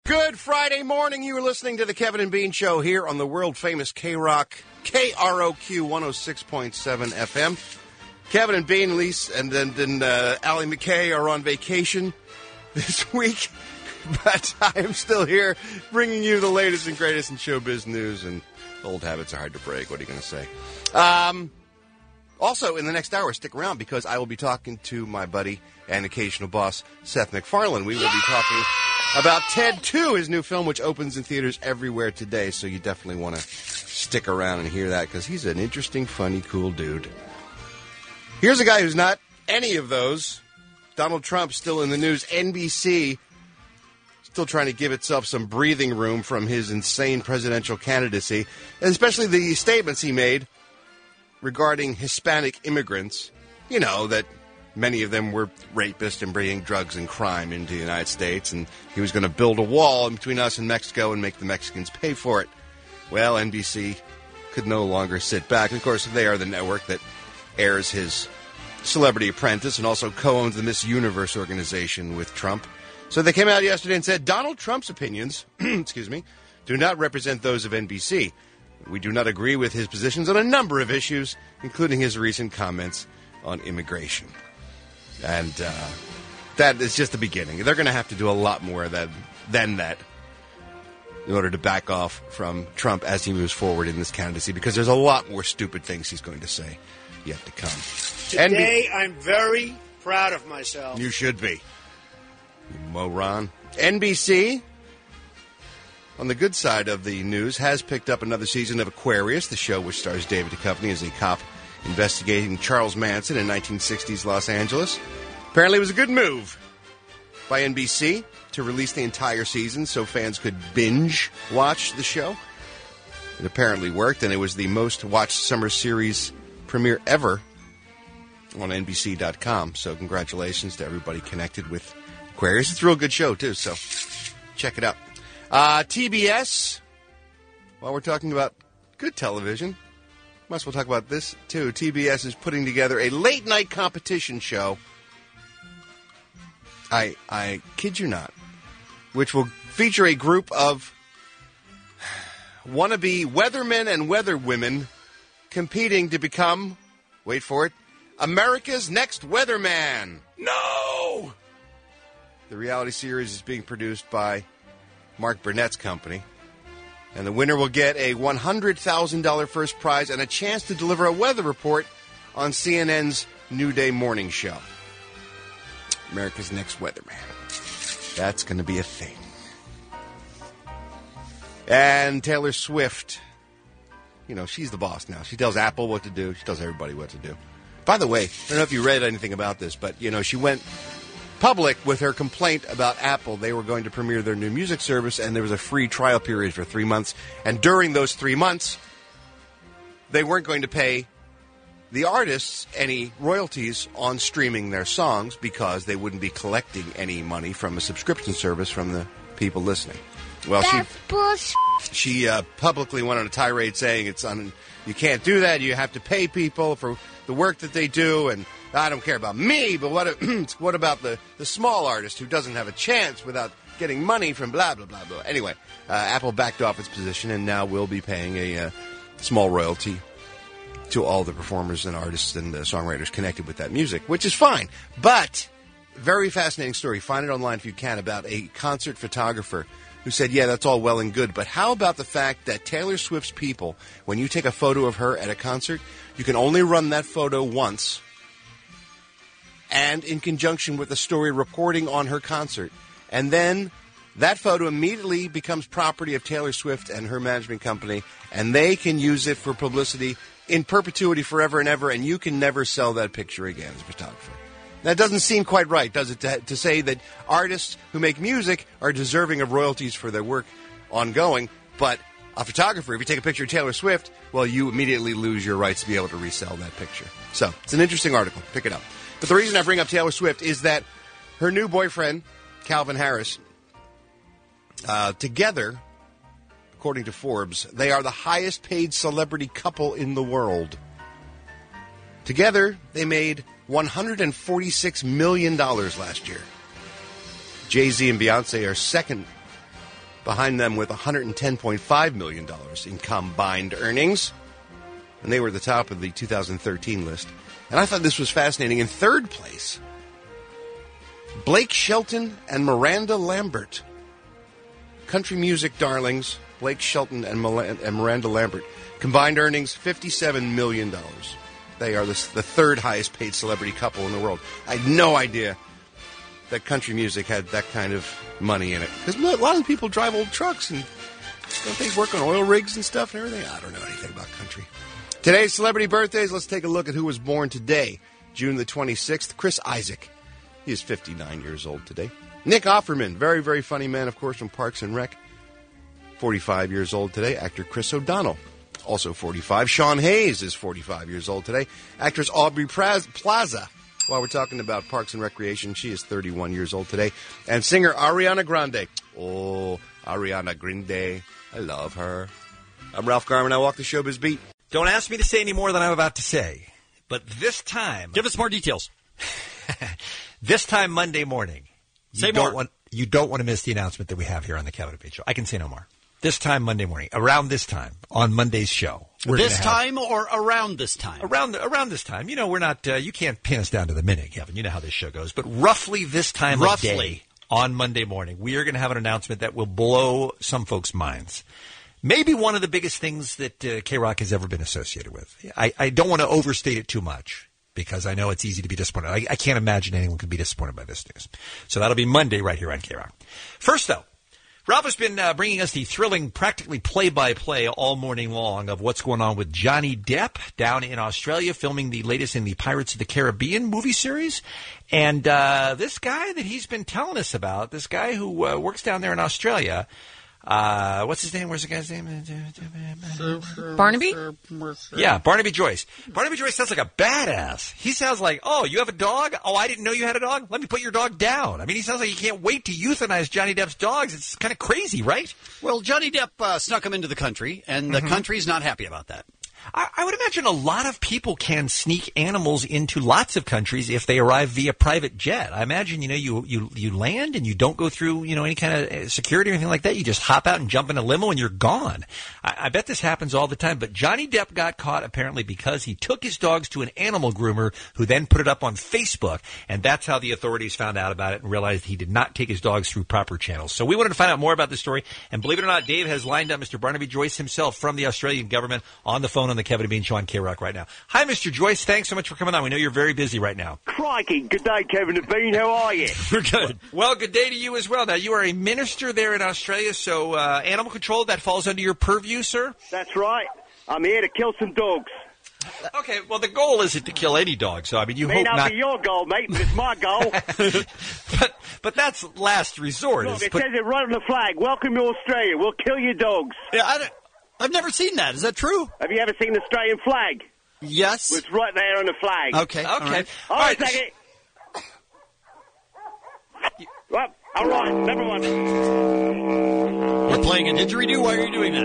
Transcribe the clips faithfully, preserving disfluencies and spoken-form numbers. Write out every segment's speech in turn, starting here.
Good Friday morning. You are listening to the Kevin and Bean Show here on the world-famous K-Rock, K R O Q one oh six point seven F M. Kevin and Bean, Lise, and then, then uh, Allie McKay are on vacation this week. But I am still here bringing you the latest and greatest in showbiz news, and old habits are hard to break. What are you going to say? Um, also, in the next hour, stick around because I will be talking to my buddy and occasional boss, Seth MacFarlane. We will be talking about Ted two, his new film, which opens in theaters everywhere today. So you definitely want to stick around and hear that because he's an interesting, funny, cool dude. Here's a guy who's not any of those. Donald Trump still in the news. N B C still trying to give itself some breathing room from his insane presidential candidacy, and especially the statements he made regarding Hispanic immigrants. You know, that many of them were rapists and bringing drugs and crime into the United States, and he was going to build a wall in between us and Mexico and make the Mexicans pay for it. Well, N B C could no longer sit back. Of course, they are the network that airs his Celebrity Apprentice and also co-owns the Miss Universe organization with Trump. So they came out yesterday and said, Donald Trump's opinions, excuse me, do not represent those of N B C. We do not agree with his positions on a number of issues, including his recent comments on immigration. And uh, that is just the beginning. They're going to have to do a lot more than, than that in order to back off from Trump as he moves forward in this candidacy, because there's a lot more stupid things he's going to say yet to come. Today, N B- I'm very proud of myself. You should be. You moron. N B C, on the good side of the news, has picked up another season of Aquarius, the show which stars David Duchovny as a cop investigating Charles Manson in nineteen sixties Los Angeles. Apparently it was a good move by N B C to release the entire season so fans could binge watch the show. It apparently worked, and it was the most watched summer series premiere ever on N B C dot com. So congratulations to everybody connected with Aquarius. It's a real good show, too, so check it out. Uh, T B S, while we're talking about good television, might as well talk about this, too. T B S is putting together a late-night competition show. I I kid you not, which will feature a group of wannabe weathermen and weatherwomen competing to become, wait for it, America's Next Weatherman. No! The reality series is being produced by Mark Burnett's company, and the winner will get a one hundred thousand dollars first prize and a chance to deliver a weather report on C N N's New Day morning show. America's Next Weatherman. That's going to be a thing. And Taylor Swift, you know, she's the boss now. She tells Apple what to do. She tells everybody what to do. By the way, I don't know if you read anything about this, but, you know, she went public with her complaint about Apple. They were going to premiere their new music service, and there was a free trial period for three months. And during those three months, they weren't going to pay the artists any royalties on streaming their songs because they wouldn't be collecting any money from a subscription service from the people listening. Well, That's she bullshit. she uh, publicly went on a tirade saying it's un, you can't do that. You have to pay people for the work that they do, and I don't care about me, but what what about the, the small artist who doesn't have a chance without getting money from blah, blah, blah, blah. Anyway, uh, Apple backed off its position and now will be paying a uh, small royalty to all the performers and artists and uh, songwriters connected with that music, which is fine. But, very fascinating story. Find it online if you can, about a concert photographer who said, yeah, that's all well and good, but how about the fact that Taylor Swift's people, when you take a photo of her at a concert, you can only run that photo once, and in conjunction with a story reporting on her concert. And then that photo immediately becomes property of Taylor Swift and her management company, and they can use it for publicity in perpetuity forever and ever, and you can never sell that picture again as a photographer. That doesn't seem quite right, does it, to, to say that artists who make music are deserving of royalties for their work ongoing, but a photographer, if you take a picture of Taylor Swift, well, you immediately lose your rights to be able to resell that picture. So, it's an interesting article. Pick it up. But the reason I bring up Taylor Swift is that her new boyfriend, Calvin Harris, uh, together, according to Forbes, they are the highest paid celebrity couple in the world. Together, they made one hundred forty-six million dollars last year. Jay-Z and Beyonce are second behind them with one hundred ten point five million dollars in combined earnings. And they were at the top of the two thousand thirteen list. And I thought this was fascinating. In third place, Blake Shelton and Miranda Lambert. Country music darlings, Blake Shelton and Miranda Lambert. Combined earnings, fifty-seven million dollars. They are the, the third highest paid celebrity couple in the world. I had no idea that country music had that kind of money in it. Because a lot of people drive old trucks and don't they work on oil rigs and stuff and everything? I don't know anything about country. Today's celebrity birthdays, let's take a look at who was born today. June the twenty-sixth, Chris Isaak. He is fifty-nine years old today. Nick Offerman, very, very funny man, of course, from Parks and Rec. forty-five years old today. Actor Chris O'Donnell, also forty-five. Sean Hayes is forty-five years old today. Actress Aubrey Plaza. While we're talking about Parks and Recreation, she is thirty-one years old today. And singer Ariana Grande. Oh, Ariana Grande. I love her. I'm Ralph Garman. I walk the showbiz beat. Don't ask me to say any more than I'm about to say. But this time... Give us more details. This time Monday morning... Say you more. Don't want, you don't want to miss the announcement that we have here on the Kevin and Bean Show. I can say no more. This time Monday morning, around this time, on Monday's show. We're This have, time or around this time? Around the, around this time. You know, we're not, uh, you can't pin us down to the minute, Kevin. You know how this show goes. But roughly this time roughly. of day, on Monday morning, we are going to have an announcement that will blow some folks' minds. Maybe one of the biggest things that uh, K-Rock has ever been associated with. I, I don't want to overstate it too much, because I know it's easy to be disappointed. I, I can't imagine anyone could be disappointed by this news. So that'll be Monday right here on K-Rock. First, though, Ralph has been uh, bringing us the thrilling, practically play-by-play all morning long of what's going on with Johnny Depp down in Australia, filming the latest in the Pirates of the Caribbean movie series. And uh, this guy that he's been telling us about, this guy who uh, works down there in Australia, uh, what's his name? Where's the guy's name? Barnaby? Yeah, Barnaby Joyce. Barnaby Joyce sounds like a badass. He sounds like, oh, you have a dog? Oh, I didn't know you had a dog? Let me put your dog down. I mean, he sounds like he can't wait to euthanize Johnny Depp's dogs. It's kind of crazy, right? Well, Johnny Depp uh, snuck him into the country, and the mm-hmm. country's not happy about that. I, I would imagine a lot of people can sneak animals into lots of countries if they arrive via private jet. I imagine, you know, you, you, you land and you don't go through, you know, any kind of security or anything like that. You just hop out and jump in a limo and you're gone. I, I bet this happens all the time. But Johnny Depp got caught apparently because he took his dogs to an animal groomer who then put it up on Facebook. And that's how the authorities found out about it and realized he did not take his dogs through proper channels. So we wanted to find out more about this story. And believe it or not, Dave has lined up Mister Barnaby Joyce himself from the Australian government on the phone on the Kevin and Bean Show on K-Rock right now. Hi, Mister Joyce. Thanks so much for coming on. We know you're very busy right now. Crikey. Good day, Kevin and Bean. How are you? We're good. Well, good day to you as well. Now, you are a minister there in Australia, so uh, animal control, that falls under your purview, sir? That's right. I'm here to kill some dogs. Okay, well, the goal isn't to kill any dog, so, I mean, you May hope not... not... May not be your goal, mate, but it's my goal. but but that's last resort. Look, is it put... says it right on the flag. Welcome to Australia. We'll kill your dogs. Yeah, I don't... I've never seen that. Is that true? Have you ever seen the Australian flag? Yes. It's right there on the flag. Okay. Okay. All right. All right, second. Well, all right. Never mind. We're playing a didgeridoo. Why are you doing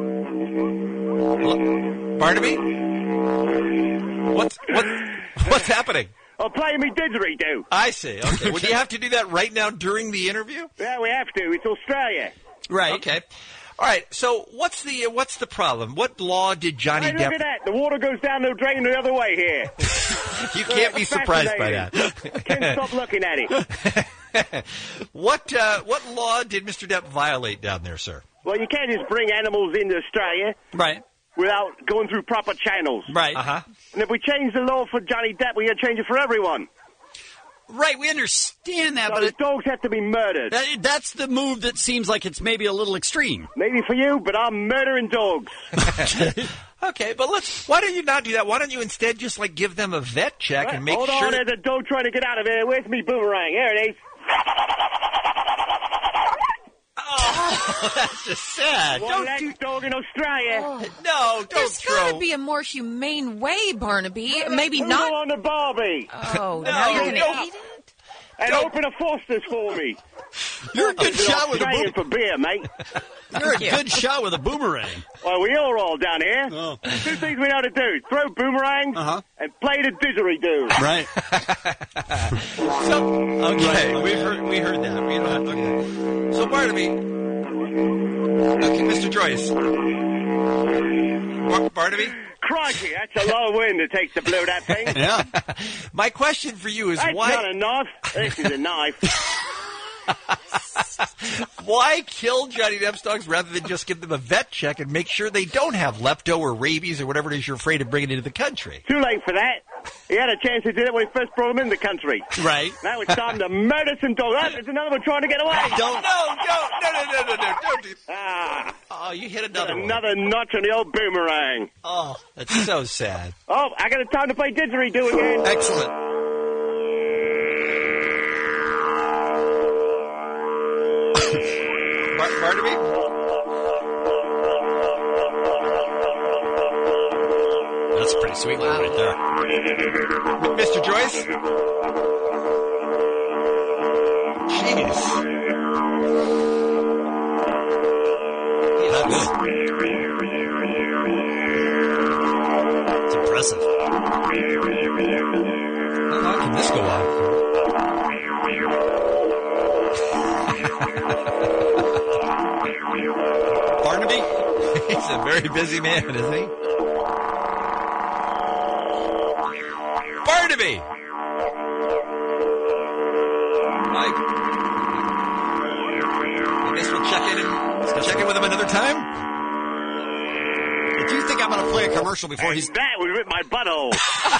that? Barnaby? What's, what, what's happening? I'm playing me didgeridoo. I see. Okay. Well, do you have to do that right now during the interview? Yeah, we have to. It's Australia. Right. Okay. All right, so what's the what's the problem? What law did Johnny hey, Depp... look at that. The water goes down the drain the other way here. You can't be surprised by that. I can't stop looking at it. What uh, what law did Mister Depp violate down there, sir? Well, you can't just bring animals into Australia Right. without going through proper channels. Right. Uh-huh. And if we change the law for Johnny Depp, we got to change it for everyone. Right, we understand that, So but the it, dogs have to be murdered. that, that's the move that seems like it's maybe a little extreme. Maybe for you, but I'm murdering dogs. Okay, but let's. Why don't you not do that? Why don't you instead just like give them a vet check and make Hold sure? on, there's a dog trying to get out of here. Where's me boomerang? Here it is. Oh, that's just sad. One Don't less do. dog in Australia. No, don't There's throw. got to be a more humane way, Barnaby. Maybe Who's not. on the Barbie? Oh, No, now you're going no. to eat it? And Don't- open a Foster's for me. You're a good shot with a Australian boom- for beer, mate. You're a good shot with a boomerang. Well, we are all down here. Oh. Two things we know to do. Throw boomerangs Uh-huh. and play the didgeridoo. Right. So, okay, we heard we heard that. We don't have, okay. So, Barnaby, Mister Joyce. Bar- Barnaby? Crikey, that's a lot of wind it takes to blow that thing. Yeah. My question for you is That's why... not a knife. This is a knife. Why kill Johnny Depp's dogs rather than just give them a vet check and make sure they don't have lepto or rabies or whatever it is you're afraid of bringing into the country? Too late for that. He had a chance to do it when he first brought him in the country. Right. Now it's time to murder some dogs. Ah, there's another one trying to get away. Don't. No, no, no, no, no, no, no. Don't do Ah, Oh, you hit another one. another notch on the old boomerang. Oh, that's so sad. Oh, I got a time to play didgeridoo again. Excellent. Bar- Barnaby? That's a pretty sweet one right there. M- Mister Joyce? Jeez. That's good. It's impressive. How long can this go on? Barnaby? He's a very busy man, isn't he? Barnaby! Mike? I guess we'll check in and check in with him another time? If you think I'm going to play a commercial before he's... That would rip my butthole.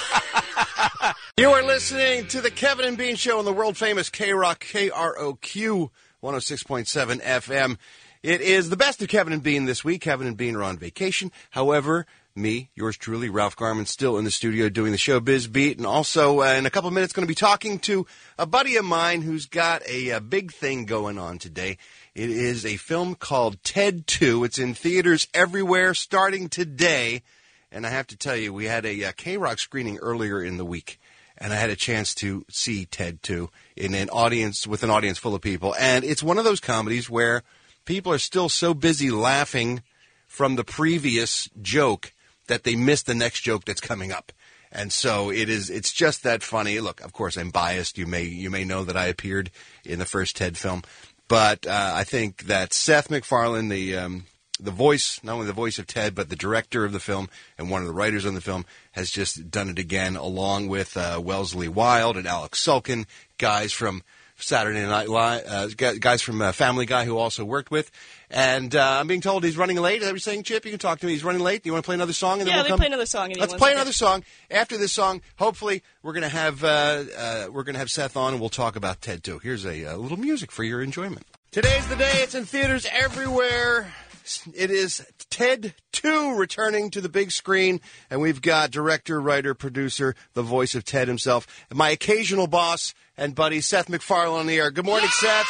You are listening to the Kevin and Bean Show on the world-famous K-Rock, K R O Q, one oh six point seven F M. It is the best of Kevin and Bean this week. Kevin and Bean are on vacation. However, me, yours truly, Ralph Garman, still in the studio doing the Showbiz Beat. And also, uh, in a couple of minutes, going to be talking to a buddy of mine who's got a, a big thing going on today. It is a film called Ted two. It's in theaters everywhere starting today. And I have to tell you, we had a, a K-Rock screening earlier in the week. And I had a chance to see Ted two in an audience with an audience full of people. And it's one of those comedies where people are still so busy laughing from the previous joke that they miss the next joke that's coming up. And so it is it's just that funny. Look, of course I'm biased. You may you may know that I appeared in the first Ted film. But uh, I think that Seth MacFarlane, the um, the voice, not only the voice of Ted, but the director of the film and one of the writers on the film, has just done it again, along with uh, Wellesley Wild and Alex Sulkin, guys from Saturday Night Live, uh, guys from uh, Family Guy who also worked with. And uh, I'm being told he's running late. Is that what you're saying, Chip? You can talk to me. He's running late. Do you want to play another song? And then Yeah, we'll let me come? play another song. Let's play another song. After this song, hopefully we're going to have uh, uh, we're going to have Seth on, and we'll talk about Ted two. Here's a, a little music for your enjoyment. Today's the day. It's in theaters everywhere. It is Ted two returning to the big screen, and we've got director, writer, producer, the voice of Ted himself, my occasional boss and buddy, Seth MacFarlane on the air. Good morning, Seth.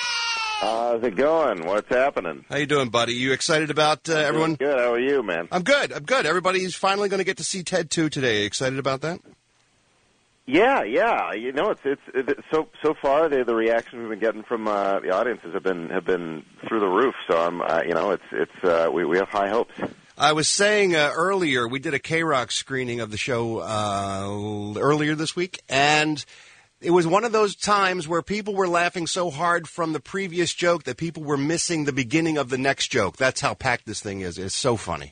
How's it going? What's happening? How you doing, buddy? You excited about uh, everyone? Good. How are you, man? I'm good. I'm good. Everybody's finally going to get to see Ted two today. Excited about that? Yeah, yeah. You know, it's it's, it's so so far the the reaction we've been getting from uh, the audiences have been have been through the roof. So I'm, uh, you know, it's it's uh, we we have high hopes. I was saying uh, earlier, we did a K-Rock screening of the show uh, earlier this week, and it was one of those times where people were laughing so hard from the previous joke that people were missing the beginning of the next joke. That's how packed this thing is. It's so funny.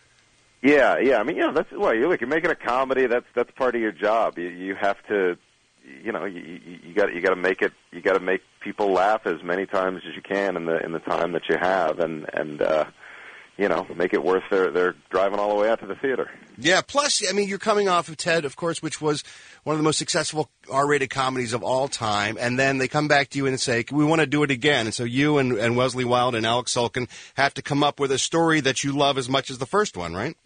Yeah, yeah. I mean, you know, that's well. You look, you're making a comedy. That's that's part of your job. You you have to, you know, you you got you got to make it. You got to make people laugh as many times as you can in the in the time that you have, and and uh, you know, make it worth their their driving all the way out to the theater. Yeah. Plus, I mean, you're coming off of Ted, of course, which was one of the most successful R-rated comedies of all time, and then they come back to you and say, we want to do it again. And so you and, and Wellesley Wild and Alex Sulkin have to come up with a story that you love as much as the first one, right?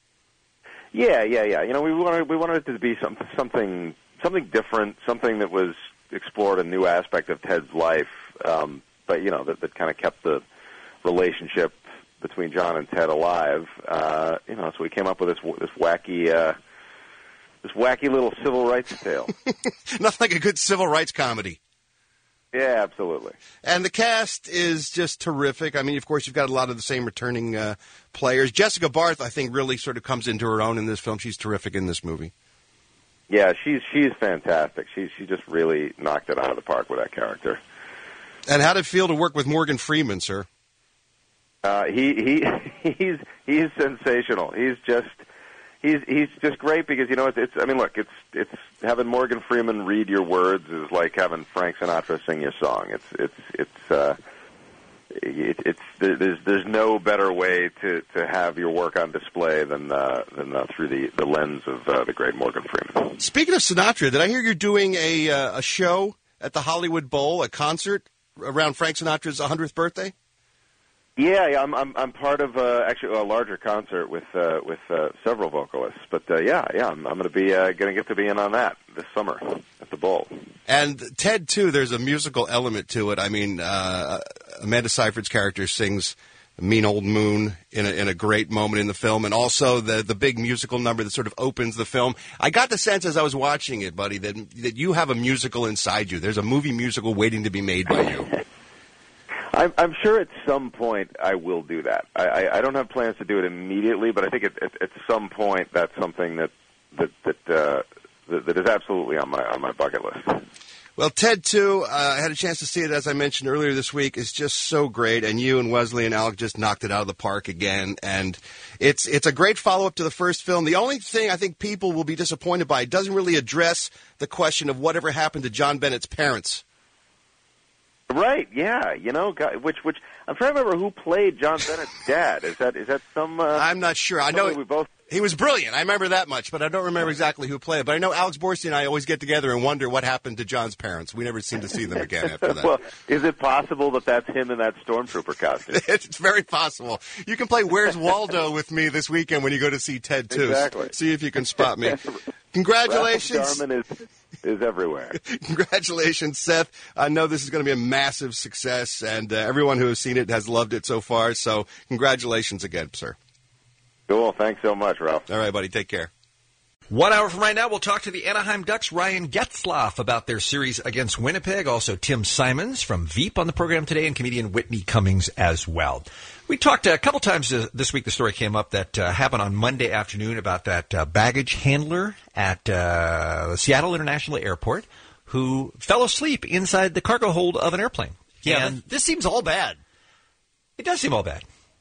Yeah, yeah, yeah. You know, we wanted we wanted it to be some, something something different, something that was explored a new aspect of Ted's life, um, but you know that, that kind of kept the relationship between John and Ted alive. Uh, you know, so we came up with this this wacky uh, this wacky little civil rights tale. Nothing like a good civil rights comedy. Yeah, absolutely. And the cast is just terrific. I mean, of course, you've got a lot of the same returning uh, players. Jessica Barth, I think, really sort of comes into her own in this film. She's terrific in this movie. Yeah, she's she's fantastic. She she just really knocked it out of the park with that character. And how did it feel to work with Morgan Freeman, sir? Uh, he he he's he's sensational. He's just he's he's just great because you know it's, it's I mean look it's it's having Morgan Freeman read your words is like having Frank Sinatra sing your song. It's it's it's uh, it, it's there's there's no better way to, to have your work on display than uh, than uh, through the, the lens of uh, the great Morgan Freeman. Speaking of Sinatra, did I hear you're doing a uh, a show at the Hollywood Bowl, a concert around Frank Sinatra's one hundredth birthday? Yeah, yeah, I'm I'm I'm part of uh, actually a larger concert with uh, with uh, several vocalists. But uh, yeah, yeah, I'm, I'm going to be uh, going to get to be in on that this summer at the Bowl. And Ted too. There's a musical element to it. I mean, uh, Amanda Seyfried's character sings "Mean Old Moon" in a, in a great moment in the film, and also the the big musical number that sort of opens the film. I got the sense as I was watching it, buddy, that that you have a musical inside you. There's a movie musical waiting to be made by you. I'm, I'm sure at some point I will do that. I, I, I don't have plans to do it immediately, but I think at, at, at some point that's something that that that, uh, that that is absolutely on my on my bucket list. Well, Ted too. Uh, I had a chance to see it, as I mentioned earlier this week. Is just so great, and you and Wesley and Alec just knocked it out of the park again. And it's it's a great follow up to the first film. The only thing I think people will be disappointed by, it doesn't really address the question of whatever happened to John Bennett's parents. Right, yeah, you know, which which I'm trying to remember who played John Bennett's dad. Is that is that some? Uh, I'm not sure. I know we both. He was brilliant. I remember that much, but I don't remember exactly who played it. But I know Alex Borstein and I always get together and wonder what happened to John's parents. We never seem to see them again after that. Well, is it possible that that's him in that stormtrooper costume? It's very possible. You can play Where's Waldo with me this weekend when you go to see Ted too. Exactly. See if you can spot me. Congratulations. Ralph Garman is is everywhere. Congratulations, Seth. I know this is going to be a massive success, and uh, everyone who has seen it has loved it so far. So congratulations again, sir. Cool. Thanks so much, Ralph. All right, buddy. Take care. One hour from right now, we'll talk to the Anaheim Ducks' Ryan Getzlaff about their series against Winnipeg. Also, Tim Simons from Veep on the program today, and comedian Whitney Cummings as well. We talked a couple times this week. The story came up that uh, happened on Monday afternoon about that uh, baggage handler at uh, Seattle International Airport who fell asleep inside the cargo hold of an airplane. Yeah, and this seems all bad. It does seem all bad.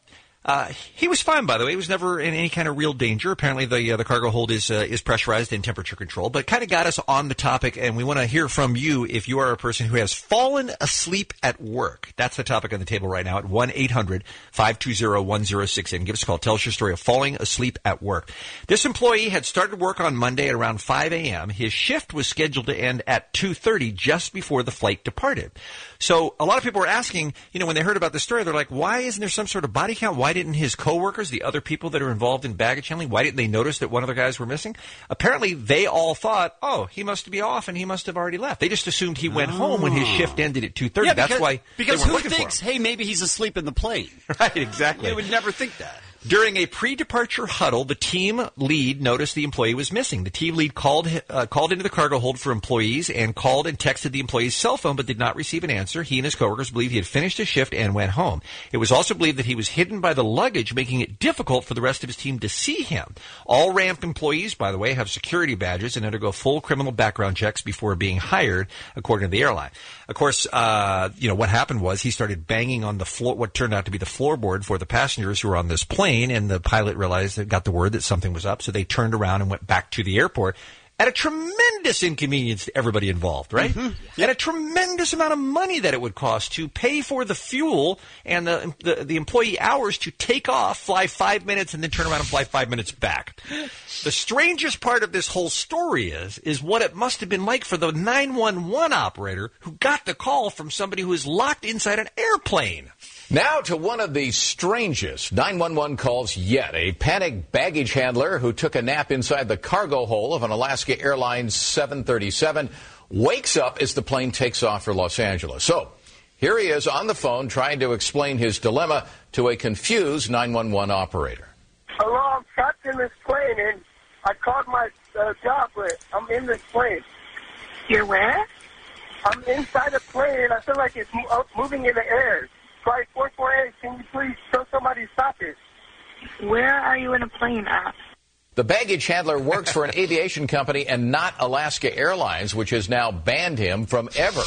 Uh, he was fine, by the way. He was never in any kind of real danger. Apparently, the uh, the cargo hold is uh, is pressurized and temperature controlled. But it kind of got us on the topic, and we want to hear from you if you are a person who has fallen asleep at work. That's the topic on the table right now at one eight hundred five two zero one zero six eight. Give us a call. Tell us your story of falling asleep at work. This employee had started work on Monday at around five a.m. His shift was scheduled to end at two thirty, just before the flight departed. So a lot of people were asking, you know, when they heard about this story, they're like, why isn't there some sort of body count? Why didn't his coworkers, the other people that are involved in baggage handling, why didn't they notice that one of the guys were missing? Apparently, they all thought, oh, he must be off and he must have already left. They just assumed he went oh. home when his shift ended at two thirty. Yeah, That's because, why because they weren't who looking thinks, for him. hey, maybe he's asleep in the plane? Right, exactly. They would never think that. During a pre-departure huddle, the team lead noticed the employee was missing. The team lead called uh, called into the cargo hold for employees and called and texted the employee's cell phone, but did not receive an answer. He and his coworkers believed he had finished his shift and went home. It was also believed that he was hidden by the luggage, making it difficult for the rest of his team to see him. All ramped employees, by the way, have security badges and undergo full criminal background checks before being hired, according to the airline. Of course, uh, you know, what happened was he started banging on the floor, what turned out to be the floorboard for the passengers who were on this plane, and the pilot realized, got the word that something was up, so they turned around and went back to the airport at a tremendous inconvenience to everybody involved, right? Mm-hmm. Yep. And a tremendous amount of money that it would cost to pay for the fuel and the, the the employee hours to take off, fly five minutes, and then turn around and fly five minutes back. The strangest part of this whole story is, is what it must have been like for the nine one one operator who got the call from somebody who is locked inside an airplane. Now to one of the strangest nine one one calls yet. A panicked baggage handler who took a nap inside the cargo hold of an Alaska Airlines seven thirty-seven wakes up as the plane takes off for Los Angeles. So here he is on the phone trying to explain his dilemma to a confused nine one one operator. Hello, I'm trapped in this plane, and I called my uh, job, but I'm in this plane. You're where? I'm inside the plane, and I feel like it's mo- moving in the air. Flight four four eight, can you please tell somebody to stop it? Where are you in a plane at? The baggage handler works for an aviation company and not Alaska Airlines, which has now banned him from ever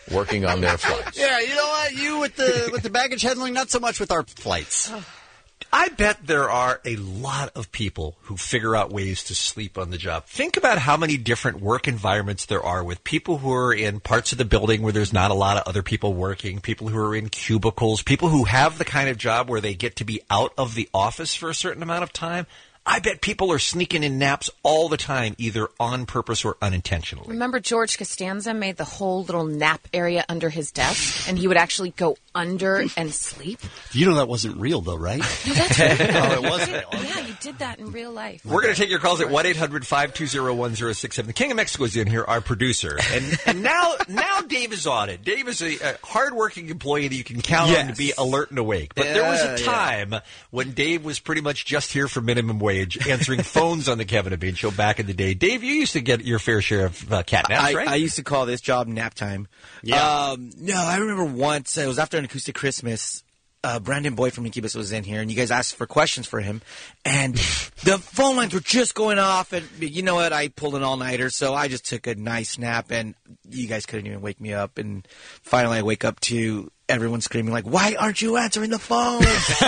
working on their flights. Yeah, you know what? You with the with the baggage handling, not so much with our flights. I bet there are a lot of people who figure out ways to sleep on the job. Think about how many different work environments there are with people who are in parts of the building where there's not a lot of other people working, people who are in cubicles, people who have the kind of job where they get to be out of the office for a certain amount of time. I bet people are sneaking in naps all the time, either on purpose or unintentionally. Remember George Costanza made the whole little nap area under his desk, and he would actually go under and sleep? You know that wasn't real, though, right? No, that's real. Oh, it was real. Yeah, you did that in real life. We're going to take your calls at one eight hundred five two zero one zero six seven. The King of Mexico is in here, our producer. And and now now Dave is on it. Dave is a, a hardworking employee that you can count Yes. on to be alert and awake. But there was a time yeah. when Dave was pretty much just here for minimum wage, answering phones on the Kevin and Bean Show back in the day. Dave, you used to get your fair share of uh, cat naps, I, right? I used to call this job nap time. Yeah. Um, no, I remember once, it was after an acoustic Christmas, uh, Brandon Boyd from Incubus was in here, and you guys asked for questions for him, and the phone lines were just going off, and you know what, I pulled an all-nighter, so I just took a nice nap, and you guys couldn't even wake me up, and finally I wake up to everyone screaming like, "Why aren't you answering the phone?"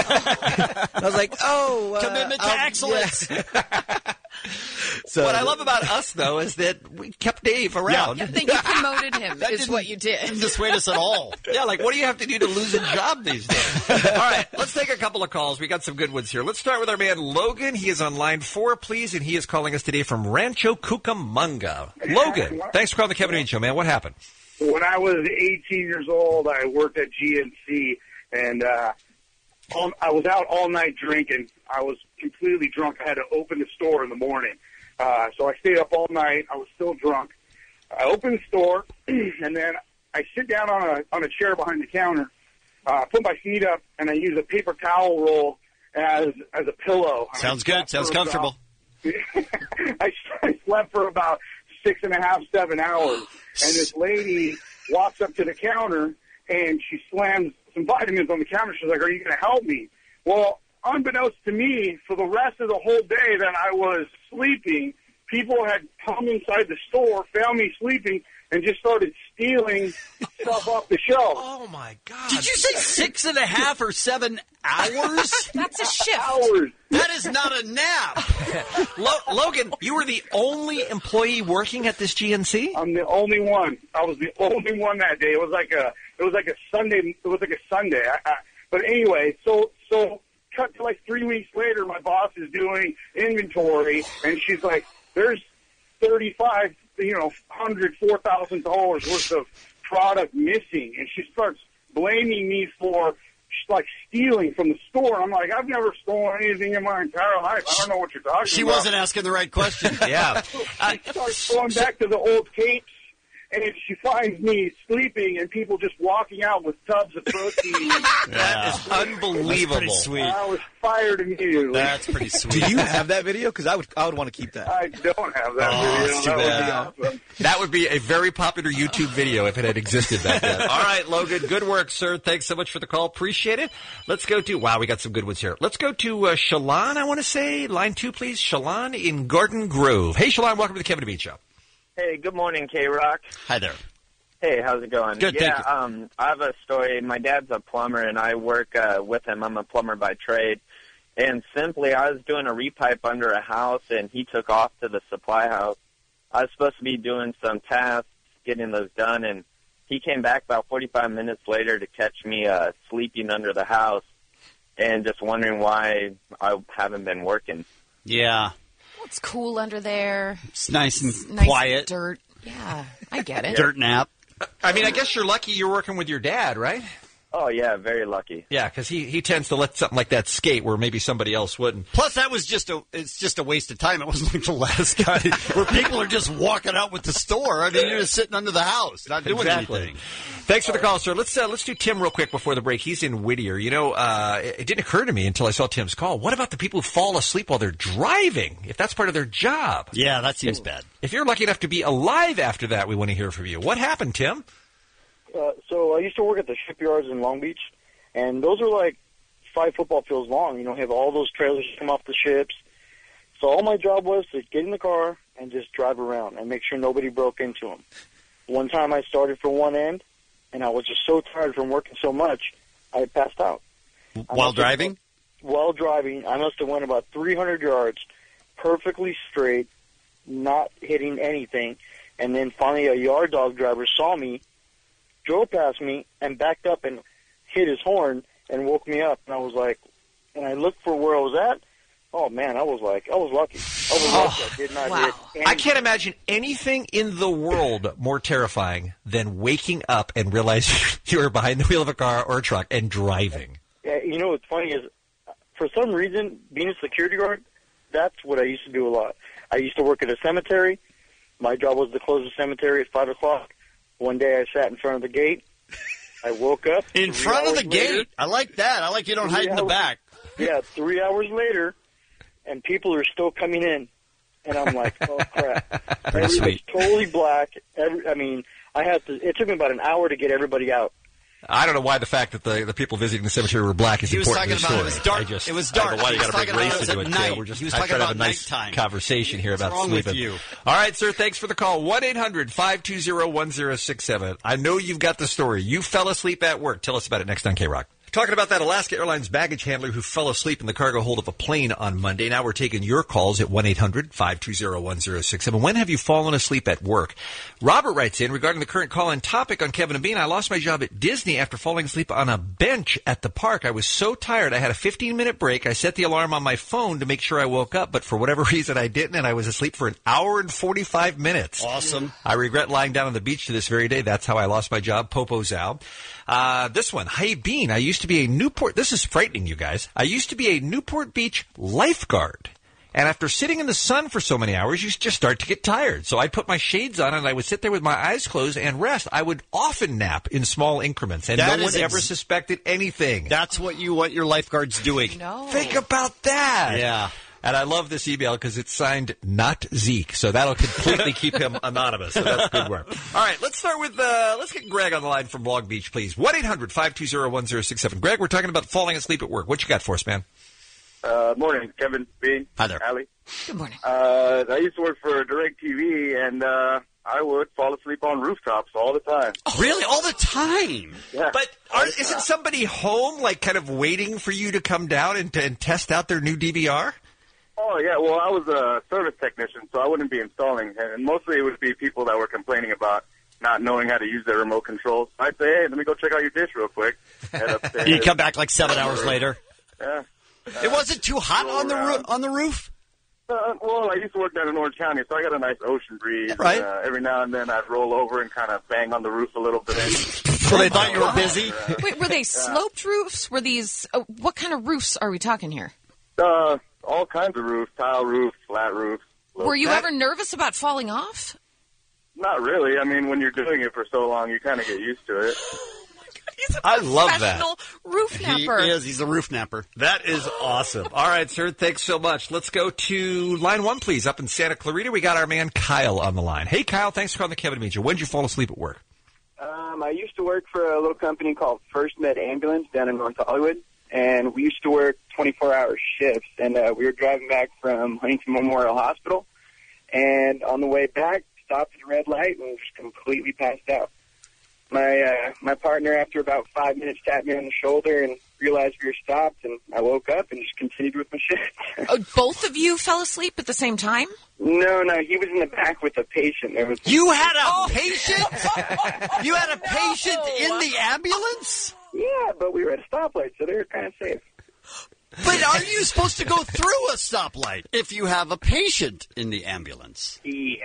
I was like, "Oh, uh, commitment to I'll- excellence." yes. So, what I love about us, though, is that we kept Dave around. I think you promoted him, is what you did. Didn't dissuade us at all. Yeah, like, what do you have to do to lose a job these days? All right, let's take a couple of calls. We got some good ones here. Let's start with our man, Logan. He is on line four, please, and he is calling us today from Rancho Cucamonga. Logan, thanks for calling the Kevin and Bean Show, man. What happened? When I was eighteen years old, I worked at G N C, and uh, all, I was out all night drinking. I was completely drunk. I had to open the store in the morning. Uh, so I stayed up all night. I was still drunk. I opened the store, and then I sit down on a on a chair behind the counter, uh, put my feet up, and I use a paper towel roll as as a pillow. Sounds good. Sounds comfortable. I, I slept for about six and a half, seven hours. And this lady walks up to the counter, and she slams some vitamins on the counter. She's like, "Are you going to help me?" Well, unbeknownst to me, for the rest of the whole day that I was sleeping, people had come inside the store, found me sleeping, and just started stealing stuff off the shelf. Oh, my God. Did you say six and a half or seven hours? That's a shift. Hours. That is not a nap. Lo- Logan, you were the only employee working at this G N C? I'm the only one. I was the only one that day. It was like a, it was like a Sunday. It was like a Sunday. I, I, but anyway, so so cut to like three weeks later, my boss is doing inventory, and she's like, "There's thirty-five, you know, hundred, four thousand dollars worth of product missing," and she starts blaming me for like stealing from the store. I'm like, "I've never stolen anything in my entire life. I don't know what you're talking She about." wasn't asking the right question. Yeah. I start going back to the old tapes, and if she finds me sleeping and people just walking out with tubs of protein. That is unbelievable. That's pretty sweet. I was fired immediately. That's pretty sweet. do you have that video? Because I would, I would want to keep that. I don't have that Oh, video. that's too That would bad. be awesome. That would be a very popular YouTube video if it had existed back then. All right, Logan, good work, sir. Thanks so much for the call. Appreciate it. Let's go to, wow, we got some good ones here. Let's go to uh, Shalon, I want to say. Line two, please. Shalon in Garden Grove. Hey, Shalon, welcome to the Kevin and Bean Show. Hey, good morning, K-Rock. Hi there. Hey, how's it going? Good, yeah, thank you. um, I have a story. My dad's a plumber, and I work uh, with him. I'm a plumber by trade. And simply, I was doing a repipe under a house, and he took off to the supply house. I was supposed to be doing some tasks, getting those done, and he came back about forty-five minutes later to catch me uh, sleeping under the house and just wondering why I haven't been working. Yeah. Well, it's cool under there. It's nice and It's nice quiet. dirt. Yeah, I get it. Dirt nap. I mean, I guess you're lucky you're working with your dad, right? Oh, yeah, very lucky. Yeah, because he, he tends to let something like that skate where maybe somebody else wouldn't. Plus, that was just a it's just a waste of time. It wasn't like the last guy where people are just walking out with the store. I mean, you're just sitting under the house, not doing Exactly. anything. Thanks for the call, sir. Let's uh, let's do Tim real quick before the break. He's in Whittier. You know, uh, it, it didn't occur to me until I saw Tim's call. What about the people who fall asleep while they're driving? If that's part of their job. Yeah, that seems bad. If you're lucky enough to be alive after that, we want to hear from you. What happened, Tim? Uh, so I used to work at the shipyards in Long Beach, and those are like five football fields long. You know, have all those trailers come off the ships. So all my job was to get in the car and just drive around and make sure nobody broke into them. One time I started from one end, and I was just so tired from working so much, I passed out. While driving? While driving, I must have went about three hundred yards, perfectly straight, not hitting anything. And then finally a yard dog driver saw me, drove past me, and backed up and hit his horn and woke me up. And I was like, and I looked for where I was at. Oh, man, I was like, I was lucky. I was Oh, lucky. I did not wow. hit anything. I can't imagine anything in the world more terrifying than waking up and realizing you were behind the wheel of a car or a truck and driving. Yeah, you know what's funny is, for some reason, being a security guard, that's what I used to do a lot. I used to work at a cemetery. My job was to close the cemetery at five o'clock. One day I sat in front of the gate. I woke up. In three front of the hours later- gate? I like that. I like you don't Three hide in the hours- back. Yeah, three hours later, and people are still coming in. And I'm like, oh, crap. Pretty Everybody's sweet. totally black. Every, I mean, I had to. It took me about an hour to get everybody out. I don't know why the fact that the, the people visiting the cemetery were black is He was important to talking the about story. it was dark. I just, It was I don't dark. know why He you was got to bring talking about race it into at it, night. Jay. We're just He was trying talking to have a about nice nighttime. conversation here What's about wrong with sleeping. you? All right, sir, thanks for the call. one eight hundred five two zero one zero six seven. I know you've got the story. You fell asleep at work. Tell us about it next on K-Rock. Talking about that Alaska Airlines baggage handler who fell asleep in the cargo hold of a plane on Monday. Now we're taking your calls at one eight hundred five two zero one zero six seven. When have you fallen asleep at work? Robert writes in, regarding the current call-in topic on Kevin and Bean, I lost my job at Disney after falling asleep on a bench at the park. I was so tired. I had a fifteen-minute break. I set the alarm on my phone to make sure I woke up, but for whatever reason I didn't, and I was asleep for an hour and forty-five minutes. Awesome. I regret lying down on the beach to this very day. That's how I lost my job. Popo Zao. Uh, this one. Hey, Bean, I used to be a Newport... This is frightening, you guys. I used to be a Newport Beach lifeguard. And after sitting in the sun for so many hours, you just start to get tired. So I'd put my shades on and I would sit there with my eyes closed and rest. I would often nap in small increments, and That no is one ex- ever suspected anything. That's what you want your lifeguards doing. No. Think about that. Yeah. And I love this email because it's signed not Zeke, so that'll completely keep him anonymous. So that's good work. All right, let's start with uh, let's get Greg on the line from Long Beach, please. one eight hundred five two zero one zero six seven. Greg, we're talking about falling asleep at work. What you got for us, man? Uh, morning, Kevin, Bean. Hi there. Allie. Good morning. Uh, I used to work for DirecTV, and uh, I would fall asleep on rooftops all the time. Really? All the time? Yeah. But are, isn't somebody home, like, kind of waiting for you to come down and, and test out their new D V R? Oh, yeah. Well, I was a service technician, so I wouldn't be installing. And mostly it would be people that were complaining about not knowing how to use their remote controls. I'd say, hey, let me go check out your dish real quick. Head upstairs. You come back like seven hours later. Yeah. It wasn't too hot on the roo- on the roof? Uh, well, I used to work down in Orange County, so I got a nice ocean breeze. Right. Uh, every now and then I'd roll over and kind of bang on the roof a little bit. So they thought you were busy? Wait, were they sloped roofs? Were these? Uh, what kind of roofs are we talking here? Uh, all kinds of roofs, tile roofs, flat roofs. Were you That- ever nervous about falling off? Not really. I mean, when you're doing it for so long, you kind of get used to it. I love that. Professional roof He napper. is. He's a roof napper. That is awesome. All right, sir. Thanks so much. Let's go to line one, please. Up in Santa Clarita, we got our man Kyle on the line. Hey, Kyle. Thanks for calling the Kevin and Bean Show. When did you fall asleep at work? Um, I used to work for a little company called First Med Ambulance down in North Hollywood, and we used to work twenty-four hour shifts, and uh, we were driving back from Huntington Memorial Hospital, and on the way back, stopped at a red light and just completely passed out. My uh, my partner, after about five minutes, tapped me on the shoulder and realized we were stopped, and I woke up and just continued with my shift. Oh, both of you fell asleep at the same time? No, no, he was in the back with a patient. There was You had a patient? You had a patient in the ambulance? Yeah, but we were at a stoplight, so they were kind of safe. But are you supposed to go through a stoplight if you have a patient in the ambulance? Yeah.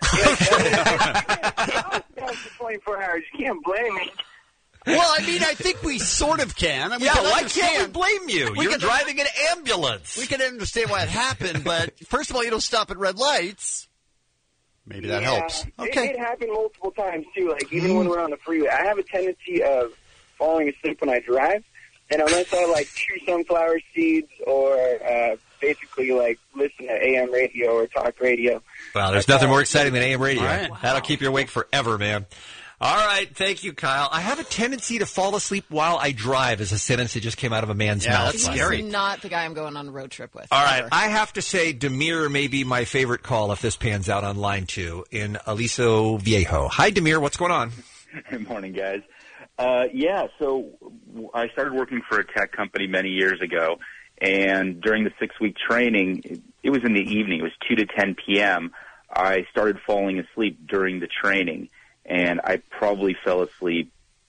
I was down for twenty-four hours. You can't blame me. Well, I mean, I think we sort of can. I mean, Yeah, we can why understand. can't we blame you? We You're can- driving an ambulance. We can understand why it happened, but first of all, you don't stop at red lights. Maybe that Yeah. helps. It, Okay. it happened multiple times, too. Like, even when we're on the freeway. I have a tendency of falling asleep when I drive. And unless I, like, chew sunflower seeds or uh, basically, like, listen to A M radio or talk radio. Wow, there's nothing more exciting than A M radio. All right. That'll keep you awake forever, man. All right, thank you, Kyle. I have a tendency to fall asleep while I drive is a sentence that just came out of a man's Yeah, mouth. that's He's scary. not the guy I'm going on a road trip with. All right, ever. I have to say Demir may be my favorite call if this pans out on line two in Aliso Viejo. Hi, Demir. What's going on? Good morning, guys. Uh, yeah, so I started working for a tech company many years ago, and during the six-week training, it was in the evening. It was two to ten p.m. I started falling asleep during the training, and I probably fell asleep,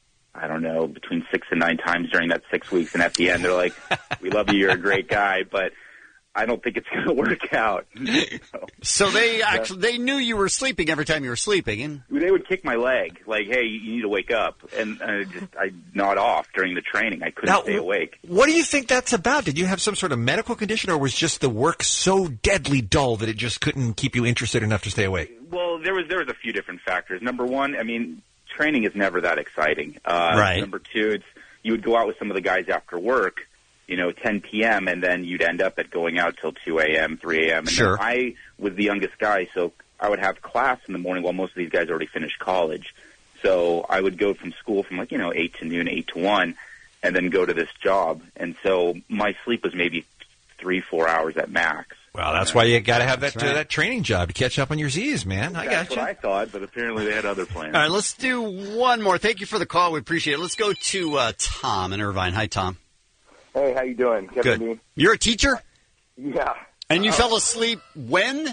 I don't know, between six and nine times during that six weeks. And at the end, they're like, we love you, you're a great guy, but I don't think it's going to work out. So, so they actually they knew you were sleeping every time you were sleeping, and they would kick my leg, like, "Hey, you need to wake up," and I just I nod off during the training. I couldn't Now, stay awake. What do you think that's about? Did you have some sort of medical condition, or was just the work so deadly dull that it just couldn't keep you interested enough to stay awake? Well, there was there was a few different factors. Number one, I mean, training is never that exciting. Uh, right. Number two, it's you would go out with some of the guys after work, you know, ten p.m., and then you'd end up at going out till two a.m., three a.m. And sure. then I was the youngest guy, so I would have class in the morning while most of these guys already finished college. So I would go from school from, like, you know, eight to noon, eight to one, and then go to this job. And so my sleep was maybe three, four hours at max. Well, that's why you got to have that uh, that training job to catch up on your Z's, man. I got That's you. what I thought, but apparently they had other plans. All right, let's do one more. Thank you for the call. We appreciate it. Let's go to uh, Tom in Irvine. Hi, Tom. Hey, how you doing, Kevin Good. Bean? You're a teacher? Yeah. And you Uh, fell asleep when?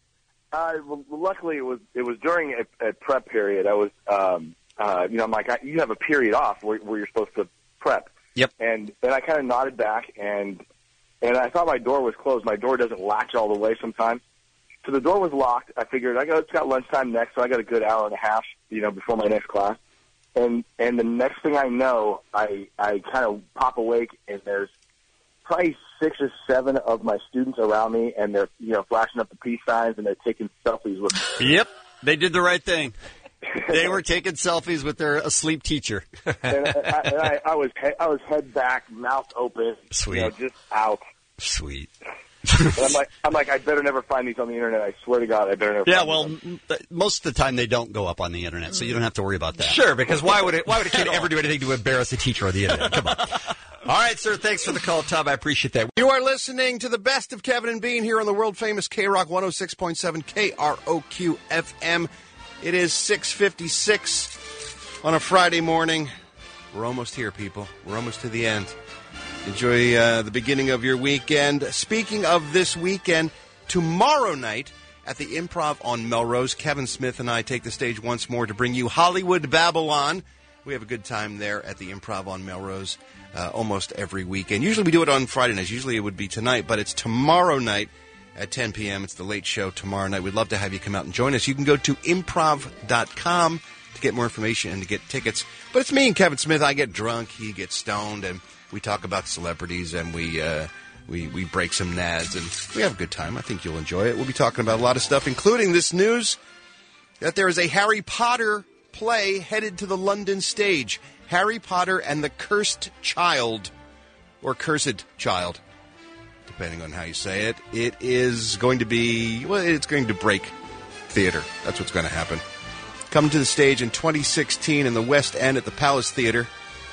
Uh, well, luckily, it was it was during a, a prep period. I was, um, uh, you know, I'm like, I, you have a period off where, where you're supposed to prep. Yep. And then I kind of nodded back, and and I thought my door was closed. My door doesn't latch all the way sometimes. So the door was locked. I figured I got it's got lunchtime next, so I got a good hour and a half, you know, before my next class. And and the next thing I know, I I kind of pop awake, and there's probably six or seven of my students around me, and they're, you know, flashing up the peace signs, and they're taking selfies with me. Yep, they did the right thing. They were taking selfies with their asleep teacher. and I, and I, I was he- I was head back, mouth open, Sweet. you know, just out. Sweet. And I'm like, I'm like, I better never find these on the internet. I swear to God, I better never. Yeah, find well, these m- most of the time they don't go up on the internet, so you don't have to worry about that. Sure, because why would it? Why would a kid ever do anything to embarrass a teacher on the internet? Come on. All right, sir. Thanks for the call, Tom. I appreciate that. You are listening to the best of Kevin and Bean here on the world-famous K-Rock one oh six point seven K R O Q F M. It is six fifty-six on a Friday morning. We're almost here, people. We're almost to the end. Enjoy uh, the beginning of your weekend. Speaking of this weekend, tomorrow night at the Improv on Melrose, Kevin Smith and I take the stage once more to bring you Hollywood Babylon. We have a good time there at the Improv on Melrose uh, almost every weekend. Usually we do it on Friday nights. Usually it would be tonight, but it's tomorrow night at ten p.m. It's the late show tomorrow night. We'd love to have you come out and join us. You can go to improv dot com to get more information and to get tickets. But it's me and Kevin Smith. I get drunk, he gets stoned, and we talk about celebrities, and we uh, we we break some nads, and we have a good time. I think you'll enjoy it. We'll be talking about a lot of stuff, including this news that there is a Harry Potter play headed to the London stage. Harry Potter and the Cursed Child, or Cursed Child, depending on how you say it. It is going to be, well, it's going to break theater. That's what's going to happen. Coming to the stage in twenty sixteen in the West End at the Palace Theatre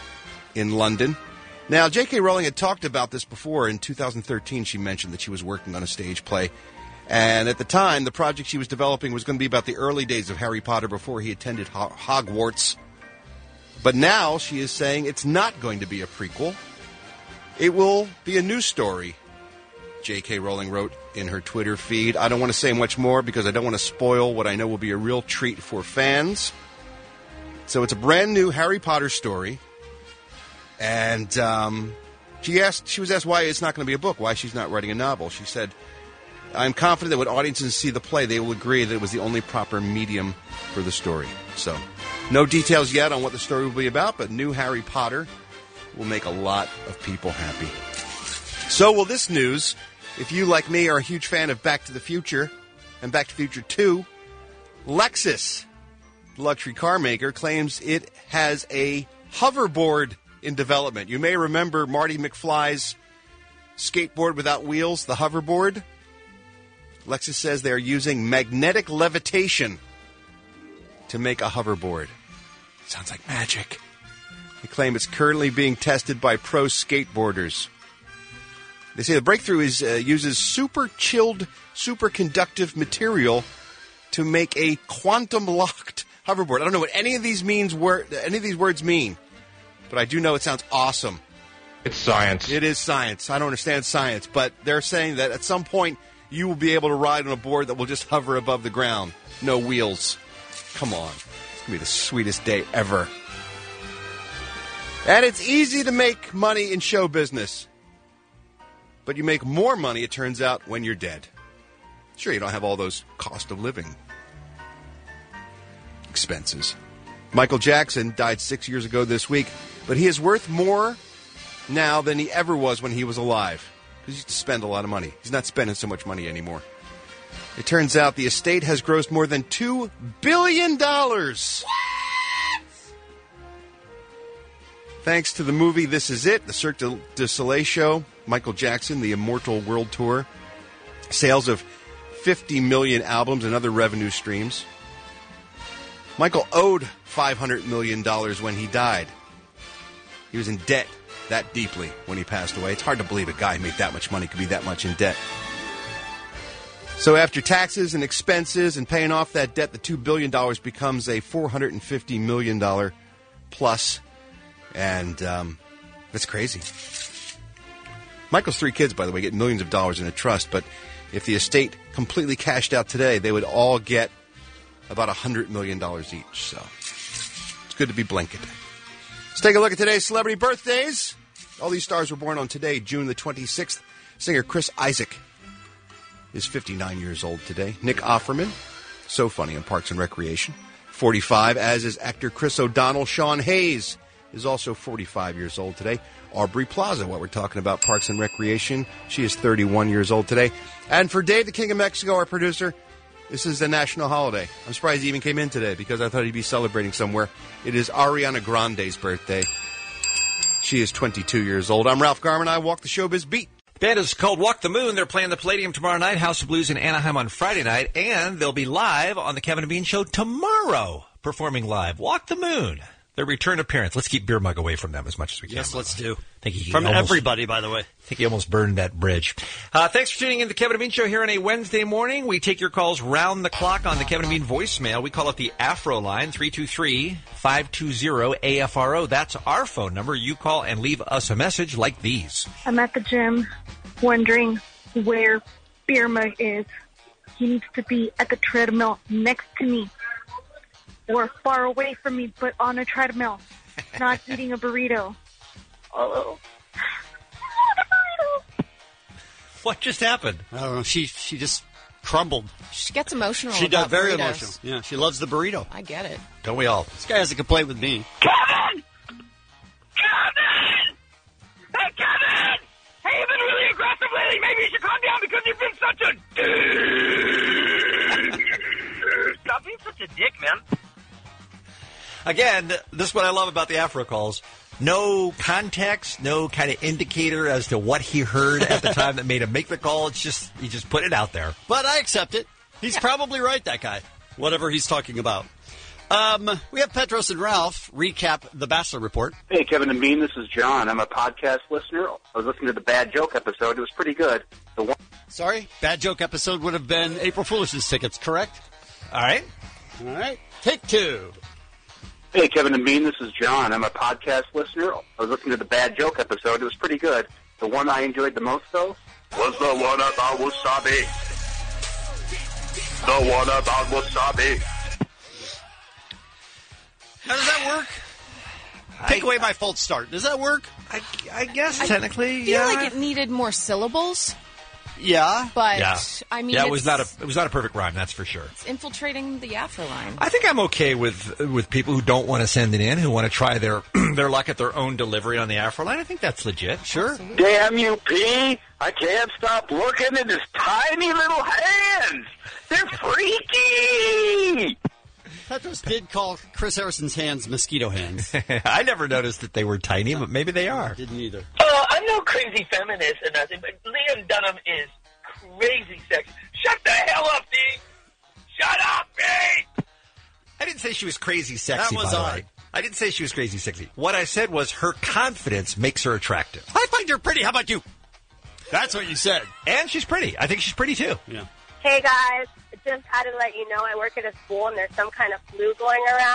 in London. Now, J K. Rowling had talked about this before. In two thousand thirteen, she mentioned that she was working on a stage play. And at the time, the project she was developing was going to be about the early days of Harry Potter before he attended Ho- Hogwarts. But now she is saying it's not going to be a prequel. It will be a new story, J K. Rowling wrote in her Twitter feed. I don't want to say much more because I don't want to spoil what I know will be a real treat for fans. So it's a brand new Harry Potter story. And um, she asked, she was asked why it's not going to be a book, why she's not writing a novel. She said, I'm confident that when audiences see the play, they will agree that it was the only proper medium for the story. So, no details yet on what the story will be about, but new Harry Potter will make a lot of people happy. So will this news. If you, like me, are a huge fan of Back to the Future and Back to the Future two, Lexus, the luxury car maker, claims it has a hoverboard in development. You may remember Marty McFly's skateboard without wheels, the hoverboard. Lexus says they are using magnetic levitation to make a hoverboard. Sounds like magic. They claim it's currently being tested by pro skateboarders. They say the breakthrough is uh, uses super chilled, superconductive material to make a quantum locked hoverboard. I don't know what any of these means. Wor- any of these words mean. but I do know it sounds awesome. It's science. It is science. I don't understand science, but they're saying that at some point you will be able to ride on a board that will just hover above the ground. No wheels. Come on. It's going to be the sweetest day ever. And it's easy to make money in show business. But you make more money, it turns out, when you're dead. Sure, you don't have all those cost of living expenses. Michael Jackson died six years ago this week, but he is worth more now than he ever was when he was alive. Because he used to spend a lot of money. He's not spending so much money anymore. It turns out the estate has grossed more than two billion dollars. What? Thanks to the movie This Is It, the Cirque du Soleil show, Michael Jackson, the Immortal World Tour, sales of fifty million albums and other revenue streams. Michael owed five hundred million dollars when he died. He was in debt that deeply when he passed away. It's hard to believe a guy who made that much money could be that much in debt. So after taxes and expenses and paying off that debt, the two billion dollars becomes a four hundred fifty million dollars plus. And um, that's crazy. Michael's three kids, by the way, get millions of dollars in a trust. But if the estate completely cashed out today, they would all get about one hundred million dollars each. So it's good to be blanketed. Let's take a look at today's celebrity birthdays. All these stars were born on today, June the twenty-sixth. Singer Chris Isaak is fifty-nine years old today. Nick Offerman, so funny on Parks and Recreation, forty-five, as is actor Chris O'Donnell. Sean Hayes is also forty-five years old today. Aubrey Plaza, what we're talking about, Parks and Recreation, she is thirty-one years old today. And for Dave, the King of Mexico, our producer, this is a national holiday. I'm surprised he even came in today because I thought he'd be celebrating somewhere. It is Ariana Grande's birthday. She is twenty-two years old. I'm Ralph Garman. I walk the showbiz beat. The band is called Walk the Moon. They're playing the Palladium tomorrow night, House of Blues in Anaheim on Friday night, and they'll be live on the Kevin and Bean Show tomorrow, performing live. Walk the Moon. Their return appearance. Let's keep Beer Mug away from them as much as we can. Yes, let's do. I think he From almost, everybody, by the way. I think he almost burned that bridge. Uh, thanks for tuning in to the Kevin and Bean Show here on a Wednesday morning. We take your calls round the clock on the Kevin and Bean voicemail. We call it the Afro line, three two three, five two zero, A F R O. That's our phone number. You call and leave us a message like these. I'm at the gym wondering where Beer Mug is. He needs to be at the treadmill next to me or far away from me, but on a treadmill, not eating a burrito. Oh. What just happened? I don't know. She she just crumbled. She gets emotional. She about does very burritos. emotional. Yeah, she loves the burrito. I get it. Don't we all? This guy has a complaint with me. Kevin! Kevin! Hey, Kevin! Hey, you've been really aggressive lately. Maybe you should calm down because you've been such a dick. Stop being such a dick, man. Again, this is what I love about the Afro calls. No context, no kind of indicator as to what he heard at the time that made him make the call. It's just, he just put it out there. But I accept it. He's probably right, that guy. Whatever he's talking about. Um, we have Petros and Ralph recap the Bachelor Report. Hey, Kevin and Bean, this is John. I'm a podcast listener. I was listening to the Bad Joke episode. It was pretty good. The one- Sorry? Bad Joke episode would have been April Foolishness tickets, correct? All right. All right. Take two. Hey, Kevin and Bean, this is John. I'm a podcast listener. I was listening to the Bad Joke episode. It was pretty good. The one I enjoyed the most, though, was the one about wasabi. The one about wasabi. How does that work? Take I, away my false start. Does that work? I, I guess I technically, feel yeah. like it needed more syllables, Yeah. but yeah. I mean, yeah, it it's, was not a it was not a perfect rhyme, that's for sure. it's infiltrating the Afro line. I think I'm okay with with people who don't want to send it in, who want to try their their luck at their own delivery on the Afro line. I think that's legit. Sure. Damn you, P! I can't stop looking at his tiny little hands. They're freaky. Petros did call Chris Harrison's hands mosquito hands. I never noticed that they were tiny, but maybe they are. Didn't either. Uh, I'm no crazy feminist or nothing, but Liam Dunham is crazy sexy. Shut the hell up, D! Shut up, D! I didn't say she was crazy sexy, That was by the odd. way. I didn't say she was crazy sexy. What I said was her confidence makes her attractive. I find her pretty. How about you? That's what you said. And she's pretty. I think she's pretty, too. Yeah. Hey guys, just had to let you know I work at a school and there's some kind of flu going around.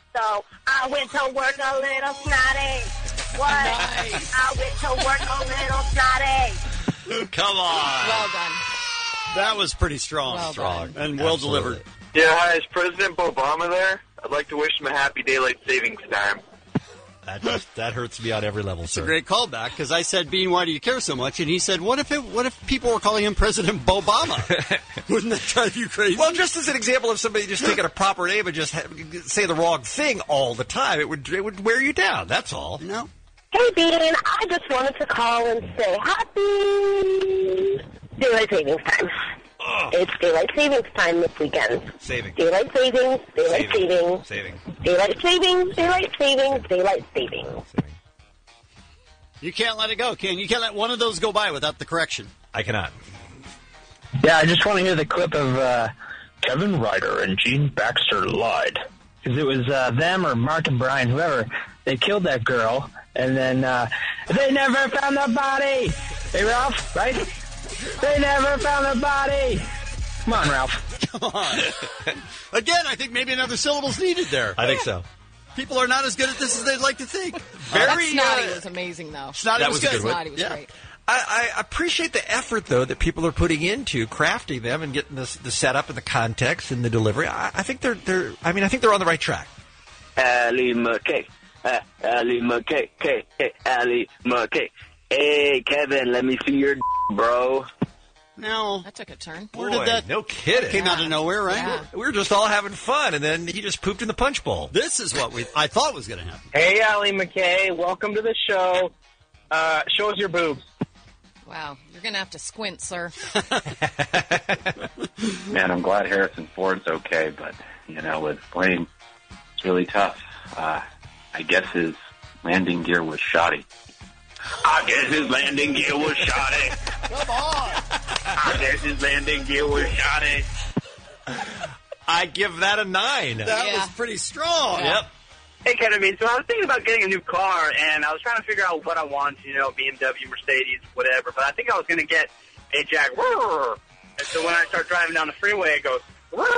So I went to work a little snotty. What? Nice. I went to work a little snotty. Come on. Well done. That was pretty strong. Well strong. done. And well Absolutely. delivered. Yeah, hi, is President Obama there? I'd like to wish him a happy daylight savings time. That just, that hurts me on every level, It's sir. a great callback because I said, Bean, why do you care so much? And he said, what if it, what if people were calling him President Obama? Wouldn't that drive you crazy? Well, just as an example of somebody just taking a proper name and just ha- say the wrong thing all the time, it would it would wear you down. That's all. No. Hey, Bean, I just wanted to call and say happy daylight savings time. Ugh. It's daylight savings time this weekend. Saving. Daylight savings, daylight Saving. savings, Saving. daylight savings, daylight savings, daylight savings. You can't let it go, can you? You can't let one of those go by without the correction. I cannot. Yeah, I just want to hear the clip of uh, Kevin Ryder and Gene Baxter lied. Because it was uh, them or Mark and Brian, whoever, they killed that girl, and then uh, they never found the body! Hey, Ralph, right? They never found the body! Come on, Ralph. Come on. Again, I think maybe another syllable's needed there. I think so. People are not as good at this as they'd like to think. Very, that Very snotty uh, was amazing, though. Snotty That was, was a good. good one. Snotty was Yeah. great. I, I appreciate the effort, though, that people are putting into crafting them and getting this, the setup and the context and the delivery. I, I think they're, they're. I mean, I think they're on the right track. Ali McKay. Uh, Ali McKay. K. Hey, Ali McKay. Hey, Kevin, let me see your d- bro. No. That took a turn. Where Boy, did that no kidding. came out of nowhere, right? Yeah. We were just all having fun, and then he just pooped in the punch bowl. This is what we I thought was going to happen. Hey, Ali McKay, welcome to the show. Uh, show us your boobs. Wow. You're going to have to squint, sir. Man, I'm glad Harrison Ford's okay, but, you know, with Blaine, it's really tough. Uh, I guess his landing gear was shoddy. I guess his landing gear was shoddy. Come on. I guess his landing gear was shoddy. I give that a nine. That Yeah. was pretty strong. Yep. Hey, Kevin, so I was thinking about getting a new car, and I was trying to figure out what I want, you know, B M W, Mercedes, whatever, but I think I was going to get a Jaguar. And so when I start driving down the freeway, it goes...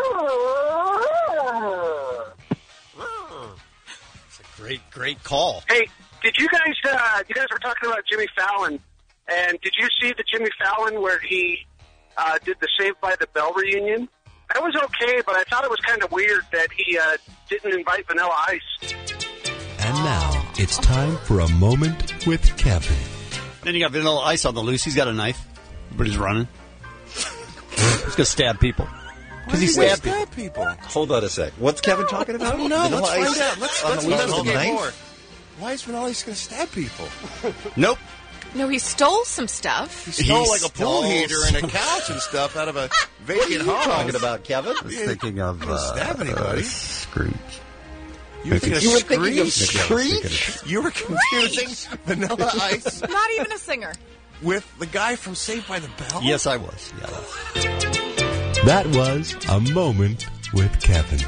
It's a great, great call. Hey, did you guys, uh, you guys were talking about Jimmy Fallon, and did you see the Jimmy Fallon where he uh, did the Saved by the Bell reunion? That was okay, but I thought it was kind of weird that he uh, didn't invite Vanilla Ice. And now it's time for a moment with Kevin. Then you got Vanilla Ice on the loose. He's got a knife, but he's running. He's going to stab people. Because he stabbed people. people. Hold on a sec. What's Kevin talking about? I don't know. Vanilla Let's find Ice out. Let's, on let's the loose investigate with a knife? more. Why is Vanilla Ice going to stab people? Nope. No, he stole some stuff. He stole He like a pool stole heater and a couch and stuff out of a vacant home. talking about, Kevin? I was thinking of uh, stab anybody. Screech. You were thinking of You were thinking of Screech? Screech? You were confusing Vanilla Ice Not even a singer. with the guy from Saved by the Bell? Yes, I was. Yeah, that's... That was a moment with Kevin.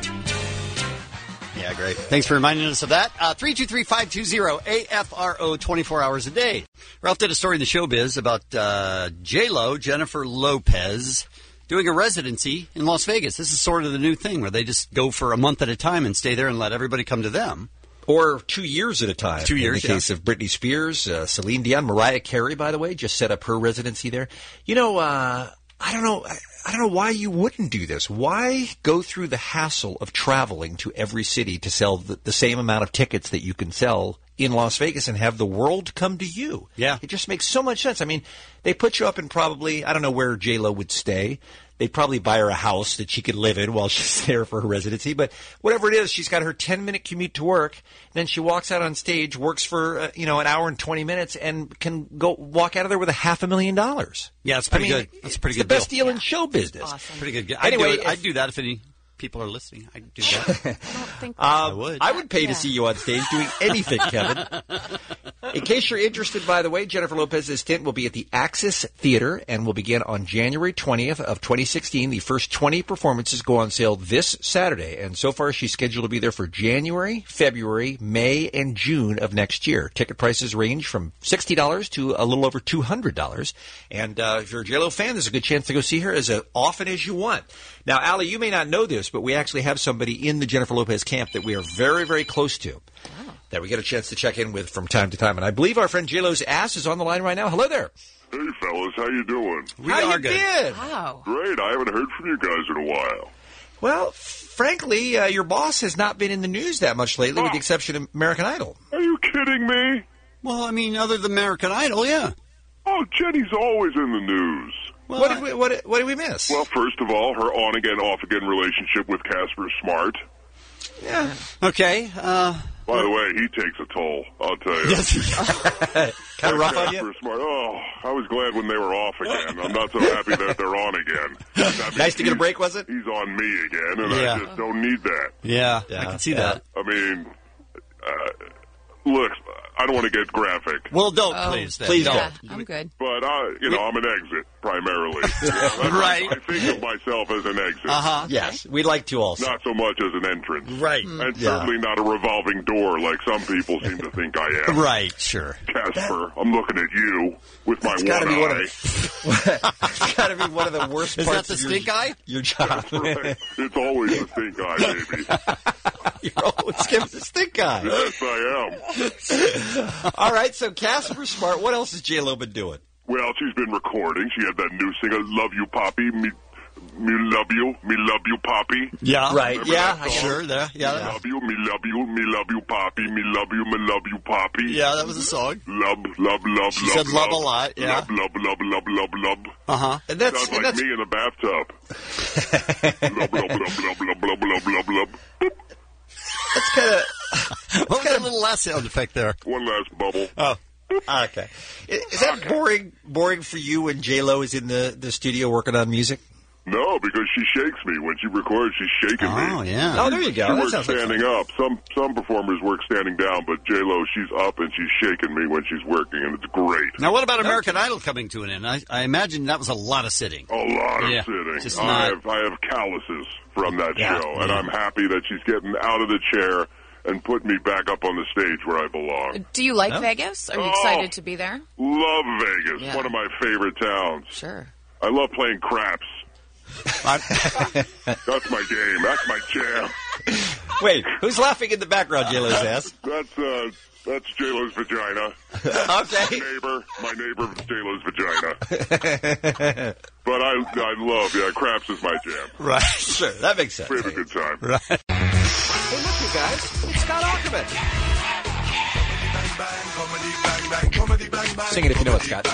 Yeah, great. Thanks for reminding us of that. Uh, three two three, five two zero, A F R O, twenty-four hours a day. Ralph did a story in the showbiz about uh, J-Lo, Jennifer Lopez, doing a residency in Las Vegas. This is sort of the new thing where they just go for a month at a time and stay there and let everybody come to them. Or two years at a time. Two years, In the yeah. case of Britney Spears, uh, Celine Dion, Mariah Carey, by the way, just set up her residency there. You know, uh, I don't know. I, I don't know why you wouldn't do this. Why go through the hassle of traveling to every city to sell the, the same amount of tickets that you can sell in Las Vegas and have the world come to you? Yeah. It just makes so much sense. I mean, they put you up in probably, I don't know where J-Lo would stay. They'd probably buy her a house that she could live in while she's there for her residency. But whatever it is, she's got her ten-minute commute to work. Then she walks out on stage, works for uh, you know an hour and twenty minutes, and can go walk out of there with a half a million dollars. Yeah, it's pretty I mean, good. That's a pretty it's good the best deal. deal in show business. Awesome. Pretty good. I'd Anyway, do it. if- I'd do that if any people are listening. I'd do that. I don't think Um, I would. I would pay Yeah. to see you on stage doing anything, Kevin. In case you're interested, by the way, Jennifer Lopez's stint will be at the Axis Theater and will begin on January twentieth of twenty sixteen. The first twenty performances go on sale this Saturday, and so far she's scheduled to be there for January, February, May, and June of next year. Ticket prices range from sixty dollars to a little over two hundred dollars. And uh, if you're a J Lo fan, there's a good chance to go see her as uh, often as you want. Now, Allie, you may not know this, but we actually have somebody in the Jennifer Lopez camp that we are very, very close to. Oh. That we get a chance to check in with from time to time. And I believe our friend J-Lo's ass is on the line right now. Hello there. Hey, fellas. How you doing? We how are you good. Been? Wow. Great. I haven't heard from you guys in a while. Well, frankly, uh, your boss has not been in the news that much lately, oh. with the exception of American Idol. Are you kidding me? Well, I mean, other than American Idol, yeah. Oh, Jenny's always in the news. Well, what, did we, what, what did we miss? Well, first of all, her on-again, off-again relationship with Casper Smart. Yeah. Okay. Uh, By the way, he takes a toll, I'll tell you. Yes. Kind of rough on you? Smart. Oh, I was glad when they were off again. I'm not so happy that they're on again. Nice to get a break, was it? He's on me again, and yeah. I just don't need that. Yeah, yeah. I can see yeah. that. I mean, uh, look, I don't want to get graphic. Well, don't, oh, please. Then. Please yeah, don't. I'm good. But, uh, you know, I'm an exit, primarily. You know, right. I, I think of myself as an exit. Uh-huh. Yes, we'd like to also. Not so much as an entrance. Right. And yeah. certainly not a revolving door like some people seem to think I am. Right, sure. Casper, that, I'm looking at you with my one gotta be eye. One of the, it's got to be one of the worst Is parts that the of stink your, eye? your job. That's right. It's always the stink eye, baby. You're always giving the stink eye. Yes, I am. All right, so Casper Smart, what else has J-Lo been doing? Well, she's been recording. She had that new single, Love You, Poppy, Me, me Love You, Me Love You, Poppy. Yeah, right. Remember Yeah, sure. There, yeah. Me love you, me love you, me love you, Poppy, me love you, me love you, Poppy. Yeah, that was a song. Love, love, love, she love, said love, love a lot, yeah. Love, love, love, love, love, love. Uh-huh. And that's, Sounds and like that's... me in the bathtub. love, love, love, love, love, love, love, love, love. That's kind of... What was that little last sound effect there? One last bubble. Oh, okay. Is that boring boring for you when J-Lo is in the, the studio working on music? No, because she shakes me. When she records, she's shaking oh, me. Oh, yeah. Oh, there you go. She that works sounds standing like up. Some some performers work standing down, but J-Lo, she's up and she's shaking me when she's working, and it's great. Now, what about American Idol coming to an end? I, I imagine that was a lot of sitting. A lot of yeah, sitting. Just I, not... have, I have calluses from that yeah, show, yeah. and I'm happy that she's getting out of the chair and put me back up on the stage where I belong. Do you like Oh. Vegas? Are you Oh. excited to be there? Love Vegas. Yeah. One of my favorite towns. Sure. I love playing craps. That's my game. That's my jam. Wait, who's laughing in the background, J-Lo's ass? That's, uh, that's J-Lo's vagina. Okay. My neighbor, my neighbor J-Lo's vagina. But I, I love, yeah, craps is my jam. Right, sure. That makes sense. We have a good time. Right. Hey, look, you guys. It's Scott Ackerman. Sing it if you know it, Scott.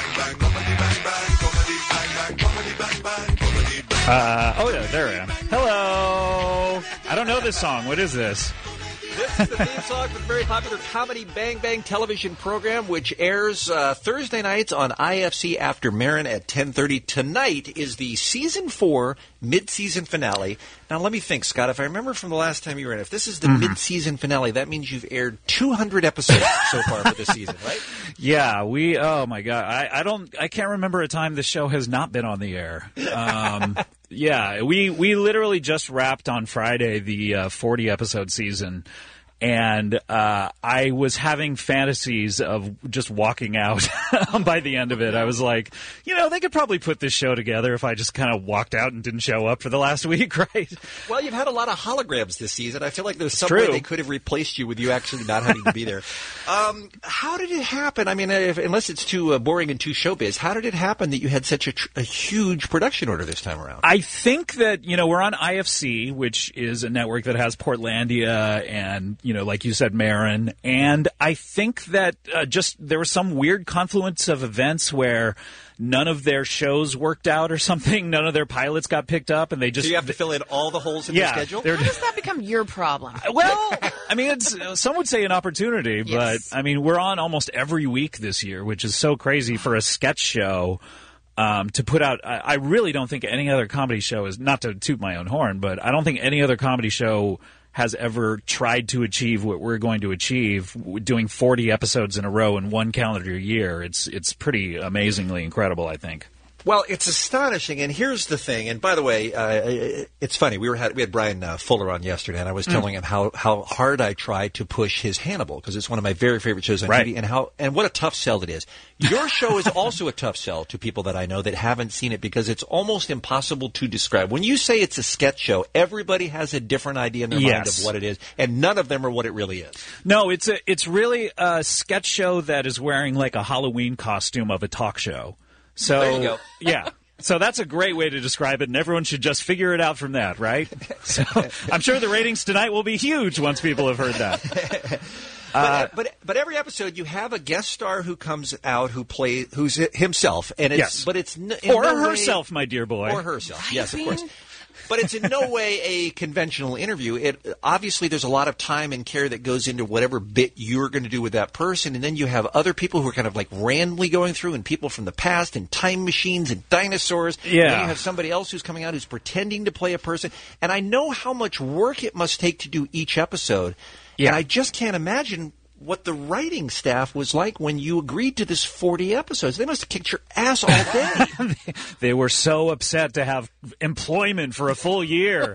Uh, oh, yeah, there I am. Hello. I don't know this song. What is this? This is the theme song for the very popular Comedy Bang Bang television program, which airs uh, Thursday nights on I F C after Marin at ten thirty. Tonight is the season four mid-season finale. Now, let me think, Scott. If I remember from the last time you were in, if this is the mm-hmm. mid-season finale, that means you've aired two hundred episodes so far for this season, right? Yeah, we. Oh my God, I, I don't. I can't remember a time the show has not been on the air. Um, yeah, we we literally just wrapped on Friday the uh, forty episode season. And uh, I was having fantasies of just walking out by the end of it. I was like, you know, they could probably put this show together if I just kind of walked out and didn't show up for the last week, right? Well, you've had a lot of holograms this season. I feel like there's some True. way they could have replaced you with you actually not having to be there. Um, how did it happen? I mean, if, unless it's too uh, boring and too showbiz, how did it happen that you had such a, tr- a huge production order this time around? I think that, you know, we're on I F C, which is a network that has Portlandia and, you know, like you said, Marin. And I think that uh, just there was some weird confluence of events where none of their shows worked out or something. None of their pilots got picked up, and they just... So you have to fill in all the holes in yeah, your schedule? How does that become your problem? Well, I mean, it's some would say an opportunity, Yes. but, I mean, we're on almost every week this year, which is so crazy for a sketch show. Um, to put out, I, I really don't think any other comedy show is, not to toot my own horn, but I don't think any other comedy show has ever tried to achieve what we're going to achieve, doing forty episodes in a row in one calendar year. It's it's pretty amazingly incredible, I think. Well, it's astonishing, and here's the thing. And by the way, uh, it's funny. We were had, we had Brian uh, Fuller on yesterday, and I was telling mm. him how, how hard I try to push his Hannibal because it's one of my very favorite shows on right. T V, and how and what a tough sell it is. Your show is also a tough sell to people that I know that haven't seen it because it's almost impossible to describe. When you say it's a sketch show, everybody has a different idea in their yes. mind of what it is, and none of them are what it really is. No, it's a it's really a sketch show that is wearing like a Halloween costume of a talk show. So there you go. yeah. So that's a great way to describe it, and everyone should just figure it out from that, right? So I'm sure the ratings tonight will be huge once people have heard that. Uh, but, but but every episode you have a guest star who comes out who plays who's himself, and it's yes. but it's n- or no herself, way, my dear boy, or herself. Yes, of course. But it's in no way a conventional interview. It obviously there's a lot of time and care that goes into whatever bit you're going to do with that person, and then you have other people who are kind of like randomly going through, and people from the past, and time machines, and dinosaurs. Yeah. And then you have somebody else who's coming out who's pretending to play a person, and I know how much work it must take to do each episode. Yeah. And I just can't imagine what the writing staff was like when you agreed to this forty episodes. They must have kicked your ass all day. They were so upset to have employment for a full year.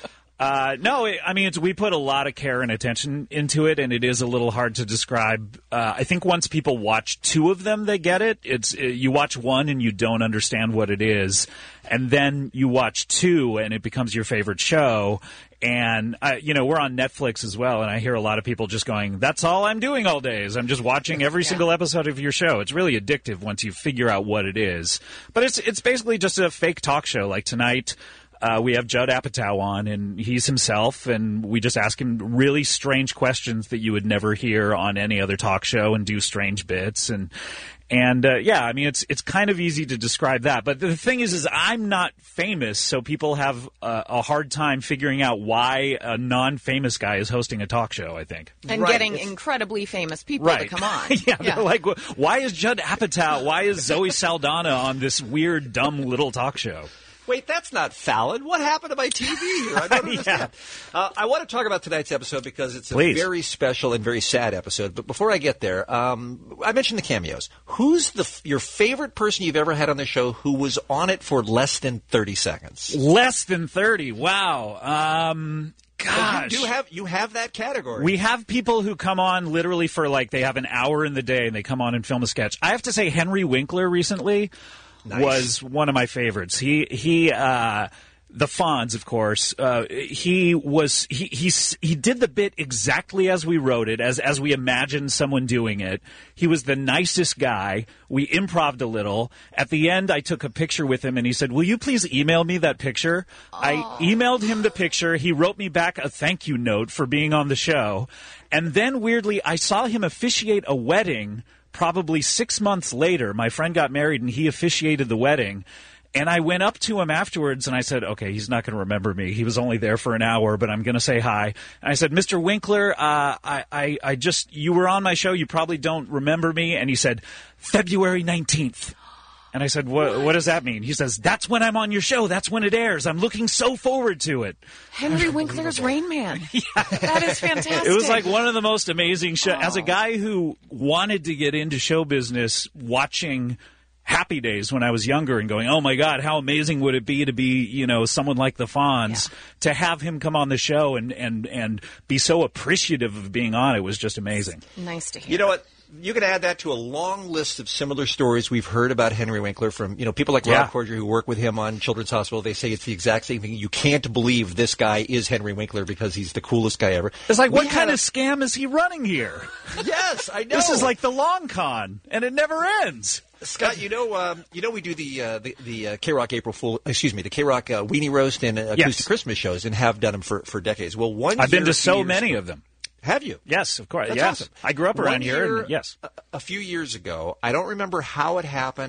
Uh, no, it, I mean, it's, we put a lot of care and attention into it, and it is a little hard to describe. Uh, I think once people watch two of them, they get it. It's uh, you watch one and you don't understand what it is, and then you watch two and it becomes your favorite show. And, uh, you know, we're on Netflix as well, and I hear a lot of people just going, that's all I'm doing all day is I'm just watching every yeah. single episode of your show. It's really addictive once you figure out what it is. But it's it's basically just a fake talk show. Like tonight, uh, we have Judd Apatow on, and he's himself, and we just ask him really strange questions that you would never hear on any other talk show and do strange bits. And And, uh, yeah, I mean, it's it's kind of easy to describe that. But the thing is, is I'm not famous, so people have uh, a hard time figuring out why a non-famous guy is hosting a talk show, I think. And right. getting it's, incredibly famous people right. to come on. yeah, yeah. They're like, why is Judd Apatow, why is Zoe Saldana on this weird, dumb little talk show? Wait, that's not Fallon. What happened to my T V here? I don't understand. yeah. uh, I want to talk about tonight's episode because it's a Please. very special and very sad episode. But before I get there, um, I mentioned the cameos. Who's the your favorite person you've ever had on the show who was on it for less than thirty seconds? Less than thirty. Wow. Um, gosh. You do have you have that category. We have people who come on literally for like they have an hour in the day and they come on and film a sketch. I have to say Henry Winkler recently. Nice. Was one of my favorites. He he uh, the Fonz, of course. Uh, he was he he he did the bit exactly as we wrote it, as as we imagined someone doing it. He was the nicest guy. We improv'd a little. At the end, I took a picture with him, and he said, "Will you please email me that picture?" Aww. I emailed him the picture. He wrote me back a thank you note for being on the show, and then weirdly, I saw him officiate a wedding. Probably six months later, my friend got married, and he officiated the wedding. And I went up to him afterwards, and I said, okay, he's not going to remember me. He was only there for an hour, but I'm going to say hi. And I said, Mister Winkler, uh, I, I, I just, you were on my show. You probably don't remember me. And he said, February nineteenth. And I said, what, what does that mean? He says, that's when I'm on your show. That's when it airs. I'm looking so forward to it. Henry Winkler's Rain Man. Yeah. That is fantastic. It was like one of the most amazing shows. As a guy who wanted to get into show business, watching Happy Days when I was younger and going, oh, my God, how amazing would it be to be, you know, someone like the Fonz, yeah. to have him come on the show and, and, and be so appreciative of being on it was just amazing. Nice to hear. You know what? You can add that to a long list of similar stories we've heard about Henry Winkler from, you know, people like yeah. Rob Corddry who work with him on Children's Hospital. They say it's the exact same thing. You can't believe this guy is Henry Winkler because he's the coolest guy ever. It's like, we what kind a... of scam is he running here? Yes, I know. This is like the long con, and it never ends. Scott, you know, um, you know, we do the uh, the, the uh, K-Rock April Fool, excuse me, the K-Rock uh, Weenie Roast and uh, Acoustic yes. Christmas shows, and have done them for, for decades. Well, one I've year, been to so years, many of them. Have you? Yes, of course. That's yes. awesome. I grew up around One here. Year, and, yes. A, a few years ago, I don't remember how it happened. It,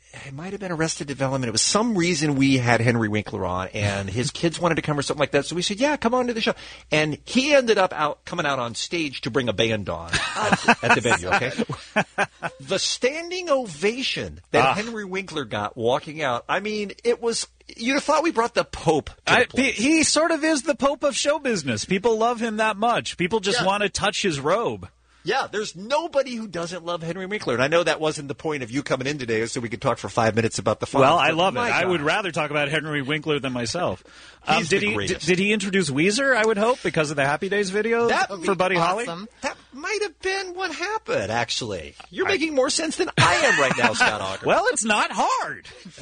it might have been Arrested Development. It was some reason we had Henry Winkler on, and his kids wanted to come or something like that. So we said, yeah, come on to the show. And he ended up out coming out on stage to bring a band on at, at the venue, okay? The standing ovation that Ah. Henry Winkler got walking out, I mean, it was... You'd have thought we brought the Pope to the I, place. he, he sort of is the Pope of show business. People love him that much. People just Yeah. want to touch his robe. Yeah, there's nobody who doesn't love Henry Winkler. And I know that wasn't the point of you coming in today, so we could talk for five minutes about the fun. Well, I but love it. my I would God. rather talk about Henry Winkler than myself. Um, He's did the he did, greatest. did he introduce Weezer, I would hope, because of the Happy Days video That would for be Buddy Holly? awesome. That might have been what happened, actually. You're making more sense than I am right now, Scott Auker. Well, it's not hard.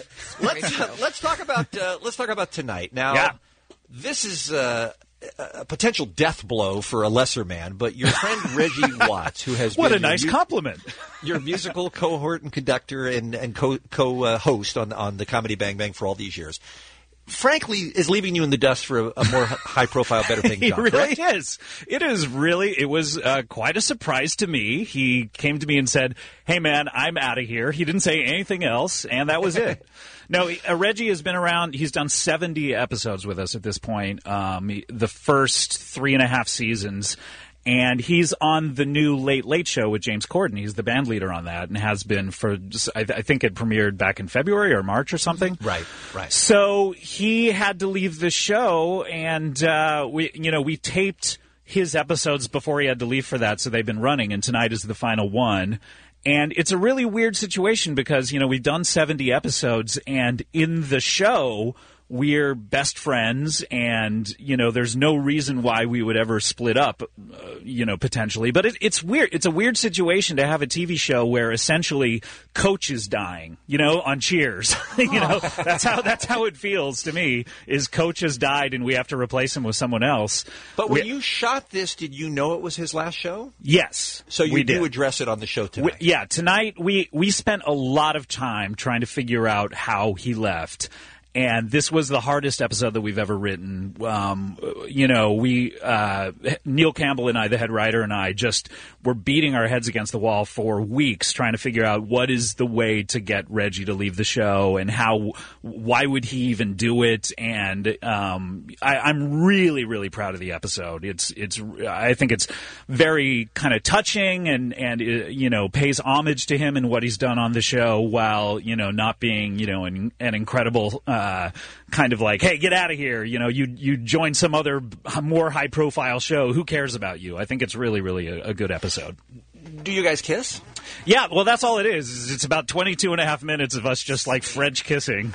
let's uh, let's talk about uh, let's talk about tonight. Now, Yeah. this is uh, a potential death blow for a lesser man, but your friend Reggie Watts, who has What been a nice your, compliment. your musical cohort and conductor and and co co uh, host on on the Comedy Bang Bang for all these years, frankly, is leaving you in the dust for a, a more high profile, better paying He job. really correct? is. It is really, it was uh, quite a surprise to me. He came to me and said, hey, man, I'm out of here. He didn't say anything else, and that was it. No, he- uh, Reggie has been around. He's done seventy episodes with us at this point, um, he- the first three and a half seasons. And he's on the new Late Late Show with James Corden. He's the band leader on that and has been for, just, I, I think it premiered back in February or March or something. Right, right. So he had to leave the show, and uh, we, you know, we taped his episodes before he had to leave for that, so they've been running, and tonight is the final one. And it's a really weird situation because, you know, we've done seventy episodes, and in the show, we're best friends, and, you know, there's no reason why we would ever split up, uh, you know, potentially. But it, it's weird. It's a weird situation to have a T V show where essentially Coach is dying, you know, on Cheers. you know, that's how that's how it feels to me, is Coach has died and we have to replace him with someone else. But when We- you shot this, did you know it was his last show? Yes. So you we do did. address it on the show We, tonight. yeah, tonight we, we spent a lot of time trying to figure out how he left. And this was the hardest episode that we've ever written. Um, you know, we, uh, Neil Campbell and I, the head writer, and I just were beating our heads against the wall for weeks trying to figure out what is the way to get Reggie to leave the show and how, why would he even do it? And um, I, I'm really, really proud of the episode. It's, it's, I think it's very kind of touching and, and, uh, you know, pays homage to him and what he's done on the show while, you know, not being, you know, an, an incredible, uh, kind of like, hey, get out of here. You know, you, you join some other more high profile show. Who cares about you? I think it's really, really a, a good episode. Do you guys kiss? Yeah, well, that's all it is. is It's about twenty-two and a half minutes of us just like French kissing.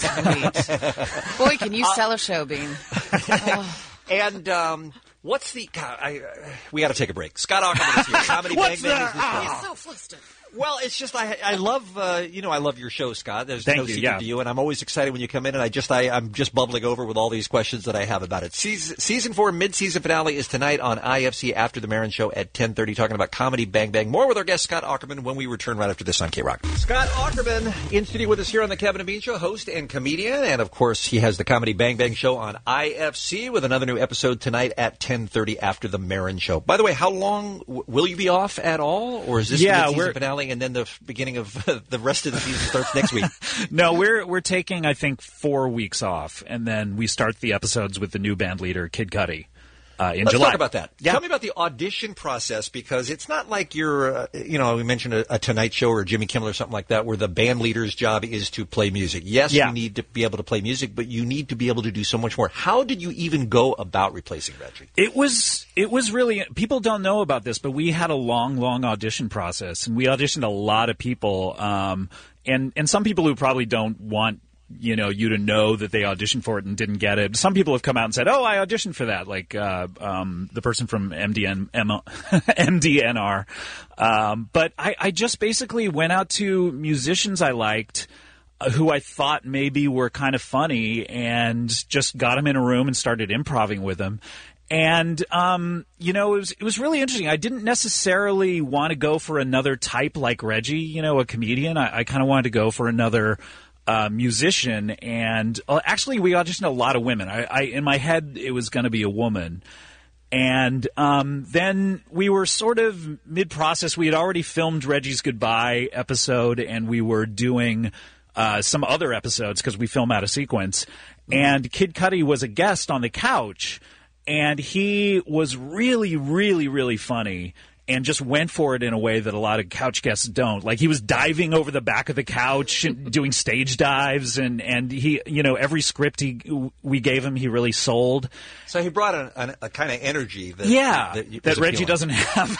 Boy, can you sell a show, Bean. And um, what's the? God, I, uh, we got to take a break. Scott Aukerman is here. Comedy Bang What's Bang that? is the show. He's so flustered. Well, it's just I I love uh, you know I love your show, Scott. There's Thank no you, secret yeah. to you, and I'm always excited when you come in. And I just I I'm just bubbling over with all these questions that I have about it. Season season four mid-season finale is tonight on I F C after the Marin Show at ten thirty. Talking about Comedy Bang Bang. More with our guest Scott Aukerman when we return right after this on K-Rock. Scott Aukerman in studio with us here on the Kevin and Bean Show, host and comedian, and of course he has the Comedy Bang Bang Show on I F C with another new episode tonight at ten thirty after the Marin Show. By the way, how long w- will you be off at all, or is this Yeah, the mid-season we're- finale and then the f- beginning of uh, the rest of the season starts next week? No, we're we're taking I think four weeks off, and then we start the episodes with the new band leader Kid Cudi uh, in Let's July. talk about that. Yeah. Tell me about the audition process, because it's not like you're, uh, you know, we mentioned a, a Tonight Show or a Jimmy Kimmel or something like that, where the band leader's job is to play music. Yes, Yeah. you need to be able to play music, but you need to be able to do so much more. How did you even go about replacing Reggie? It was it was really, people don't know about this, but we had a long, long audition process, and we auditioned a lot of people, um, and and some people who probably don't want, you know, you to know that they auditioned for it and didn't get it. Some people have come out and said, "Oh, I auditioned for that," like uh, um, the person from M D N M D N R. Um, but I, I just basically went out to musicians I liked, uh, who I thought maybe were kind of funny, and just got them in a room and started improvising with them. And, um, you know, it was, it was really interesting. I didn't necessarily want to go for another type like Reggie, you know, a comedian. I, I kind of wanted to go for another uh, musician. And uh, actually, we auditioned a lot of women. I, I in my head, it was going to be a woman. And um, then we were sort of mid-process. We had already filmed Reggie's Goodbye episode, and we were doing uh, some other episodes because we film out of sequence. And Kid Cudi was a guest on the couch, and he was really, really, really funny. And just went for it in a way that a lot of couch guests don't. Like, he was diving over the back of the couch and doing stage dives, and, and he, you know, every script he we gave him, he really sold. So he brought an, an, a kind of energy that yeah that, that, that Reggie doesn't have.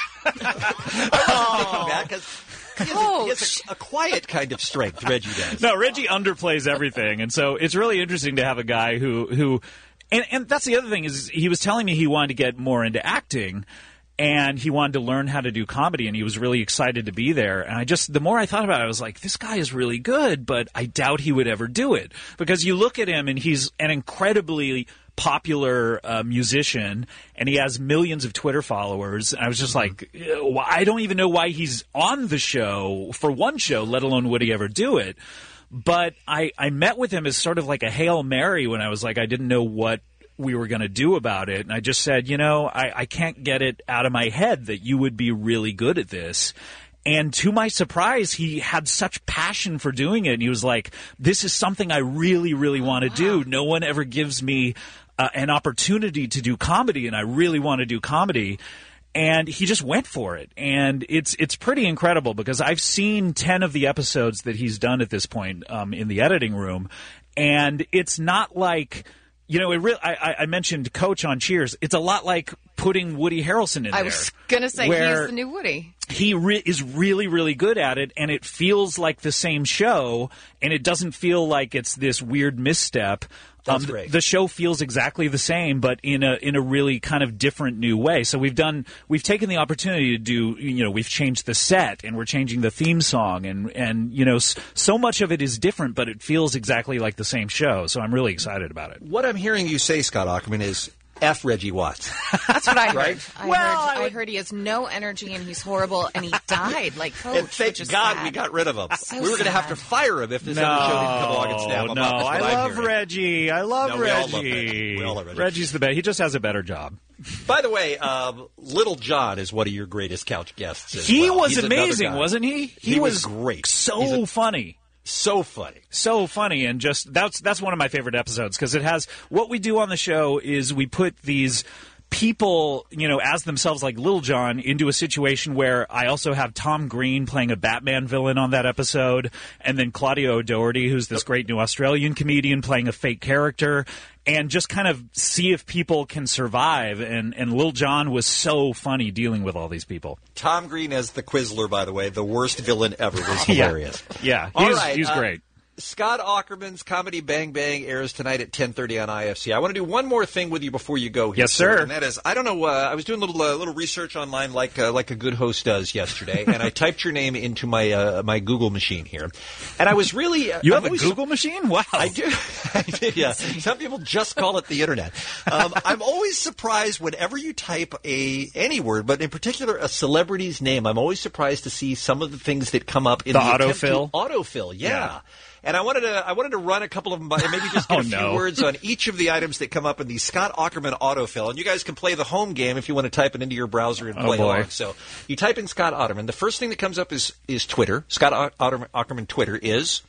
oh. He has, a, he has a, a quiet kind of strength. Reggie does. No, Reggie underplays everything, and so it's really interesting to have a guy who who, and and that's the other thing is he was telling me he wanted to get more into acting. And he wanted to learn how to do comedy, and he was really excited to be there. And I just, the more I thought about it, I was like, this guy is really good, but I doubt he would ever do it. Because you look at him, and he's an incredibly popular uh, musician, and he has millions of Twitter followers. And I was just like, I don't even know why he's on the show for one show, let alone would he ever do it. But I, I met with him as sort of like a Hail Mary when I was like, I didn't know what we were going to do about it. And I just said, you know, I, I can't get it out of my head that you would be really good at this. And to my surprise, he had such passion for doing it. And he was like, this is something I really, really want to do. No one ever gives me uh, an opportunity to do comedy, and I really want to do comedy. And he just went for it. And it's it's pretty incredible because I've seen ten of the episodes that he's done at this point um, in the editing room. And it's not like... You know, it really, I, I mentioned Coach on Cheers. It's a lot like putting Woody Harrelson in there. I was going to say, he's the new Woody. He re- is really, really good at it, and it feels like the same show, and it doesn't feel like it's this weird misstep. That's um, great. The show feels exactly the same, but in a in a really kind of different new way. So we've done we've taken the opportunity to do, you know, we've changed the set, and we're changing the theme song, and and you know, so much of it is different, but it feels exactly like the same show. So I'm really excited about it. What I'm hearing you say, Scott Aukerman, is F Reggie Watts. That's what I heard. Right? I, Well, heard I I heard he has no energy and he's horrible, and he died like Coach. And thank which is God sad. we got rid of him. So we were going to have to sad. fire him if this No, other show didn't come along and snap him no, up. That's what I I'm love hearing. Reggie. I love No, we all love Reggie. Reggie. We all love Reggie. Reggie's the best. He just has a better job. By the way, um, Little John is one of your greatest couch guests. As He well. was He's another amazing, guy. wasn't he? He, was, great. So He's a- funny. So funny. So funny, and just that's that's one of my favorite episodes because it has what we do on the show is we put these people, you know, as themselves, like Lil Jon, into a situation where I also have Tom Green playing a Batman villain on that episode, and then Claudia O'Doherty, who's this great new Australian comedian, playing a fake character, and just kind of see if people can survive. And, and Lil Jon was so funny dealing with all these people. Tom Green as the Quizler, by the way, the worst villain ever, was hilarious. Yeah, All he's, right, he's uh, great. Scott Aukerman's Comedy Bang Bang airs tonight at ten thirty on I F C. I want to do one more thing with you before you go here, Yes, sir. And that is, I don't know, uh, I was doing a little uh, little research online like uh, like a good host does yesterday, and I typed your name into my uh, my Google machine here. And I was really... Uh, You I'm have a always- Google machine? Wow. I do. I do, yeah. Some people just call it the internet. Um, I'm always surprised whenever you type a any word, but in particular a celebrity's name. I'm always surprised to see some of the things that come up in The the, attempt to- autofill? Autofill, yeah. Yeah. And I wanted to I wanted to run a couple of them by, and maybe just get Oh, a few no. words on each of the items that come up in the Scott Aukerman autofill. And you guys can play the home game if you want to type it into your browser and Oh, play boy. along. So you type in Scott Aukerman. The first thing that comes up is is Twitter. Scott Aukerman, Aukerman Twitter is...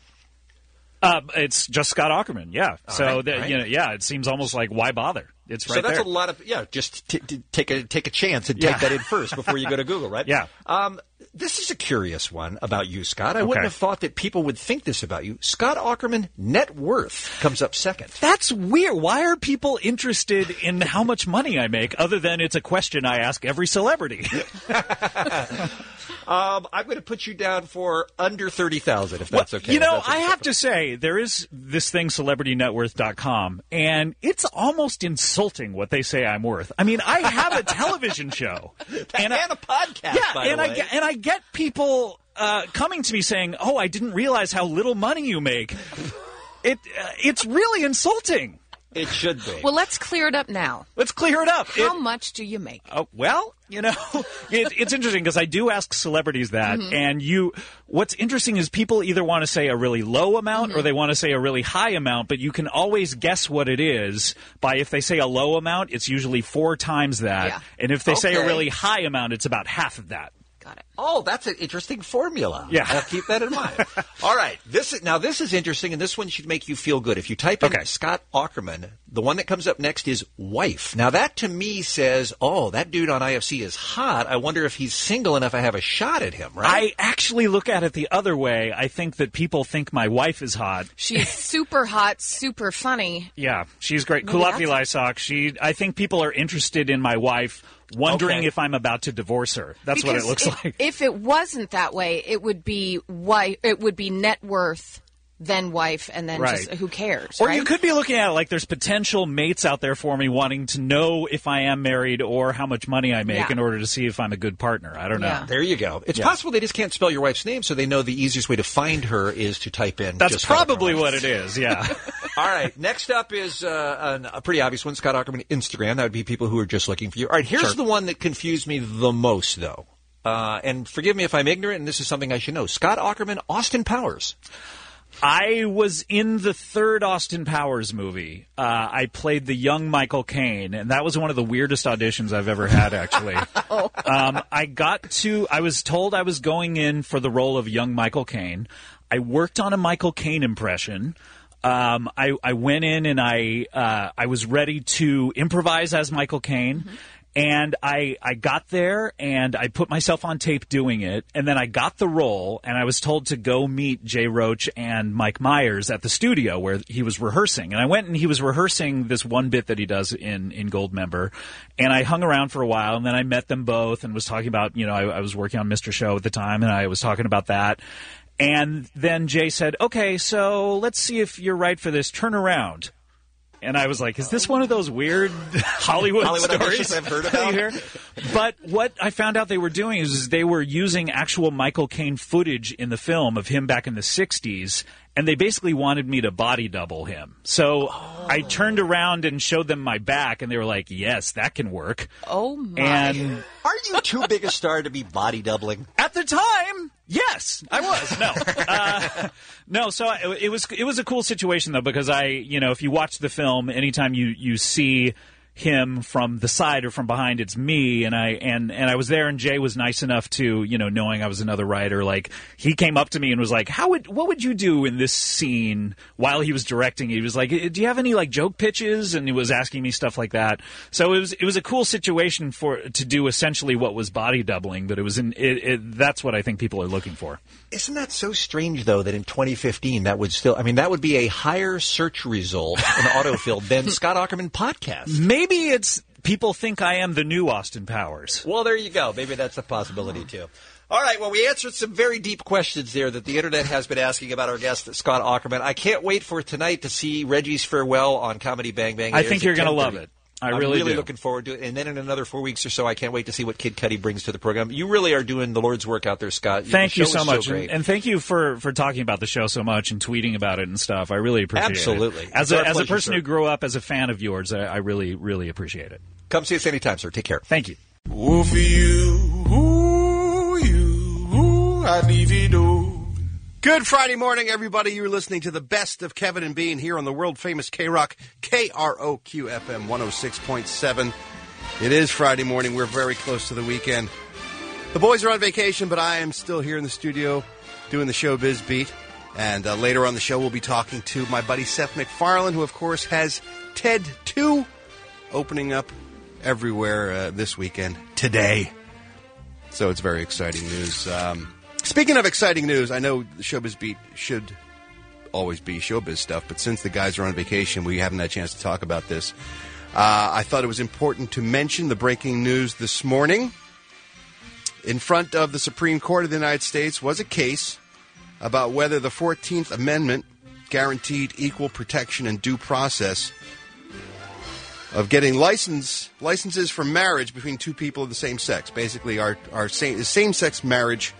Uh, it's just Scott Aukerman, yeah. All so, right, that, all right. you know, yeah, it seems almost like why bother? It's right so that's there. a lot of yeah. Just t- t- take a take a chance and Yeah. type that in first before you go to Google, right? Yeah. Um, this is a curious one about you, Scott. I Okay. wouldn't have thought that people would think this about you. Scott Aukerman net worth comes up second. That's weird. Why are people interested in how much money I make other than it's a question I ask every celebrity? Um, I'm going to put you down for under thirty thousand, if that's okay. You know, If that's I okay. have to say, there is this thing, celebrity net worth dot com, and it's almost insulting what they say I'm worth. I mean, I have a television show. and, I- a podcast, Yeah, by and the I way. get, and I get people uh, coming to me saying, "Oh, I didn't realize how little money you make." It uh, it's really insulting. It should be. Well, let's clear it up now. Let's clear it up. How It- much do you make? Oh, well, you know, it, it's interesting because I do ask celebrities that, Mhm. and you. What's interesting is people either want to say a really low amount Mhm. or they want to say a really high amount, but you can always guess what it is by if they say a low amount, it's usually four times that, Yeah. and if they say a Okay. really high amount, it's about half of that. Got it. Oh, that's an interesting formula. Yeah. I'll keep that in mind. All right. This is, now, this is interesting, and this one should make you feel good. If you type in Okay. Scott Aukerman, the one that comes up next is wife. Now, that to me says, oh, that dude on I F C is hot. I wonder if he's single enough I have a shot at him, right? I actually look at it the other way. I think that people think my wife is hot. She's super hot, super funny. Yeah, she's great. Maybe Kulapni that's- Lysak. She, I think people are interested in my wife, wondering Okay. if I'm about to divorce her. That's what it Because looks if, like. If it wasn't that way, it would be wife. It would be net worth, then wife, and then Right. just who cares? Or right? you could be looking at it like there's potential mates out there for me wanting to know if I am married or how much money I make Yeah. in order to see if I'm a good partner. I don't know. Yeah. There you go. It's Yeah. possible they just can't spell your wife's name, so they know the easiest way to find her is to type in. That's just Scott probably Aukerman. what it is, yeah. All right. Next up is uh, an, a pretty obvious one, Scott Aukerman Instagram. That would be people who are just looking for you. All right. Here's Sure. the one that confused me the most, though. Uh, and forgive me if I'm ignorant, and this is something I should know. Scott Aukerman, Austin Powers. I was in the third Austin Powers movie. Uh, I played the young Michael Caine, and that was one of the weirdest auditions I've ever had, actually. um, I got to, I was told I was going in for the role of young Michael Caine. I worked on a Michael Caine impression. Um, I, I went in and I, uh, I was ready to improvise as Michael Caine. And I, I got there and I put myself on tape doing it. And then I got the role and I was told to go meet Jay Roach and Mike Myers at the studio where he was rehearsing. And I went and he was rehearsing this one bit that he does in, in Goldmember. And I hung around for a while and then I met them both and was talking about, you know, I, I was working on Mister Show at the time and I was talking about that. And then Jay said, okay, so let's see if you're right for this. Turn around. And I was like, is this one of those weird Hollywood, Hollywood stories auditions I've heard about? you hear? But what I found out they were doing is, is they were using actual Michael Caine footage in the film of him back in the sixties, and they basically wanted me to body double him. So Oh. I turned around and showed them my back, and they were like, yes, that can work. Oh, my. And Aren't you too big a star to be body doubling? at the time, yes, I was. No, uh, no. So I, it was it was a cool situation though, because I, you know, if you watch the film, anytime you you see him from the side or from behind, it's me. And I and and I was there, and Jay was nice enough to, you know, knowing I was another writer, like he came up to me and was like, "How would what would you do in this scene?" While he was directing, he was like, "Do you have any like joke pitches?" And he was asking me stuff like that. So it was it was a cool situation for to do essentially what was body doubling, but it was in it, it that's what I think people are looking for. Isn't that so strange, though, that in twenty fifteen that would still, I mean, that would be a higher search result in autofill than Scott Aukerman podcast. Maybe it's people think I am the new Austin Powers. Well, there you go. Maybe that's a possibility, too. All right, well, we answered some very deep questions there that the Internet has been asking about our guest, Scott Aukerman. I can't wait for tonight to see Reggie's Farewell on Comedy Bang Bang. It I airs think at you're going to ten love thirty. it. I I'm really really do. looking forward to it. And then in another four weeks or so, I can't wait to see what Kid Cudi brings to the program. You really are doing the Lord's work out there, Scott. Thank The you show so is much, great. and, and thank you for, for talking about the show so much and tweeting about it and stuff. I really appreciate Absolutely. it. As It's a our as a pleasure, person sir. who grew up as a fan of yours, I, I really really appreciate it. Come see us anytime, sir. Take care. Thank you. Oh, for you, ooh, you, ooh, I'd leave it all. Good Friday morning, everybody. You're listening to the best of Kevin and Bean here on the world-famous K-Rock, K R O Q F M one oh six point seven. It is Friday morning. We're very close to the weekend. The boys are on vacation, but I am still here in the studio doing the Showbiz Beat. And uh, later on the show, we'll be talking to my buddy Seth MacFarlane, who, of course, has TED two opening up everywhere uh, this weekend, today. So it's very exciting news. Um, speaking of exciting news, I know the Showbiz Beat should always be showbiz stuff, but since the guys are on vacation, we haven't had a chance to talk about this. Uh, I thought it was important to mention the breaking news this morning. In front of the Supreme Court of the United States was a case about whether the fourteenth Amendment guaranteed equal protection and due process of getting license licenses for marriage between two people of the same sex. Basically, our, our same, same-sex marriage,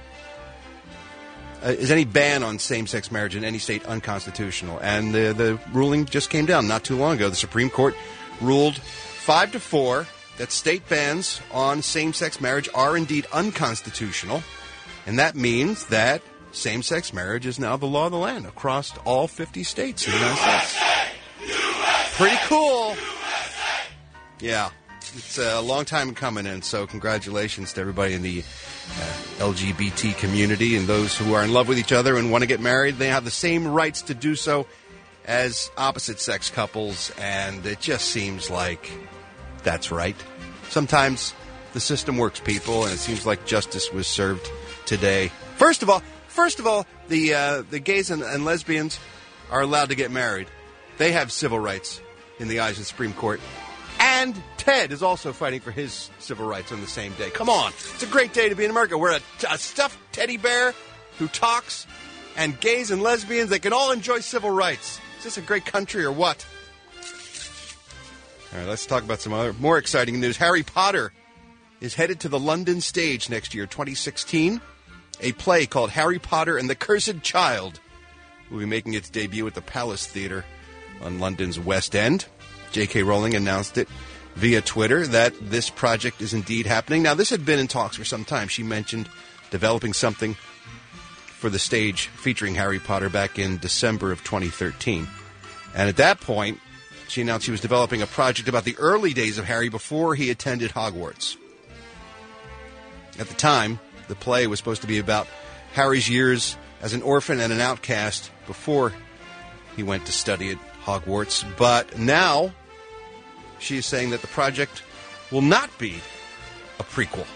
uh, is any ban on same-sex marriage in any state unconstitutional? And the, the ruling just came down not too long ago. The Supreme Court ruled five to four that state bans on same-sex marriage are indeed unconstitutional, and that means that same-sex marriage is now the law of the land across all fifty states in the United States. Pretty cool. Yeah. It's a long time coming, and so congratulations to everybody in the uh, L G B T community and those who are in love with each other and want to get married. They have the same rights to do so as opposite-sex couples, and it just seems like that's right. Sometimes the system works, people, and it seems like justice was served today. First of all, first of all, the uh, the gays and, and lesbians are allowed to get married. They have civil rights in the eyes of the Supreme Court. And Ted is also fighting for his civil rights on the same day. Come on. It's a great day to be in America. We're a, a stuffed teddy bear who talks, and gays and lesbians, they can all enjoy civil rights. Is this a great country or what? All right, let's talk about some other more exciting news. Harry Potter is headed to the London stage next year, twenty sixteen. A play called Harry Potter and the Cursed Child will be making its debut at the Palace Theatre on London's West End. J K. Rowling announced it via Twitter that this project is indeed happening. Now, this had been in talks for some time. She mentioned developing something for the stage featuring Harry Potter back in December of twenty thirteen. And at that point, she announced she was developing a project about the early days of Harry before he attended Hogwarts. At the time, the play was supposed to be about Harry's years as an orphan and an outcast before he went to study at Hogwarts. But now she is saying that the project will not be a prequel.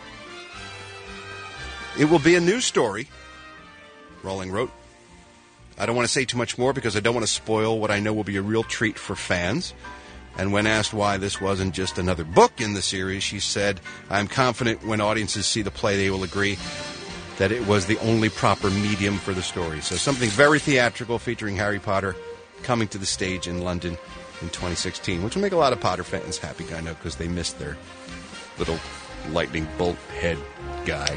It will be a new story, Rowling wrote. I don't want to say too much more because I don't want to spoil what I know will be a real treat for fans. And when asked why this wasn't just another book in the series, she said, I'm confident when audiences see the play, they will agree that it was the only proper medium for the story. So something very theatrical featuring Harry Potter coming to the stage in London in twenty sixteen, which will make a lot of Potter fans happy, I know, because they missed their little lightning bolt head guy.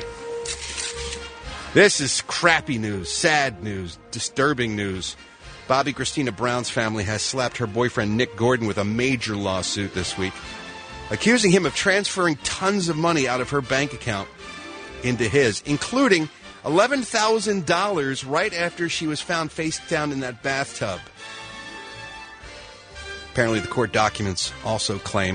This is crappy news, sad news, disturbing news. Bobby Christina Brown's family has slapped her boyfriend Nick Gordon with a major lawsuit this week, accusing him of transferring tons of money out of her bank account into his, including eleven thousand dollars right after she was found face down in that bathtub. Apparently, the court documents also claim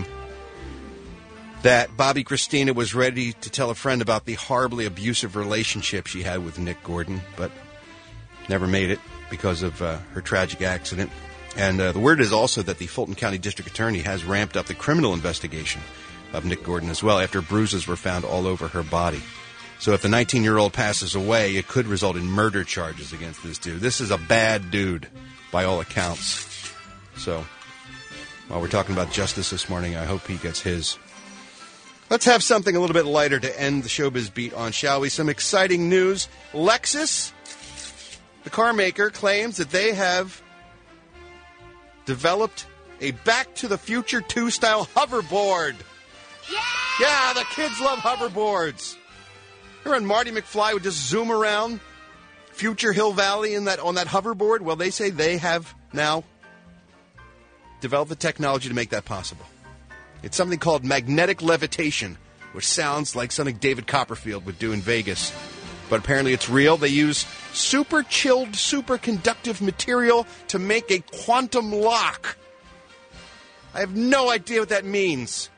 that Bobby Christina was ready to tell a friend about the horribly abusive relationship she had with Nick Gordon, but never made it because of uh, her tragic accident. And uh, the word is also that the Fulton County District Attorney has ramped up the criminal investigation of Nick Gordon as well, after bruises were found all over her body. So if the nineteen-year-old passes away, it could result in murder charges against this dude. This is a bad dude, by all accounts. So while we're talking about justice this morning, I hope he gets his. Let's have something a little bit lighter to end the showbiz beat on, shall we? Some exciting news. Lexus, the car maker, claims that they have developed a Back to the Future two style hoverboard. Yeah! Yeah, the kids love hoverboards. Remember when Marty McFly would just zoom around Future Hill Valley in that on that hoverboard? Well, they say they have now developed the technology to make that possible. It's something called magnetic levitation, which sounds like something David Copperfield would do in Vegas. But apparently it's real. They use super chilled, superconductive material to make a quantum lock. I have no idea what that means.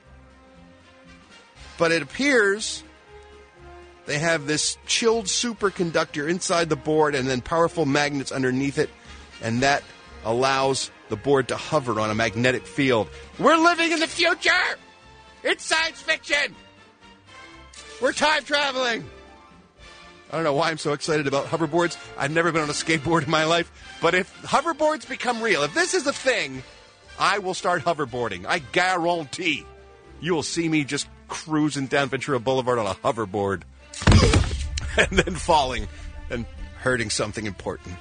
But it appears they have this chilled superconductor inside the board and then powerful magnets underneath it, and that allows the board to hover on a magnetic field. We're living in the future! It's science fiction! We're time traveling! I don't know why I'm so excited about hoverboards. I've never been on a skateboard in my life. But if hoverboards become real, if this is a thing, I will start hoverboarding. I guarantee you will see me just cruising down Ventura Boulevard on a hoverboard and then falling and hurting something important.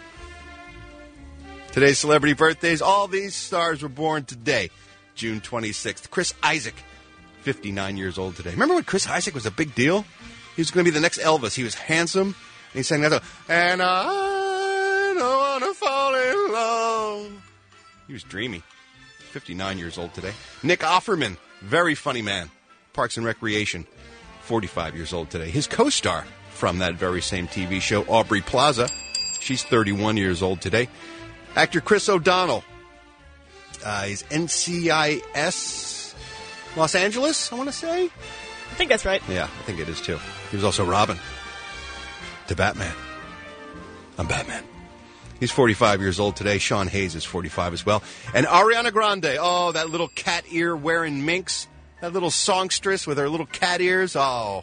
Today's celebrity birthdays. All these stars were born today, June twenty-sixth. Chris Isaak, fifty-nine years old today. Remember when Chris Isaak was a big deal? He was going to be the next Elvis. He was handsome, and he sang that, and I don't want to fall in love. He was dreamy. fifty-nine years old today. Nick Offerman, very funny man. Parks and Recreation, forty-five years old today. His co-star from that very same T V show, Aubrey Plaza, she's thirty-one years old today. Actor Chris O'Donnell, uh, he's N C I S Los Angeles, I want to say. I think that's right. Yeah, I think it is too. He was also Robin to Batman. I'm Batman. He's forty-five years old today. Sean Hayes is forty-five as well. And Ariana Grande, oh, that little cat ear wearing minx. That little songstress with her little cat ears. Oh.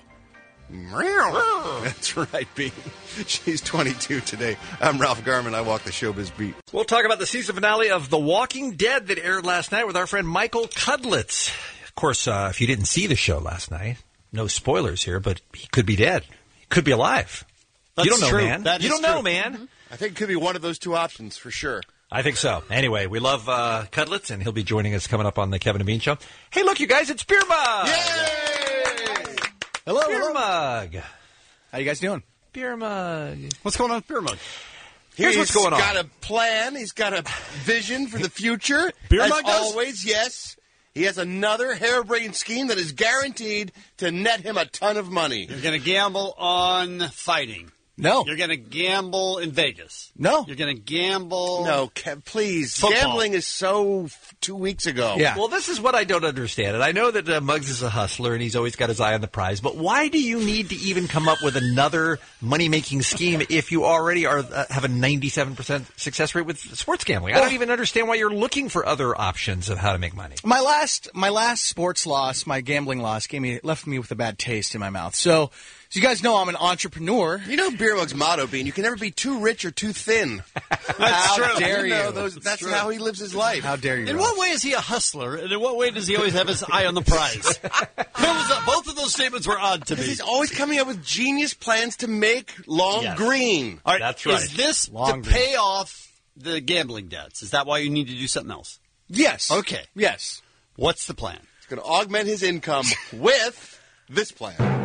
That's right, Bean. She's twenty-two today. I'm Ralph Garman. I walk the showbiz beat. We'll talk about the season finale of The Walking Dead that aired last night with our friend Michael Cudlitz. Of course, uh, if you didn't see the show last night, no spoilers here, but he could be dead. He could be alive. That's you don't know, true. man. That you is don't know, true. man. Mm-hmm. I think it could be one of those two options for sure. I think so. Anyway, we love uh, Cudlitz, and he'll be joining us coming up on the Kevin and Bean Show. Hey, look, you guys, it's Beer Mug! Yay! Hello, Beer hello. Mug. How you guys doing? Beer Mug. What's going on with Beer Mug? Here's He's what's going on. got a plan. He's got a vision for the future. Beer As Mug does? always, yes. He has another harebrained scheme that is guaranteed to net him a ton of money. You're going to gamble on fighting. No. You're going to gamble in Vegas. No. You're going to gamble. No, Kev, please. Football. Gambling is so f- two weeks ago. Well, this is what I don't understand. And I know that uh, Muggs is a hustler and he's always got his eye on the prize. But why do you need to even come up with another money-making scheme if you already are uh, have a ninety-seven percent success rate with sports gambling? I don't even understand why you're looking for other options of how to make money. My last, my last sports loss, my gambling loss, gave me left me with a bad taste in my mouth. So, as you guys know, I'm an entrepreneur. You know Beer Mug's motto being, you can never be too rich or too thin. That's How true. dare you? You know, those, That's that's true. how he lives his life. How dare you? In Ralph. what way is he a hustler, and in what way does he always have his eye on the prize? Both of those statements were odd to me. He's always coming up with genius plans to make Long Yes. Green. All right, That's right. Is this Long to pay off the gambling debts? Is that why you need to do something else? Yes. Okay. Yes. What's the plan? It's going to augment his income with this plan.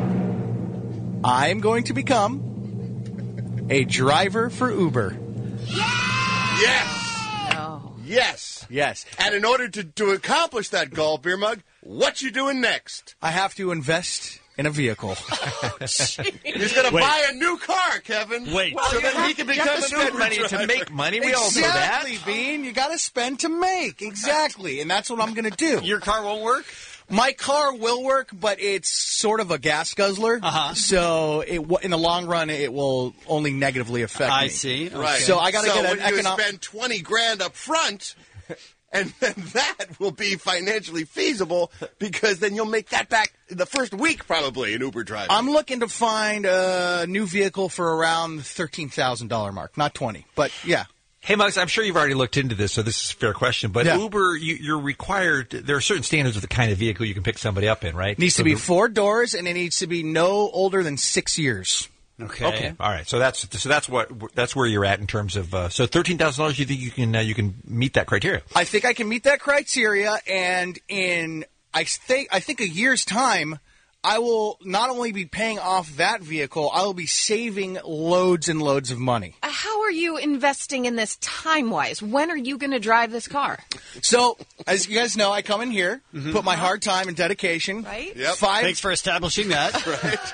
I am going to become a driver for Uber. Yes. No. Yes. Yes. And in order to, to accomplish that goal, Beer Mug, what you doing next? I have to invest in a vehicle. He's going to Wait. buy a new car, Kevin. Wait. so you that have- he can you become have to an spend Uber money to driver. make money. We all know that. Exactly, Bean. You got to spend to make. Exactly. And that's what I'm going to do. Your car won't work? My car will work, but it's sort of a gas guzzler. Uh-huh. So it, w- in the long run, it will only negatively affect I me. see. Right. So I got to so get an when you economic. spend twenty grand up front, and then that will be financially feasible because then you'll make that back in the first week probably in Uber driving. I'm looking to find a new vehicle for around the thirteen thousand dollars mark, not twenty, but yeah. Hey, Muggs, I'm sure you've already looked into this, so this is a fair question. But Yeah. Uber, you, you're required, there are certain standards of the kind of vehicle you can pick somebody up in, right? Needs So to be the- four doors, and it needs to be no older than six years. Okay. Okay, all right. So that's so that's what that's where you're at in terms of uh, so thirteen thousand dollars. You think you can uh, you can meet that criteria? I think I can meet that criteria, and in I think I think a year's time, I will not only be paying off that vehicle, I will be saving loads and loads of money. Uh, How are you investing in this time-wise? When are you going to drive this car? So, as you guys know, I come in here, put my hard time and dedication. Right? Yep. Five, Thanks for establishing that.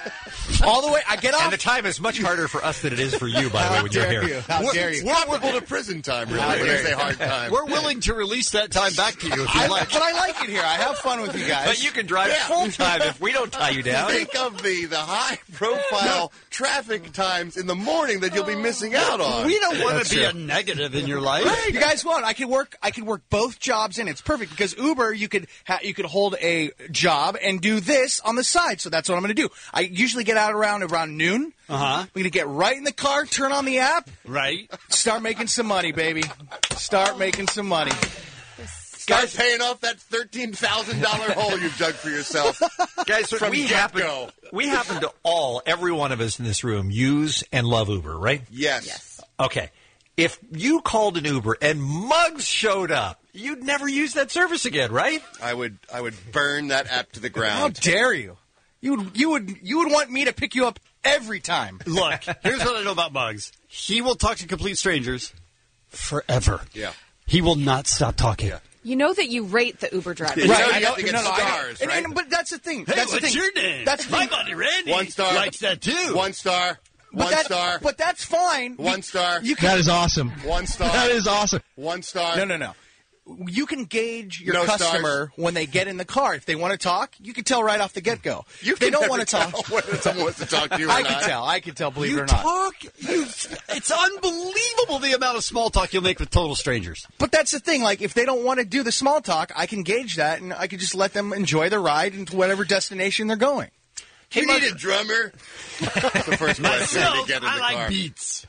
all the way. I get off. And the time is much harder for us than it is for you, by the way, when you're dare here. you? How We're- dare you? We're comparable to prison time, really. When I say hard time. We're willing to release that time back to you if you I, like. but I like it here. I have fun with you guys. But you can drive Yeah. full time if we don't tie you down. Think of the, the high-profile traffic times in the morning that you'll be missing out on. We don't want That's to be true. a negative in your life. You guys won't. I could work. I could work both jobs in. It's perfect because Uber, you could ha- you could hold a job and do this on the side. So that's what I'm going to do. I usually get out around around noon. Uh huh. I'm going to get right in the car, turn on the app, Right. start making some money, baby. Start making some money. Start paying off that thirteen thousand dollars hole you've dug for yourself. Guys, so From we happen, get-go. we happen to all, every one of us in this room, use and love Uber, right? Yes. Yes. Okay. If you called an Uber and Muggs showed up, you'd never use that service again, right? I would I would burn that app to the How ground. dare you? You would you would you would want me to pick you up every time. Look, here's what I know about Muggs. He will talk to complete strangers forever. Yeah. He will not stop talking. You know that you rate the Uber driver. You know Right, you I have know- to get no, no, I know. stars, And- right? and- but that's the thing. Hey, that's the what's thing. your name? That's the My thing. buddy Randy One star. likes that too. One star. But One that- star. But that's fine. One star. You can, That is awesome. One star. That is awesome. One star. No, no, no. you can gauge your No customer when they get in the car. If they want to talk, you can tell right off the get-go. You if they can don't never want to talk. tell whether someone wants to talk to you or I not. can tell. I can tell, believe you it or not. talk, you, it's unbelievable the amount of small talk you'll make with total strangers. But that's the thing. Like, if they don't want to do the small talk, I can gauge that, and I can just let them enjoy the ride into whatever destination they're going. We need a drummer. That's the first question to get in the I like car. beats.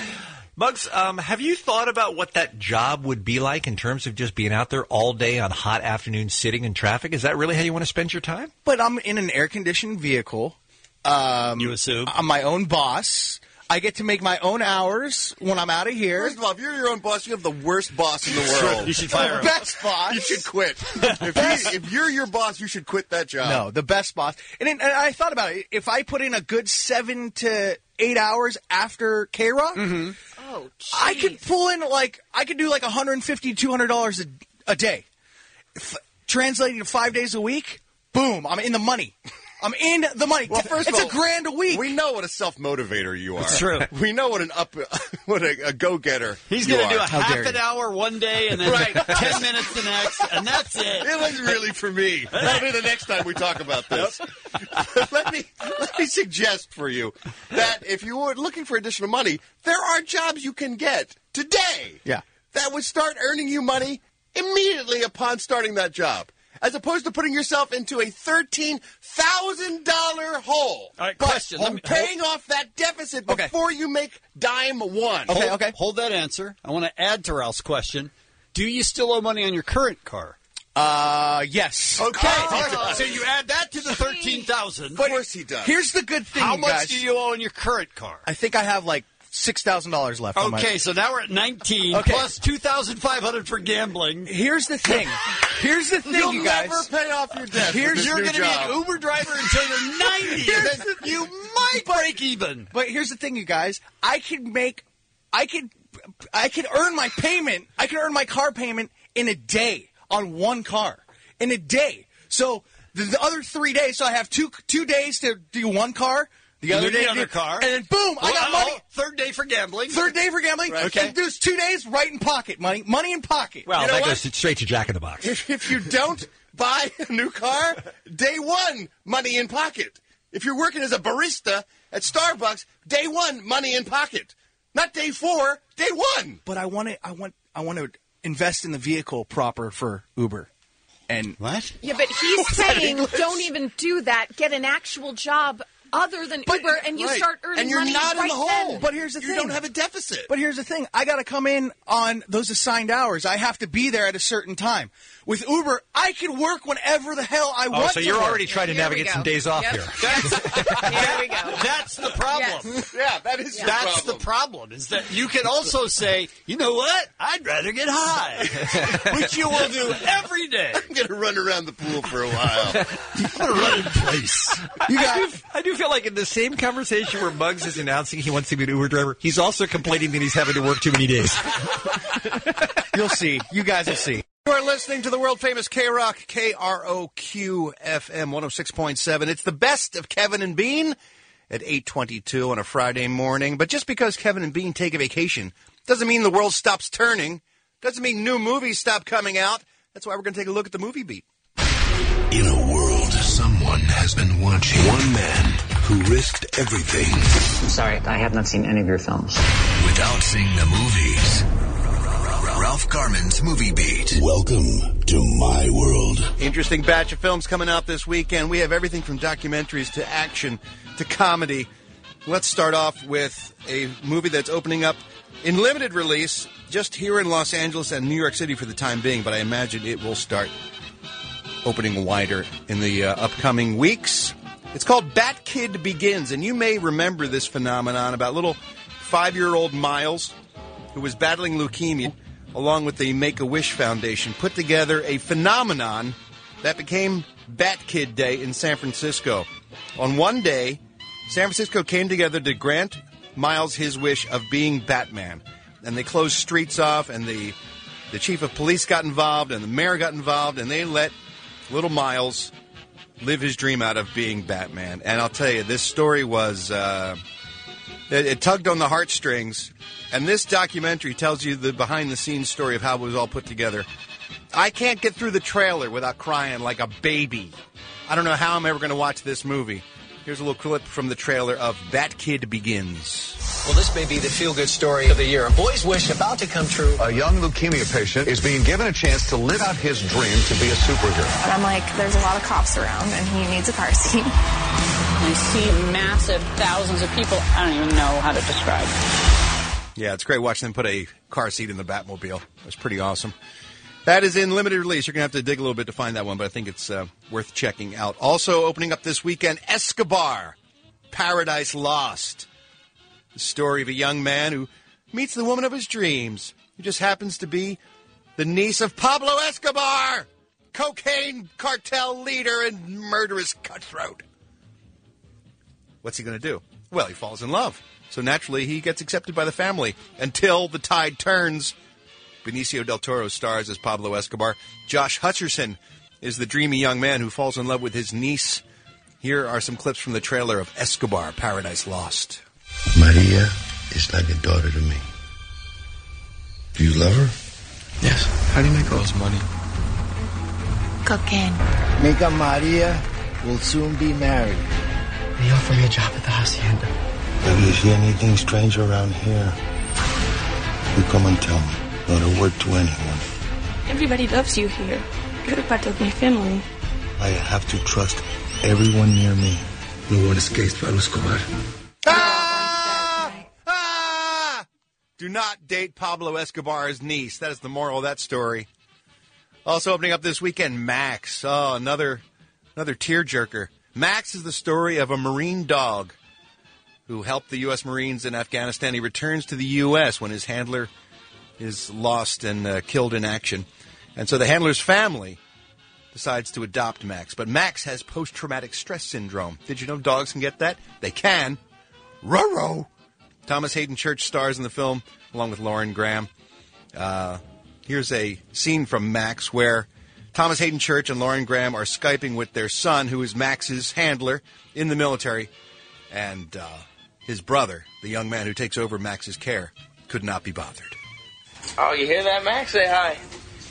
Muggs, um, have you thought about what that job would be like in terms of just being out there all day on hot afternoons sitting in traffic? Is that really how you want to spend your time? But I'm in an air-conditioned vehicle. Um, you assume? I'm my own boss. I get to make my own hours when I'm out of here. First of all, if you're your own boss, you have the worst boss in the world. You should fire him. Best boss. You should quit. If, you, if you're your boss, you should quit that job. No, the best boss. And, then, and I thought about it. If I put in a good seven to eight hours after K-Rock, Mm-hmm. Oh, I could pull in like I could do like one hundred fifty dollars, two hundred dollars a, a day. F- translating to five days a week, boom, I'm in the money. I'm in the money. Well, first it's of all, a grand a week. We know what a self-motivator you are. It's true. We know what an up, what a, a go-getter. He's you going to do are. a half an hour one day and then Right. ten minutes the next, and that's it. It wasn't really for me. That'll be the next time we talk about this. let me let me suggest for you that if you were looking for additional money, there are jobs you can get today. Yeah. That would start earning you money immediately upon starting that job, as opposed to putting yourself into a thirteen thousand dollar hole. All right, but question. Let me- paying off that deficit Okay. before you make dime one. Okay, hold, okay. Hold that answer. I want to add to Ralph's question. Do you still owe money on your current car? Uh, yes. Okay. Oh. So you add that to the thirteen thousand. Of course he does. Here's the good thing, How you much guys. do you owe on your current car? I think I have like six thousand dollars left. on my- Okay, so now we're at nineteen Okay. plus two thousand five hundred for gambling. Here's the thing. Here's the thing, You'll you guys. never pay off your debt. Here's- with this you're new You're going to job. be an Uber driver until you're ninety. Here's Then you might break even. But here's the thing, you guys. I can make, I could, I could earn my payment. I can earn my car payment in a day on one car. In a day. So the, the other three days. So I have two two days to do one car. The And other then day the to other do- car. and then boom, I got Well, money. Third day for gambling. Third day for gambling. Right. Okay. And there's two days right in pocket money. Money in pocket. Well, You know that what? goes straight to Jack in the Box. If, if you don't buy a new car, day one, money in pocket. If you're working as a barista at Starbucks, day one, money in pocket. Not day four, day one. But I want to. I want. I want to invest in the vehicle proper for Uber. And what? Yeah, but he's saying don't even do that. Get an actual job other than Uber, and you Right. start earning And you're money not in right the hole. then. But here's the You thing. don't have a deficit. But here's the thing. I got to come in on those assigned hours. I have to be there at a certain time. With Uber, I can work whenever the hell I Oh, want so to you're work. already trying to Here we navigate go. some days off Yep. here. Here we go. That's the problem. Yes. Yeah, that is your That's problem. the problem, is that you can also say, you know what? I'd rather get high, which you will do every day. I'm going to run around the pool for a while. I'm going to run in place. You I, do, I do feel like in the same conversation where Muggs is announcing he wants to be an Uber driver, he's also complaining that he's having to work too many days. You'll see. You guys will see. You are listening to the world-famous K-Rock, K R O Q F M one oh six point seven. It's the best of Kevin and Bean at eight twenty-two on a Friday morning. But just because Kevin and Bean take a vacation doesn't mean the world stops turning. Doesn't mean new movies stop coming out. That's why we're going to take a look at the movie beat. In a world, someone has been watching. One man who risked everything I'm sorry, I have not seen any of your films. without seeing the movies. Ralph Garman's Movie Beat. Welcome to my world. Interesting batch of films coming out this weekend. We have everything from documentaries to action to comedy. Let's start off with a movie that's opening up in limited release just here in Los Angeles and New York City for the time being, but I imagine it will start opening wider in the uh, upcoming weeks. It's called Bat Kid Begins, and you may remember this phenomenon about little five-year-old Miles, who was battling leukemia, along with the Make-A-Wish Foundation, put together a phenomenon that became Bat Kid Day in San Francisco. On one day, San Francisco came together to grant Miles his wish of being Batman. And they closed streets off, and the, the chief of police got involved, and the mayor got involved, and they let little Miles live his dream out of being Batman. And I'll tell you, this story was... Uh, it, it tugged on the heartstrings. And this documentary tells you the behind-the-scenes story of how it was all put together. I can't get through the trailer without crying like a baby. I don't know how I'm ever going to watch this movie. Here's a little clip from the trailer of That Kid Begins. Well, this may be the feel-good story of the year. A boy's wish about to come true. A young leukemia patient is being given a chance to live out his dream to be a superhero. And I'm like, there's a lot of cops around, and he needs a car seat. I see massive thousands of people. I don't even know how to describe. Yeah, it's great watching them put a car seat in the Batmobile. That's pretty awesome. That is in limited release. You're going to have to dig a little bit to find that one, but I think it's uh, worth checking out. Also opening up this weekend, Escobar, Paradise Lost. The story of a young man who meets the woman of his dreams, who just happens to be the niece of Pablo Escobar, cocaine cartel leader and murderous cutthroat. What's he going to do? Well, he falls in love. So naturally, he gets accepted by the family until the tide turns. Benicio del Toro stars as Pablo Escobar. Josh Hutcherson is the dreamy young man who falls in love with his niece. Here are some clips from the trailer of Escobar, Paradise Lost. Maria is like a daughter to me. Do you love her? Yes. How do you make all this money? Cocaine. Mika Maria will soon be married. They offer me a job at the hacienda. If you see anything strange around here, you come and tell me. Not a word to anyone. Everybody loves you here. You're part of my family. I have to trust everyone near me. No one escapes Pablo Escobar. Ah! Ah! Do not date Pablo Escobar's niece. That is the moral of that story. Also opening up this weekend, Max. Oh, another another tearjerker. Max is the story of a Marine dog who helped the U S Marines in Afghanistan. He returns to the U S when his handler is lost and uh, killed in action. And so the handler's family decides to adopt Max. But Max has post-traumatic stress syndrome. Did you know dogs can get that? They can. Ruh-roh. Thomas Hayden Church stars in the film, along with Lauren Graham. Uh, here's a scene from Max where Thomas Hayden Church and Lauren Graham are Skyping with their son, who is Max's handler in the military. And uh, his brother, the young man who takes over Max's care, could not be bothered. Oh, you hear that, Max? Say hi.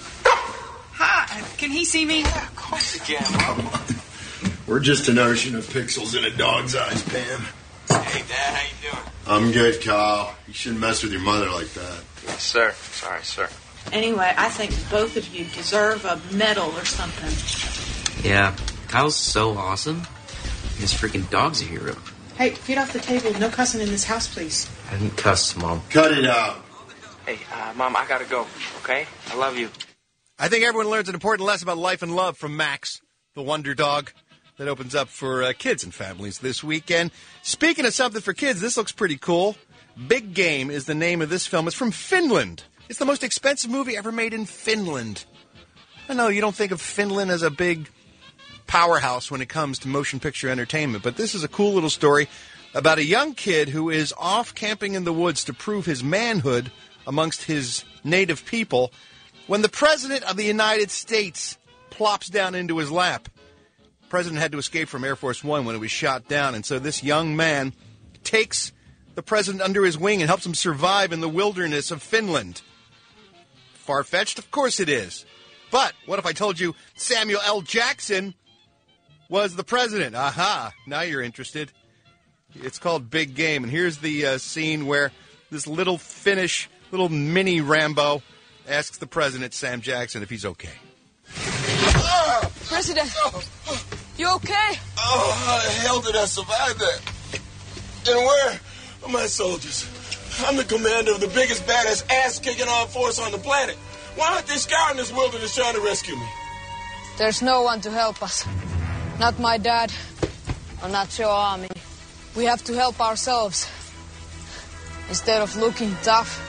Hi. Can he see me? Yeah, of course he can. We're just an ocean of pixels in a dog's eyes, Pam. Hey, Dad, how you doing? I'm good, Kyle. You shouldn't mess with your mother like that. Yes, sir. Sorry, sir. Anyway, I think both of you deserve a medal or something. Yeah, Kyle's so awesome. His freaking dog's a hero. Hey, get off the table. No cussing in this house, please. I didn't cuss, Mom. Cut it out. Hey, uh, Mom, I gotta go, okay? I love you. I think everyone learns an important lesson about life and love from Max, the wonder dog that opens up for uh, kids and families this weekend. Speaking of something for kids, this looks pretty cool. Big Game is the name of this film. It's from Finland. It's the most expensive movie ever made in Finland. I know you don't think of Finland as a big powerhouse when it comes to motion picture entertainment, but this is a cool little story about a young kid who is off camping in the woods to prove his manhood amongst his native people when the President of the United States plops down into his lap. The President had to escape from Air Force One when it was shot down, and so this young man takes the President under his wing and helps him survive in the wilderness of Finland. Far-fetched? Of course it is. But what if I told you Samuel L. Jackson was the President? Aha, now you're interested. It's called Big Game, and here's the uh, scene where this little Finnish, little mini Rambo asks the President, Sam Jackson, if he's okay. President, you okay? Oh, how the hell did I survive that? And where are my soldiers? I'm the commander of the biggest, baddest, ass-kicking armed force on the planet. Why aren't they scouring this wilderness trying to rescue me? There's no one to help us. Not my dad, or not your army. We have to help ourselves. Instead of looking tough,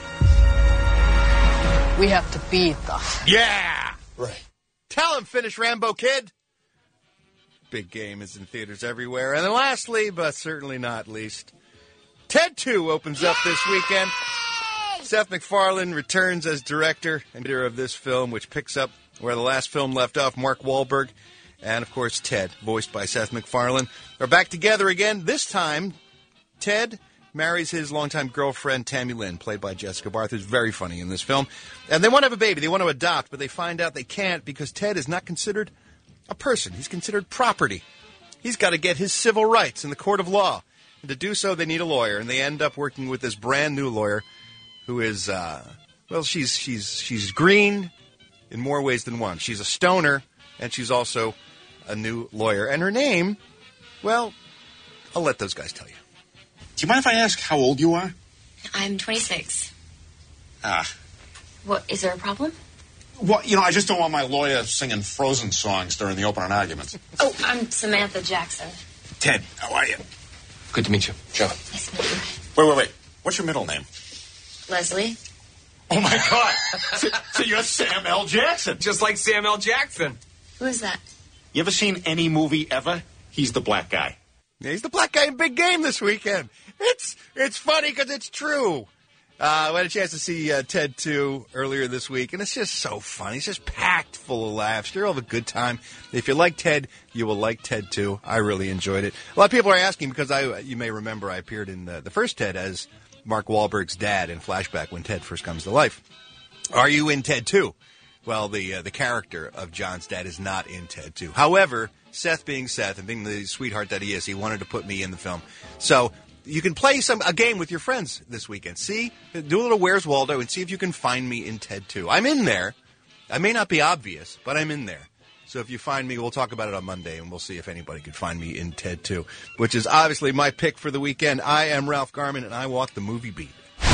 we have to be tough. Yeah! Right. Tell him, Finnish Rambo kid! Big Game is in theaters everywhere. And then lastly, but certainly not least, Ted two opens up this weekend. Seth MacFarlane returns as director and editor of this film, which picks up where the last film left off. Mark Wahlberg and, of course, Ted, voiced by Seth MacFarlane, are back together again. This time, Ted marries his longtime girlfriend, Tammy Lynn, played by Jessica Barth, who's very funny in this film. And they want to have a baby. They want to adopt, but they find out they can't because Ted is not considered a person. He's considered property. He's got to get his civil rights in the court of law. And to do so, they need a lawyer. And they end up working with this brand new lawyer who is, uh, well, she's she's she's green in more ways than one. She's a stoner, and she's also a new lawyer. And her name, well, I'll let those guys tell you. Do you mind if I ask how old you are? I'm twenty-six. Ah. What, is there a problem? Well, you know, I just don't want my lawyer singing Frozen songs during the opening arguments. Oh, I'm Samantha Jackson. Ted, how are you? Good to meet you. Joe. Nice to meet you. Wait, wait, wait. What's your middle name? Leslie. Oh, my God. so, so you're Sam L. Jackson. Just like Sam L. Jackson. Who is that? You ever seen any movie ever? He's the black guy. Yeah, he's the black guy in Big Game this weekend. It's it's funny because it's true. Uh, I had a chance to see uh, Ted two earlier this week, and it's just so funny. It's just packed full of laughs. You'll have a good time. If you like Ted, you will like Ted two. I really enjoyed it. A lot of people are asking because I, you may remember I appeared in the, the first Ted as Mark Wahlberg's dad in Flashback when Ted first comes to life. Are you in Ted two? Well, the uh, the character of John's dad is not in Ted two. However, Seth being Seth and being the sweetheart that he is, he wanted to put me in the film. So you can play some a game with your friends this weekend. See, do a little Where's Waldo and see if you can find me in Ted two. I'm in there. I may not be obvious, but I'm in there. So if you find me, we'll talk about it on Monday, and we'll see if anybody could find me in Ted two, which is obviously my pick for the weekend. I am Ralph Garman, and I walk the movie beat.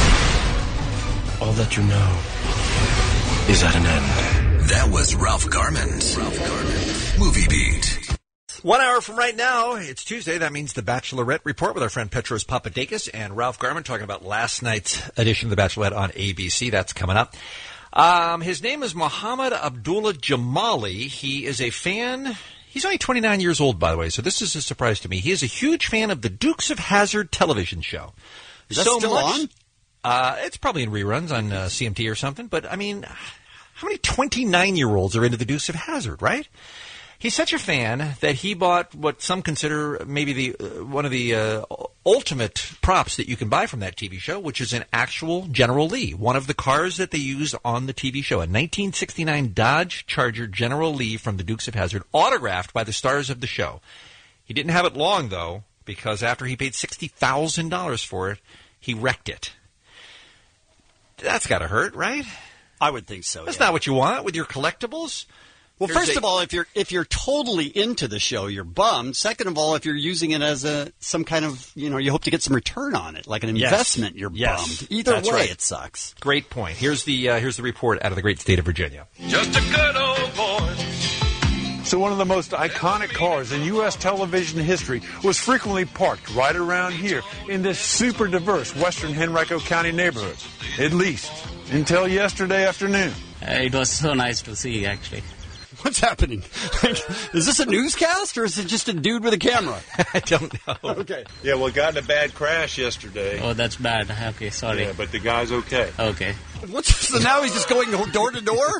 All that you know is at an end. That was Ralph Garman's Ralph Garman Movie Beat. One hour from right now, it's Tuesday. That means the Bachelorette Report with our friend Petros Papadakis and Ralph Garman talking about last night's edition of The Bachelorette on A B C. That's coming up. Um, his name is Muhammad Abdullah Jamali. He is a fan. He's only twenty-nine years old, by the way, so this is a surprise to me. He is a huge fan of the Dukes of Hazzard television show. Is that so still much, on? Uh, it's probably in reruns on uh, C M T or something, but I mean, how many twenty-nine-year-olds are into the Dukes of Hazzard, right? He's such a fan that he bought what some consider maybe the uh, one of the uh, ultimate props that you can buy from that T V show, which is an actual General Lee, one of the cars that they used on the T V show, a nineteen sixty-nine Dodge Charger General Lee from the Dukes of Hazzard, autographed by the stars of the show. He didn't have it long, though, because after he paid sixty thousand dollars for it, he wrecked it. That's got to hurt, right? I would think so. That's yeah. not what you want with your collectibles. Well, Here's first a- of all, if you're if you're totally into the show, you're bummed. Second of all, if you're using it as a some kind of, you know, you hope to get some return on it, like an Yes. investment, you're Yes. bummed. Either That's way, right. it sucks. Great point. Here's the uh, here's the report out of the great state of Virginia. Just a good old boy. So one of the most iconic cars in U S television history was frequently parked right around here in this super diverse western Henrico County neighborhood, at least until yesterday afternoon. Uh, it was so nice to see, actually. What's happening? Is this a newscast, or is it just a dude with a camera? I don't know. Okay. Yeah, well, got in a bad crash yesterday. Oh, that's bad. Okay, sorry. Yeah, but the guy's okay. Okay. What's so now he's just going door to door?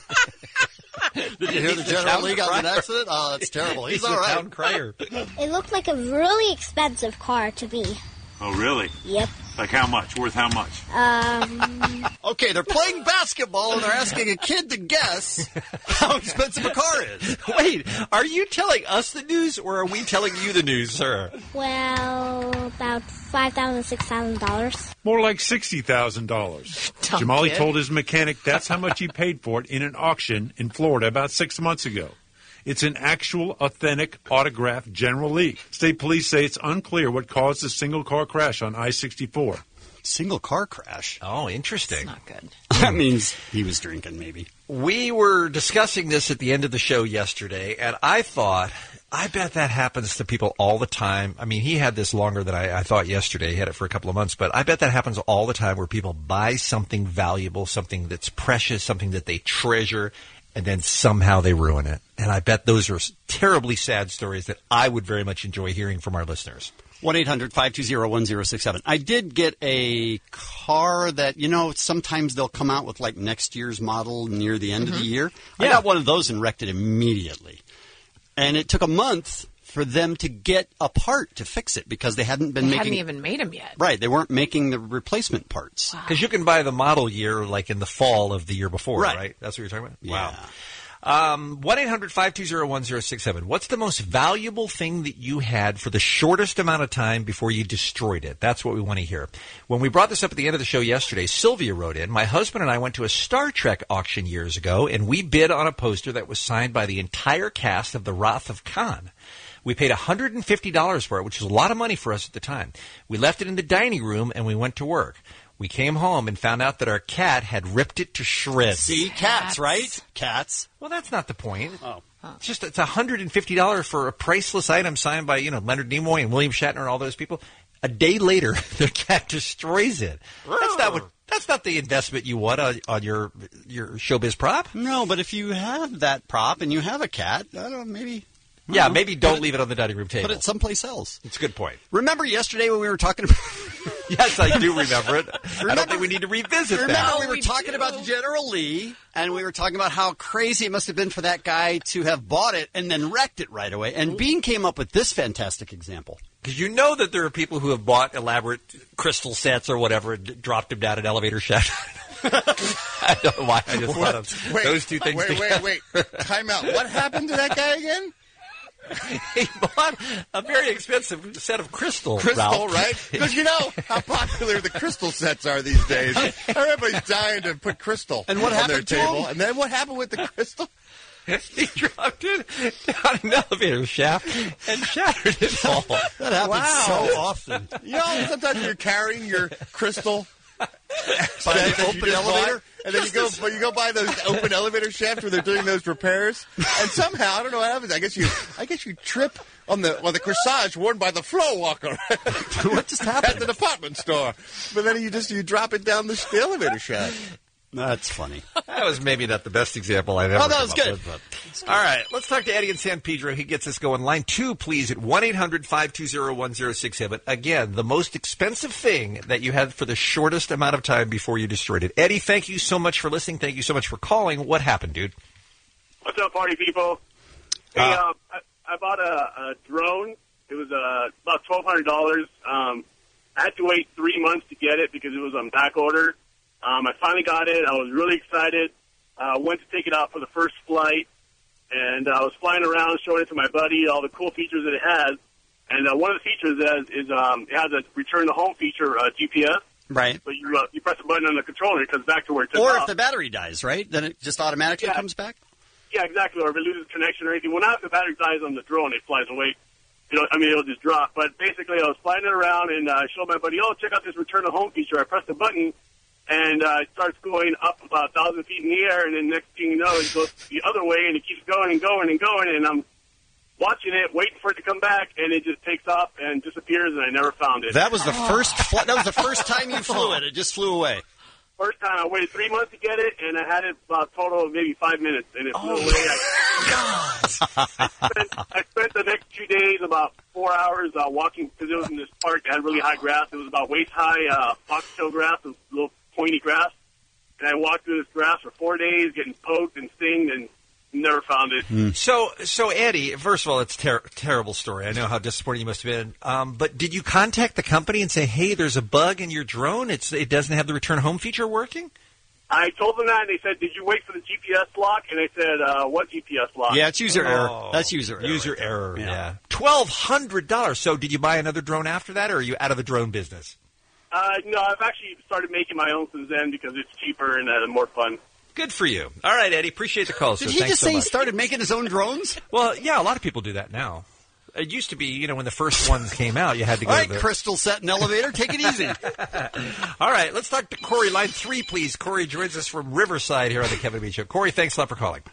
Did you hear the General Lee got in an accident? Oh, that's terrible. He's, He's all a right. town crier. It looked like a really expensive car to me. Oh, really? Yep. Like how much? Worth how much? Um, Okay, they're playing basketball and they're asking a kid to guess how expensive a car is. Wait, are you telling us the news, or are we telling you the news, sir? well, about five thousand dollars, six thousand dollars. More like sixty thousand dollars. Dumb Jamali kid. told his mechanic that's how much he paid for it in an auction in Florida about six months ago. It's an actual, authentic, autographed General Lee. State police say it's unclear what caused the single-car crash on I sixty-four. Single car crash? Oh, interesting. Not good. That means he was drinking, maybe. We were discussing this at the end of the show yesterday, and I thought, I bet that happens to people all the time. I mean, he had this longer than I, I thought yesterday. He had it for a couple of months, but I bet that happens all the time where people buy something valuable, something that's precious, something that they treasure, and then somehow they ruin it. And I bet those are terribly sad stories that I would very much enjoy hearing from our listeners. one eight hundred five two zero one zero six seven. I did get a car that, you know, sometimes they'll come out with like next year's model near the end Mm-hmm. of the year. Yeah. I got one of those and wrecked it immediately. And it took a month for them to get a part to fix it because they hadn't been They making. hadn't even made them yet. Right, they weren't making the replacement parts. Because you can buy the model year like in the fall of the year before, right? Right. That's what you're talking about? Yeah. Wow. Um, one eight hundred five two zero one zero six seven. What's the most valuable thing that you had for the shortest amount of time before you destroyed it? That's what we want to hear. When we brought this up at the end of the show yesterday, Sylvia wrote in, my husband and I went to a Star Trek auction years ago, and we bid on a poster that was signed by the entire cast of The Wrath of Khan. We paid one hundred fifty dollars for it, which was a lot of money for us at the time. We left it in the dining room, and we went to work. We came home and found out that our cat had ripped it to shreds. See, cats, right? Cats. Well, that's not the point. Oh. It's just it's one hundred fifty dollars for a priceless item signed by, you know, Leonard Nimoy and William Shatner and all those people. A day later, the cat destroys it. That's not what. That's not the investment you want on, on your your showbiz prop. No, but if you have that prop and you have a cat, I don't know, maybe. I Yeah, don't know. maybe don't Put leave it on the dining room table. Put it someplace else. It's a good point. Remember yesterday when we were talking about... Yes, I do remember it. I don't think we need to revisit Remember that. we were talking about General Lee, and we were talking about how crazy it must have been for that guy to have bought it and then wrecked it right away. And Bean came up with this fantastic example. Because you know that there are people who have bought elaborate crystal sets or whatever and d- dropped them down an elevator shaft. I don't know why I just thought of Wait, those two things Wait, together. wait, wait. Time out. What happened to that guy again? He bought a very expensive set of crystal, Crystal, Ralph. right? Because you know how popular the crystal sets are these days. Everybody's dying to put crystal And what on their happened to table. him? And then what happened with the crystal? He dropped it down an elevator shaft and shattered it all. That happens Wow. so often. You know, sometimes you're carrying your crystal By set the that you open just elevator? bought, and then you go, but you go by those open elevator shafts where they're doing those repairs, and somehow I don't know what happens. I guess you, I guess you trip on the on the corsage worn by the floor walker. What just happened? At the department store, but then you just you drop it down the, the elevator shaft. That's funny. That was maybe not the best example I've ever Oh, that come was up good. with, but- All right, let's talk to Eddie in San Pedro. He gets us going. Line two, please, at one eight hundred five two zero one zero six seven. Again, the most expensive thing that you had for the shortest amount of time before you destroyed it. Eddie, thank you so much for listening. Thank you so much for calling. What happened, dude? What's up, party people? Hey, Uh, uh, I, I bought a, a drone. It was uh, about twelve hundred dollars. Um, I had to wait three months to get it because it was on back order. Um, I finally got it. I was really excited. I uh, went to take it out for the first flight, and uh, I was flying around showing it to my buddy, all the cool features that it has. And uh, one of the features is, is um, it has a return to home feature, uh, G P S. Right. So you uh, you press a button on the controller, it comes back to where it took Or off. if the battery dies, right? Then it just automatically Yeah. comes back? Yeah, exactly. Or if it loses connection or anything. Well, not if the battery dies on the drone, it flies away. You know, I mean, it'll just drop. But basically, I was flying it around and I uh, showed my buddy, oh, check out this return to home feature. I pressed the button and uh, it starts going up about a thousand feet in the air. And then next thing you know, it goes the other way and it keeps going and going and going. And I'm watching it, waiting for it to come back, and it just takes off and disappears, and I never found it. That was the first fl- that was the first time you flew it. It just flew away. First time I waited three months to get it, and I had it about a total of maybe five minutes, and it flew away. I, I, spent, I spent the next two days about four hours uh, walking because it was in this park that had really high grass. It was about waist high uh, foxtail grass, it was a little pointy grass, and I walked through this grass for four days, getting poked and stinged, and never found it. So, so Eddie, first of all, it's a ter- terrible story. I know how disappointing you must have been. Um, but did you contact the company and say, "Hey, there's a bug in your drone. It's it doesn't have the return home feature working"? I told them that, and they said, "Did you wait for the G P S lock?" And I said, uh, "What G P S lock?" Yeah, it's user Oh. error. That's user error. User right there. error. Yeah. Yeah, twelve hundred dollars. So, did you buy another drone after that, or are you out of the drone business? Uh, no, I've actually started making my own since then because it's cheaper and uh, more fun. Good for you. All right, Eddie. Appreciate the call. Did sir. he Thanks just so say he much. started making his own drones? Well, yeah, a lot of people do that now. It used to be, you know, when the first ones came out, you had to go All right, to the... crystal set and elevator. Take it easy. All right, let's talk to Corey. Line three, please. Corey joins us from Riverside here on the Kevin Bean Show. Corey, thanks a lot for calling.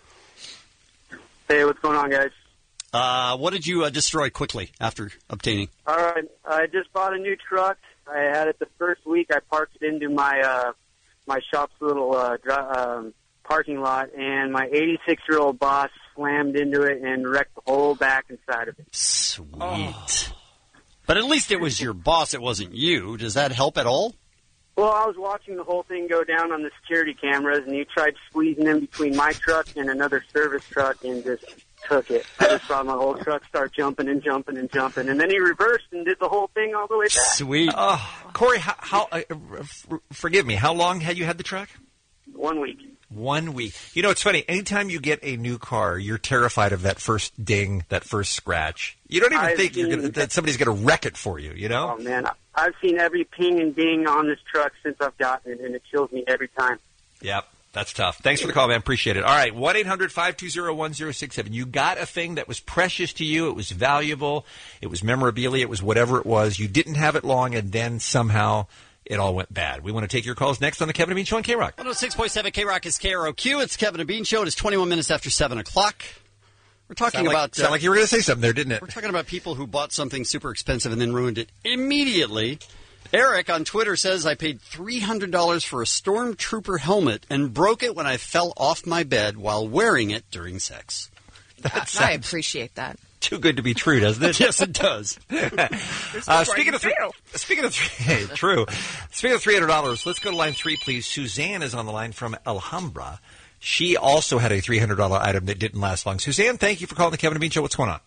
Hey, what's going on, guys? Uh, what did you uh, destroy quickly after obtaining? All right, I just bought a new truck. I had it the first week. I parked it into my uh, my shop's little uh, dri- um, parking lot, and my eighty-six-year-old boss slammed into it and wrecked the whole back inside of it. Sweet. Oh. But at least it was your boss. It wasn't you. Does that help at all? Well, I was watching the whole thing go down on the security cameras, and he tried squeezing in between my truck and another service truck and just took it. I just saw my whole truck start jumping and jumping and jumping, and then he reversed and did the whole thing all the way back. Sweet. Oh, Corey, how, how uh, f- forgive me, how long had you had the truck? One week. One week. You know, it's funny. Anytime you get a new car, you're terrified of that first ding, that first scratch. You don't even I've think you're seen- gonna, that somebody's going to wreck it for you, you know? Oh, man. I- I've seen every ping and ding on this truck since I've gotten it, and it kills me every time. Yep, that's tough. Thanks for the call, man. Appreciate it. All right, one eight hundred five two zero one zero six seven. You got a thing that was precious to you. It was valuable. It was memorabilia. It was whatever it was. You didn't have it long, and then somehow it all went bad. We want to take your calls next on the Kevin and Bean Show on K-Rock. one oh six point seven K-Rock is K R O Q. It's Kevin and Bean Show. It is twenty-one minutes after seven o'clock. We're talking Sound like- about... sound like you were going to say something there, didn't it? We're talking about people who bought something super expensive and then ruined it immediately. Eric on Twitter says, I paid three hundred dollars for a Stormtrooper helmet and broke it when I fell off my bed while wearing it during sex. That I appreciate that. Too good to be true, doesn't it? Yes, it does. uh, speaking of three, speaking of three, hey, true. Speaking of three hundred dollars, let's go to line three, please. Suzanne is on the line from Alhambra. She also had a three hundred dollar item that didn't last long. Suzanne, thank you for calling the Kevin and Bean Show. What's going on?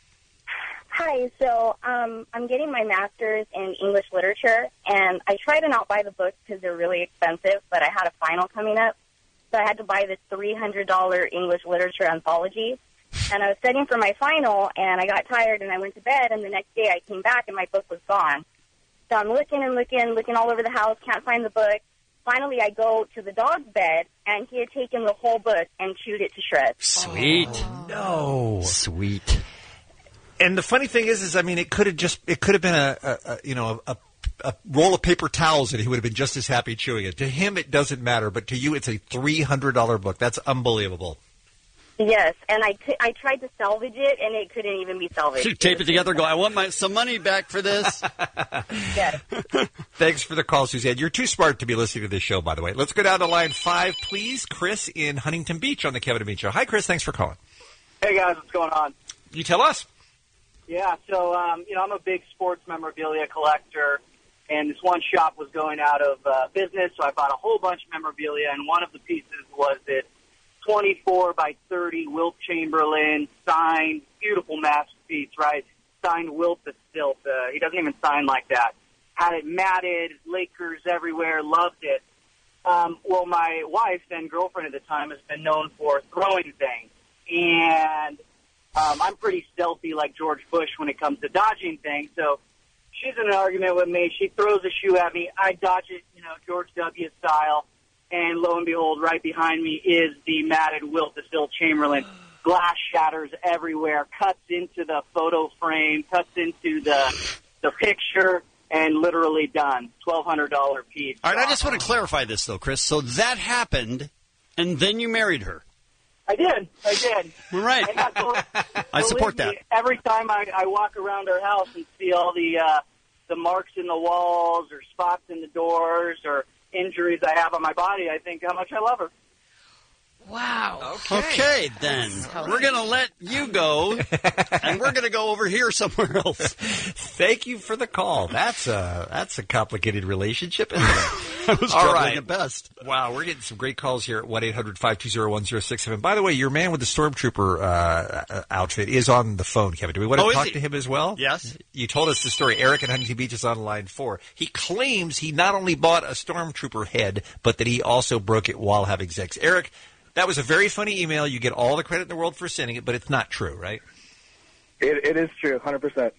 Hi, so um, I'm getting my master's in English literature, and I try to not buy the books because they're really expensive, but I had a final coming up, so I had to buy this three hundred dollars English literature anthology. And I was studying for my final, and I got tired, and I went to bed, and the next day I came back, and my book was gone. So I'm looking and looking, looking all over the house, can't find the book. Finally, I go to the dog's bed, and he had taken the whole book and chewed it to shreds. Sweet. Oh, no. Sweet. And the funny thing is, is I mean, it could have just, it could have been a, a, a you know, a, a roll of paper towels, and he would have been just as happy chewing it. To him, it doesn't matter, but to you, it's a three hundred dollar book. That's unbelievable. Yes, and I, t- I tried to salvage it, and it couldn't even be salvaged. You tape it together and go, I want my some money back for this. Yes. Thanks for the call, Suzanne. You're too smart to be listening to this show, by the way. Let's go down to line five, please. Chris in Huntington Beach on the Kevin and Bean Show. Hi, Chris. Thanks for calling. Hey, guys. What's going on? You tell us. Yeah, so, um, you know, I'm a big sports memorabilia collector, and this one shop was going out of uh, business, so I bought a whole bunch of memorabilia, and one of the pieces was this twenty-four by thirty Wilt Chamberlain signed, beautiful masterpiece, right? Signed Wilt the Stilt. Uh, he doesn't even sign like that. Had it matted, Lakers everywhere, loved it. Um, well, my wife, then girlfriend at the time, has been known for throwing things, and um, I'm pretty stealthy like George Bush when it comes to dodging things, so she's in an argument with me. She throws a shoe at me. I dodge it, you know, George W. style. And lo and behold, right behind me is the matted Wilt the Stilt Chamberlain. Glass shatters everywhere, cuts into the photo frame, cuts into the the picture, and literally done. twelve hundred dollars piece. All right, I just want to clarify this, though, Chris. So that happened, and then you married her. I did. I did. Right. And I, I support believe that. me, every time I, I walk around our house and see all the uh, the marks in the walls or spots in the doors or injuries I have on my body, I think how much I love her. Wow. Okay, okay then. We're going to let you go, and we're going to go over here somewhere else. Thank you for the call. That's a, that's a complicated relationship, isn't it? I was All troubling right. at best. Wow, we're getting some great calls here at one eight hundred five two zero one zero six seven. By the way, your man with the Stormtrooper uh, outfit is on the phone, Kevin. Do we want to Oh, is talk he? to him as well? Yes. You told us the story. Eric in Huntington Beach is on line four. He claims he not only bought a Stormtrooper head, but that he also broke it while having sex. Eric, that was a very funny email. You get all the credit in the world for sending it, but it's not true, right? It, it is true, one hundred percent.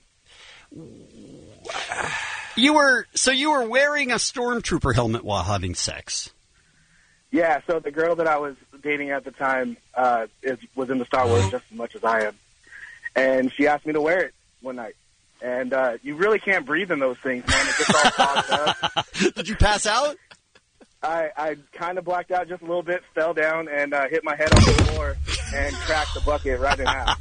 You were so you were wearing a Stormtrooper helmet while having sex. Yeah, so the girl that I was dating at the time uh, is, was in the Star Wars just as much as I am. And she asked me to wear it one night. And uh, you really can't breathe in those things, man. It gets all fogged up. Did you pass out? I, I kind of blacked out just a little bit, fell down, and uh, hit my head on the floor and cracked the bucket right in half.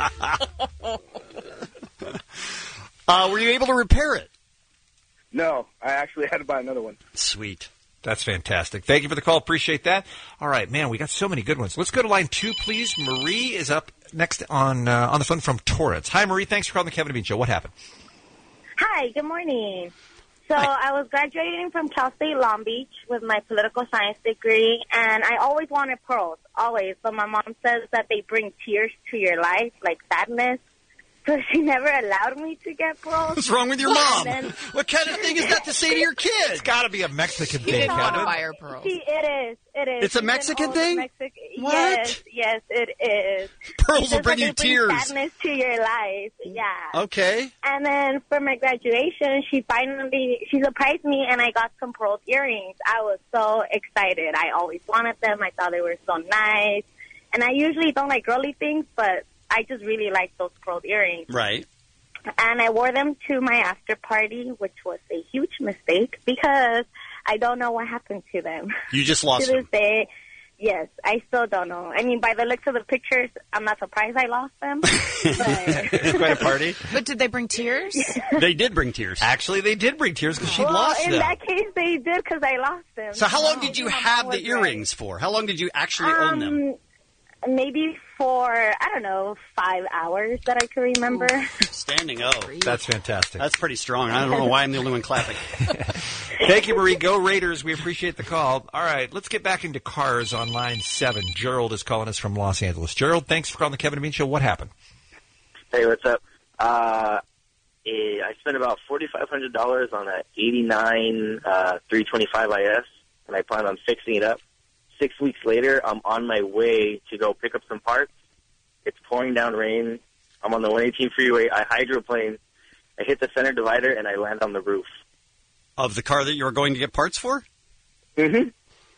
Uh, were you able to repair it? No, I actually had to buy another one. Sweet. That's fantastic. Thank you for the call. Appreciate that. All right, man, we got so many good ones. Let's go to line two, please. Marie is up next on uh, on the phone from Torrance. Hi, Marie. Thanks for calling the Kevin and Bean Show. What happened? Hi, good morning. So I was graduating from Cal State Long Beach with my political science degree, and I always wanted pearls, always. But my mom says that they bring tears to your life, like sadness. So she never allowed me to get pearls. What's wrong with your mom? Then, what kind of thing is that to say to your kid? It's got to be a Mexican He thing, didn't want to Kevin. buy her pearls. She, it is. It is. It's a She's Mexican an old thing? Mexic- What? Yes, yes, it is. Pearls She will says bring that you they tears. sadness to your life. Yeah. Okay. And then for my graduation, she finally, she surprised me and I got some pearl earrings. I was so excited. I always wanted them. I thought they were so nice. And I usually don't like girly things, but I just really like those pearl earrings. Right. And I wore them to my after party, which was a huge mistake because I don't know what happened to them. You just lost to this them. day, yes, I still don't know. I mean, by the looks of the pictures, I'm not surprised I lost them. But It's quite a party. But did they bring tears? They did bring tears. Actually, they did bring tears because she well, lost in them. that case, they did because I lost them. So how long did you My have mom the was earrings for? How long did you actually right. own them? Um, maybe for, I don't know, five hours that I can remember. Standing O. That's fantastic. That's pretty strong. I don't know why I'm the only one clapping. Thank you, Marie. Go Raiders. We appreciate the call. All right, let's get back into cars on line seven. Gerald is calling us from Los Angeles. Gerald, thanks for calling the Kevin and Bean Show. What happened? Hey, what's up? Uh, eh, I spent about forty-five hundred dollars on a eighty-nine uh, three twenty-five I S, and I plan on fixing it up. Six weeks later, I'm on my way to go pick up some parts. It's pouring down rain. I'm on the one eighteen freeway. I hydroplane. I hit the center divider, and I land on the roof. Of the car that you were going to get parts for? Mm-hmm.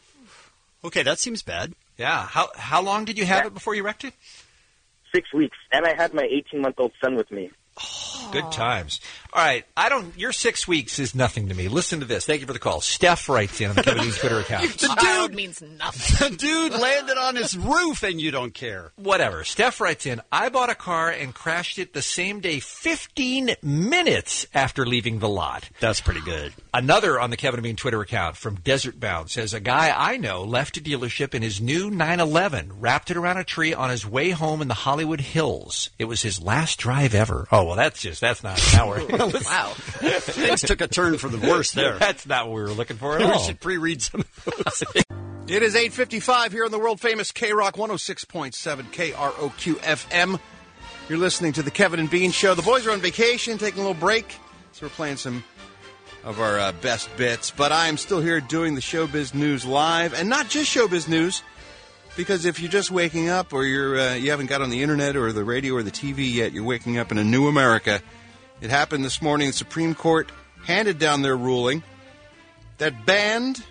Okay, that seems bad. Yeah. How how long did you have it before you wrecked it? Six weeks. And I had my eighteen-month-old son with me. Good times. All right. I don't. Your six weeks is nothing to me. Listen to this. Thank you for the call. Steph writes in on the Kevin Bean's Twitter account. The Child dude means nothing. The dude landed on his roof and you don't care. Whatever. Steph writes in, I bought a car and crashed it the same day fifteen minutes after leaving the lot. That's pretty good. Another on the Kevin and Bean Twitter account from Desert Bound says, a guy I know left a dealership in his new nine eleven, wrapped it around a tree on his way home in the Hollywood Hills. It was his last drive ever. Oh, well, that's just, that's not an hour. Wow. Things took a turn for the worse there. That's not what we were looking for at We all. should pre-read some of those. It is eight fifty-five here on the world-famous K-Rock one oh six point seven K R O Q F M. You're listening to the Kevin and Bean Show. The boys are on vacation, taking a little break, so we're playing some of our uh, best bits. But I'm still here doing the Showbiz News live, and not just Showbiz News, because if you're just waking up or you're uh, you haven't got on the internet or the radio or the T V yet, you're waking up in a new America. It happened this morning. The Supreme Court handed down their ruling that banned,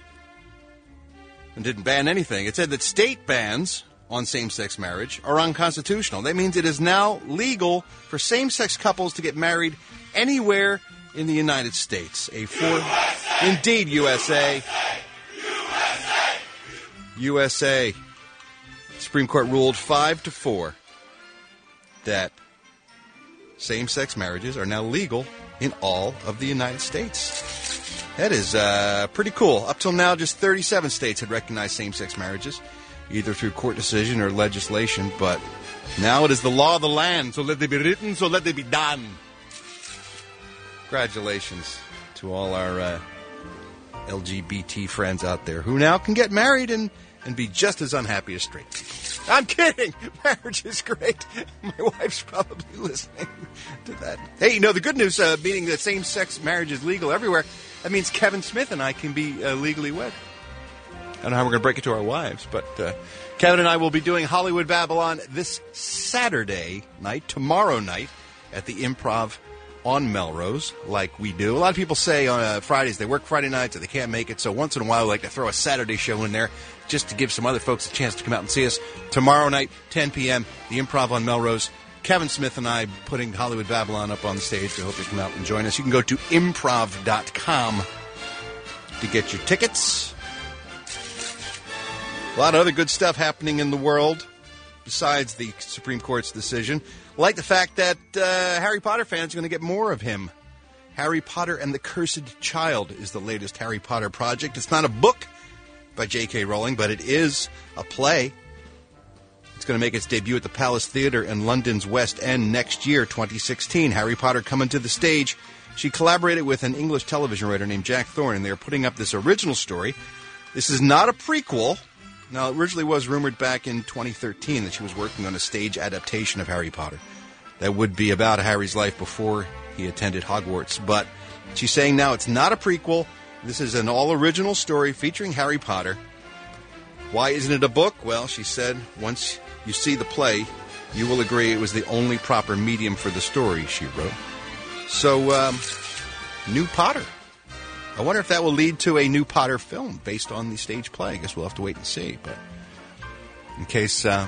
and didn't ban anything, it said that state bans on same-sex marriage are unconstitutional. That means it is now legal for same-sex couples to get married anywhere in the United States. A four, indeed, U S A. U S A. Supreme Court ruled five to four that same-sex marriages are now legal in all of the United States. That is uh, pretty cool. Up till now, just thirty-seven states had recognized same-sex marriages, either through court decision or legislation, but now it is the law of the land, so let it be written, so let it be done. Congratulations to all our uh, L G B T friends out there who now can get married and, and be just as unhappy as straight people. I'm kidding. Marriage is great. My wife's probably listening to that. Hey, you know, the good news, uh, meaning that same-sex marriage is legal everywhere, that means Kevin Smith and I can be uh, legally wed. I don't know how we're going to break it to our wives, but uh, Kevin and I will be doing Hollywood Babylon this Saturday night, tomorrow night, at the Improv on Melrose, like we do. A lot of people say on uh, Fridays they work Friday nights or they can't make it, so once in a while we like to throw a Saturday show in there just to give some other folks a chance to come out and see us. Tomorrow night, ten p.m., the Improv on Melrose. Kevin Smith and I putting Hollywood Babylon up on the stage. We hope you come out and join us. You can go to improv dot com to get your tickets. A lot of other good stuff happening in the world besides the Supreme Court's decision. Like the fact that uh, Harry Potter fans are going to get more of him. Harry Potter and the Cursed Child is the latest Harry Potter project. It's not a book by J K. Rowling, but it is a play. It's going to make its debut at the Palace Theatre in London's West End next year, twenty sixteen. Harry Potter coming to the stage She collaborated with an English television writer named Jack Thorne, and they are putting up this original story. This is not a prequel. Now, it originally was rumored back in twenty thirteen that she was working on a stage adaptation of Harry Potter that would be about Harry's life before he attended Hogwarts. But she's saying now it's not a prequel. This is an all-original story featuring Harry Potter. Why isn't it a book? Well, she said, once you see the play, you will agree it was the only proper medium for the story, she wrote. So, um, new Potter. I wonder if that will lead to a new Potter film based on the stage play. I guess we'll have to wait and see. But in case, uh,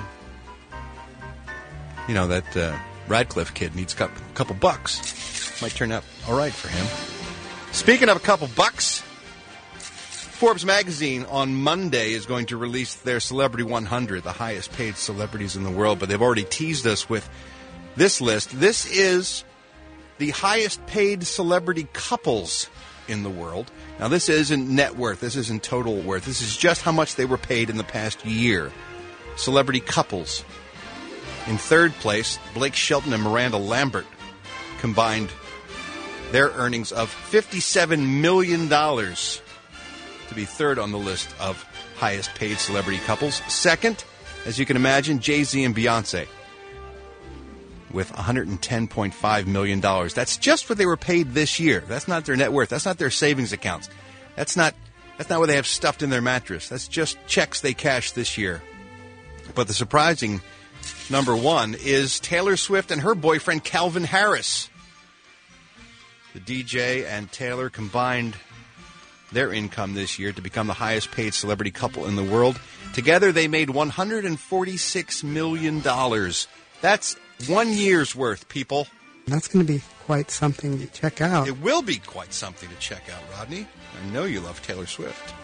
you know, that uh, Radcliffe kid needs a couple, couple bucks, might turn out all right for him. Speaking of a couple bucks, Forbes magazine on Monday is going to release their Celebrity one hundred, the highest paid celebrities in the world, but they've already teased us with this list. This is the highest paid celebrity couples in the world. Now, this isn't net worth. This isn't total worth. This is just how much they were paid in the past year. Celebrity couples. In third place, Blake Shelton and Miranda Lambert combined their earnings of fifty-seven million dollars to be third on the list of highest paid celebrity couples. Second, as you can imagine, Jay-Z and Beyonce with one hundred ten point five million dollars. That's just what they were paid this year. That's not their net worth. That's not their savings accounts. That's not that's not what they have stuffed in their mattress. That's just checks they cashed this year. But the surprising number one is Taylor Swift and her boyfriend Calvin Harris. The D J and Taylor combined their income this year to become the highest paid celebrity couple in the world. Together, they made one hundred forty-six million dollars. That's one year's worth, people. That's going to be quite something to check out. It will be quite something to check out, Rodney. I know you love Taylor Swift.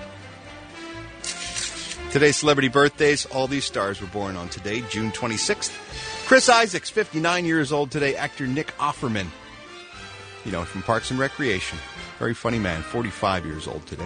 Today's celebrity birthdays. All these stars were born on today, June twenty-sixth. Chris Isaacs, fifty-nine years old today. Actor Nick Offerman, you know, from Parks and Recreation. Very funny man, forty-five years old today.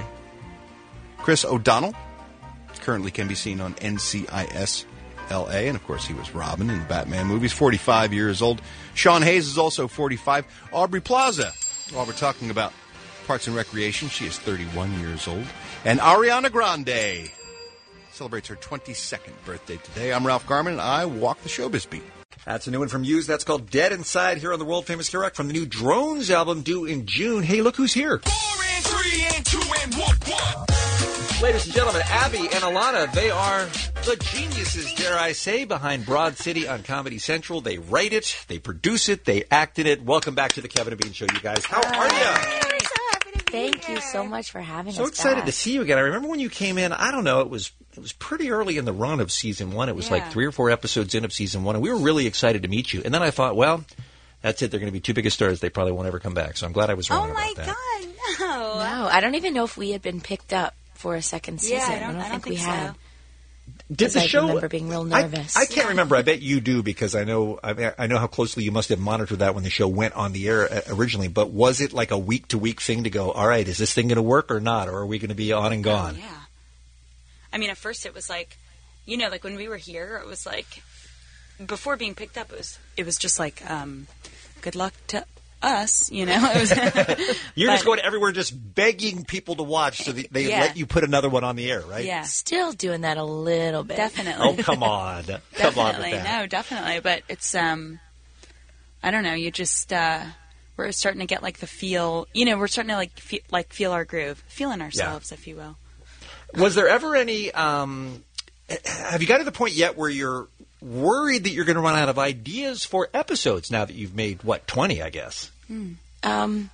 Chris O'Donnell currently can be seen on N C I S L A, and of course he was Robin in the Batman movies, forty-five years old. Sean Hayes is also forty-five. Aubrey Plaza, while we're talking about Parks and Recreation, she is thirty-one years old. And Ariana Grande celebrates her twenty-second birthday today. I'm Ralph Garman, and I walk the showbiz beat. That's a new one from Muse. That's called Dead Inside here on the world-famous K-Rock from the new Drones album due in June. Hey, look who's here. Four and three and two and one, one. Ladies and gentlemen, Abby and Alana, they are the geniuses, dare I say, behind Broad City on Comedy Central. They write it, they produce it, they act in it. Welcome back to the Kevin and Bean Show, you guys. How are you? Thank you so much for having So us excited back. to see you again. I remember when you came in, I don't know, it was it was pretty early in the run of season one. It was Yeah. like three or four episodes in of season one, and we were really excited to meet you. And then I thought, well, that's it. They're going to be two biggest stars. They probably won't ever come back. So I'm glad I was wrong Oh about my that. God, no. No, I don't even know if we had been picked up for a second season. Yeah, I don't- I don't think, think we so. had. Did the I show? remember being real I- nervous. I, can't remember. I bet you do because I know. I, mean, I know how closely you must have monitored that when the show went on the air uh, originally. But was it like a week to week thing to go? All right, is this thing going to work or not, or are we going to be on and gone? Yeah. I mean, at first it was like, you know, like when we were here, it was like, before being picked up, it was it was just like, um, good luck to us, you know. It was, You're just but- going everywhere, just begging people to watch, so that they Yeah. let you put another one on the air, right? Yeah. Still doing that a little bit. Definitely. Oh, come on, come on with Definitely, that. no, definitely. But it's, um, I don't know. You just uh, we're starting to get like the feel. You know, we're starting to like fe- like feel our groove, feeling ourselves, if you will. Was there ever any? Um, have you got to the point yet where you're worried that you're going to run out of ideas for episodes now that you've made what twenty? I guess. Um,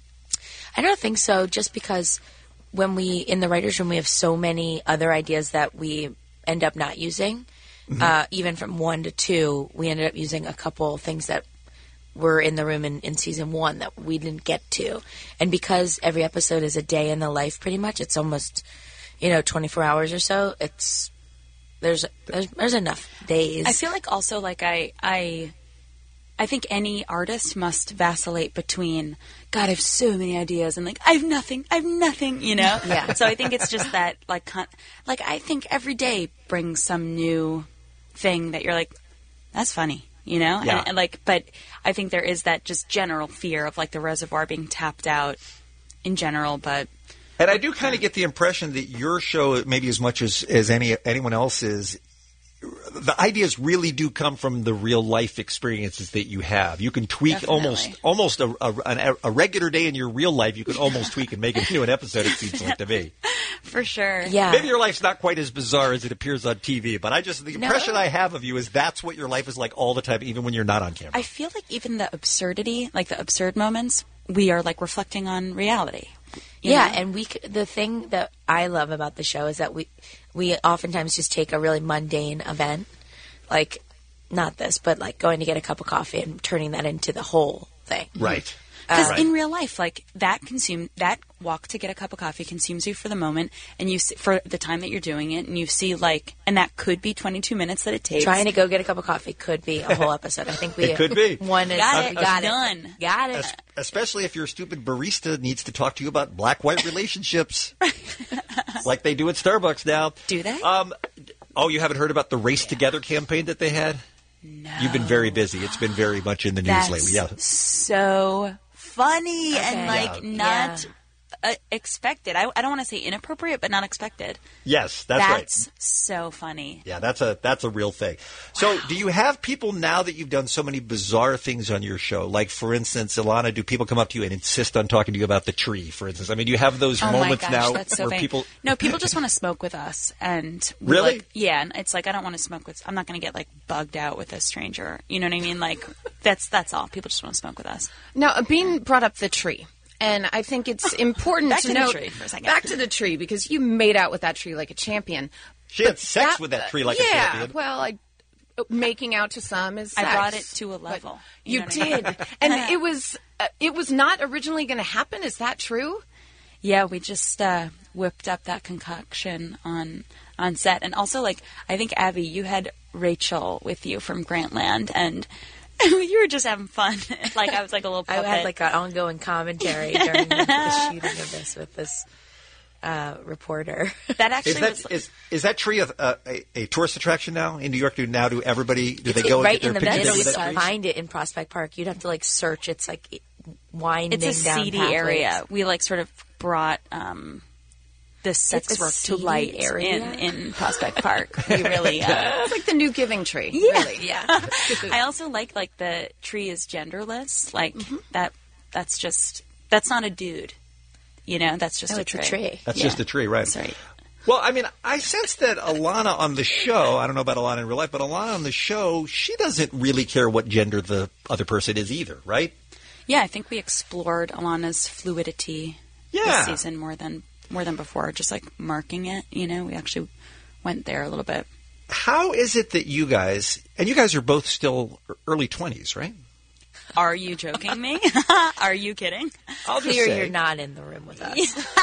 I don't think so. Just because when we in the writers' room, we have so many other ideas that we end up not using. Mm-hmm. Uh, even from one to two, we ended up using a couple things that were in the room in, in season one that we didn't get to. And because every episode is a day in the life, pretty much, it's almost you know twenty-four hours or so. It's there's there's, there's enough days. I feel like also like I I I think any artist must vacillate between God, I have so many ideas and like I have nothing, I have nothing, you know. Yeah. So I think it's just that like con- like I think every day brings some new thing that you're like, that's funny. you know? Yeah. And, and like, but I think there is that just general fear of like the reservoir being tapped out in general, but. And I do kind of get the impression that your show, maybe as much as, as any anyone else's, the ideas really do come from the real life experiences that you have. You can tweak Definitely. almost almost a, a, an- a regular day in your real life. You can almost tweak and make it into an episode. It seems like to me. For sure. Yeah. Maybe your life's not quite as bizarre as it appears on T V, but I just the No. impression I have of you is that's what your life is like all the time, even when you're not on camera. I feel like even the absurdity, like the absurd moments, we are like reflecting on reality. you Yeah, know? and we c- the thing that I love about the show is that we we oftentimes just take a really mundane event, like not this, but like going to get a cup of coffee and turning that into the whole thing. Right. Because Um, in real life, like that consume that walk to get a cup of coffee consumes you for the moment, and you see, for the time that you're doing it, and you see like, and that could be twenty-two minutes that it takes. Trying to go get a cup of coffee could be a whole episode. I think we It could be. one is Got it. got it Done. got it. Es- especially if your stupid barista needs to talk to you about black-white relationships, like they do at Starbucks now. Do they? Um, oh, you haven't heard about the Race Together campaign that they had? No. You've been very busy. It's been very much in the news That's lately. Yeah. so funny and Okay. like Yeah. not uh, expected. I, I don't want to say inappropriate, but not expected. Yes, that's, right. That's so funny. Yeah, that's a that's a real thing. So, do you have people now that you've done so many bizarre things on your show? Like, for instance, Ilana, do people come up to you and insist on talking to you about the tree? For instance, I mean, do you have those Oh moments my gosh, now that's so where vain. people? No, people just want to smoke with us, and we, Really? like, yeah, and it's like I don't want to smoke with. I'm not going to get like bugged out with a stranger. You know what I mean? Like that's that's all. People just want to smoke with us. Now, Bean brought up the tree. And I think it's important Back to, to the note tree for a second. back to the tree because you made out with that tree like a champion. She had But sex with that tree like a yeah, champion. well, I, making out to some is I sex. brought it to a level. You, know what I mean? did, and it was uh, it was not originally going to happen. Is that true? Yeah, we just uh, whipped up that concoction on on set, and also like I think Abby, you had Rachel with you from Grantland, and you were just having fun. Like I was like a little I puppet. had like an ongoing commentary during the, the shooting of this with this uh, reporter. That actually Is that was is, is that tree a, a, a tourist attraction now in New York? Do now do everybody do they It's go and right get in their the pictures middle. with You that can tree? find it in Prospect Park. You'd have to like search. It's like winding it's a down seedy pathways. area. We like sort of brought um, this sex It's a work to seedy light area? in in Prospect Park. We really. Uh, It's like the new giving tree. Yeah, really. yeah. I also like like the tree is genderless. Like Mm-hmm. that. That's just that's not a dude. You know, that's just No, a it's a tree. tree. That's Yeah. just a tree, right? That's right. Well, I mean, I sense that Alana on the show, I don't know about Alana in real life, but Alana on the show, she doesn't really care what gender the other person is either, right? Yeah, I think we explored Alana's fluidity Yeah. this season more than more than before. Just like marking it, you know, we actually went there a little bit. How is it that you guys, and you guys are both still early twenties, right? Are you joking me? Are you kidding? I'll just Clear say, you're not in the room with us.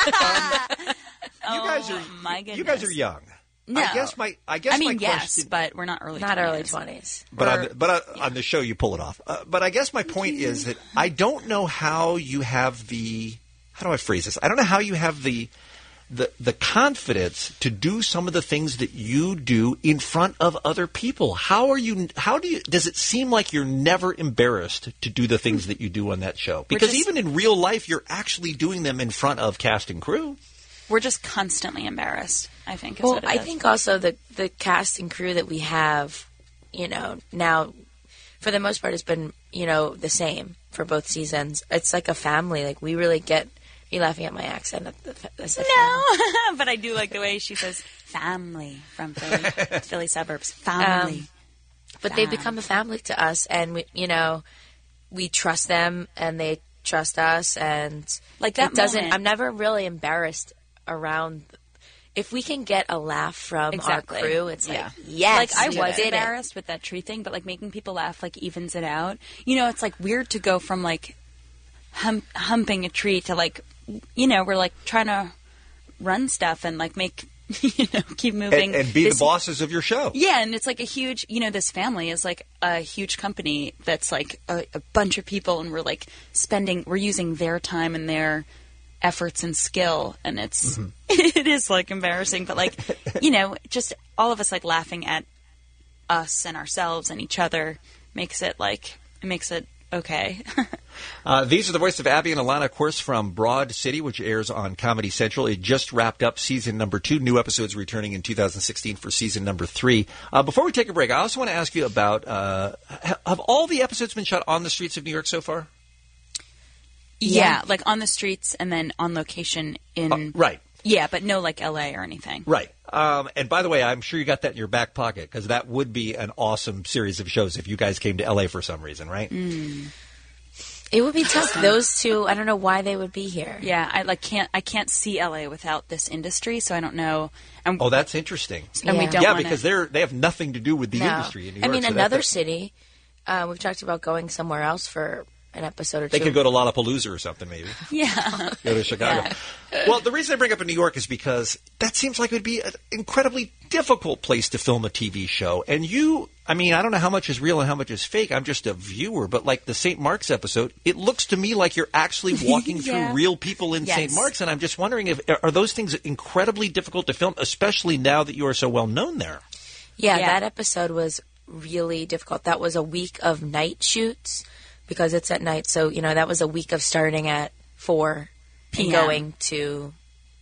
Oh, you guys are my goodness. you guys are young. No. I guess my I guess I mean, my yes, question, but we're not early. Not early twenties. twenties. but on the, but uh, on the show you pull it off. Uh, but I guess my point is that I don't know how you have the how do I phrase this? I don't know how you have the the the confidence to do some of the things that you do in front of other people. How are you? How do you? Does it seem like you're never embarrassed to do the things that you do on that show? Because just- even in real life, you're actually doing them in front of cast and crew. We're just constantly embarrassed, I think. Is Well, what it I is. think also the the cast and crew that we have, you know, now for the most part has been, you know, the same for both seasons. It's like a family. Like we really get. Are you laughing at my accent? At the, I said No, but I do like the way she says family from Philly, Philly suburbs. Family. Um, but they've become a family to us, and we, you know, we trust them, and they trust us, and Like that it doesn't. moment- I'm never really embarrassed around. If we can get a laugh from Exactly. our crew, it's Yeah. like yes, like I we was did it. embarrassed with that tree thing, but like making people laugh like evens it out. You know, it's like weird to go from like hum- humping a tree to like, you know, we're like trying to run stuff and like make, you know, keep moving And, and be This- the bosses of your show. Yeah, and it's like a huge, you know, this family is like a huge company that's like a, a bunch of people, and we're like spending, we're using their time and their efforts and skill, and it's, Mm-hmm. it is like embarrassing, but like, you know, just all of us like laughing at us and ourselves and each other makes it like it makes it okay. Uh, these are the voices of Abby and Alana, of course, from Broad City, which airs on Comedy Central. It just wrapped up season number two. New episodes returning in two thousand sixteen for season number three. Uh, before we take a break, I also want to ask you about, uh, have all the episodes been shot on the streets of New York so far? Yeah, Yeah. like on the streets and then on location in... Uh, right. Yeah, but no like L A or anything. Right. Um, and by the way, I'm sure you got that in your back pocket, because that would be an awesome series of shows if you guys came to L A for some reason, right? Mm. It would be tough. Those two, I don't know why they would be here. Yeah, I like can't I can't see L A without this industry, so I don't know. And, Oh, that's interesting. And we Yeah. don't yeah, wanna- because they're they have nothing to do with the No. industry in New I York. mean, so that- another that- city. Uh, we've talked about going somewhere else for an episode or two. They could go to Lollapalooza or something, maybe. Yeah. Go to Chicago. Well, the reason I bring up in New York is because that seems like it would be an incredibly difficult place to film a T V show. And you, I mean, I don't know how much is real and how much is fake. I'm just a viewer. But like the Saint Mark's episode, it looks to me like you're actually walking Yeah. through real people in Yes. Saint Mark's. And I'm just wondering, if are those things incredibly difficult to film, especially now that you are so well known there? Yeah, Yeah. that episode was really difficult. That was a week of night shoots because it's at night. So, you know, that was a week of starting at four P and M. going to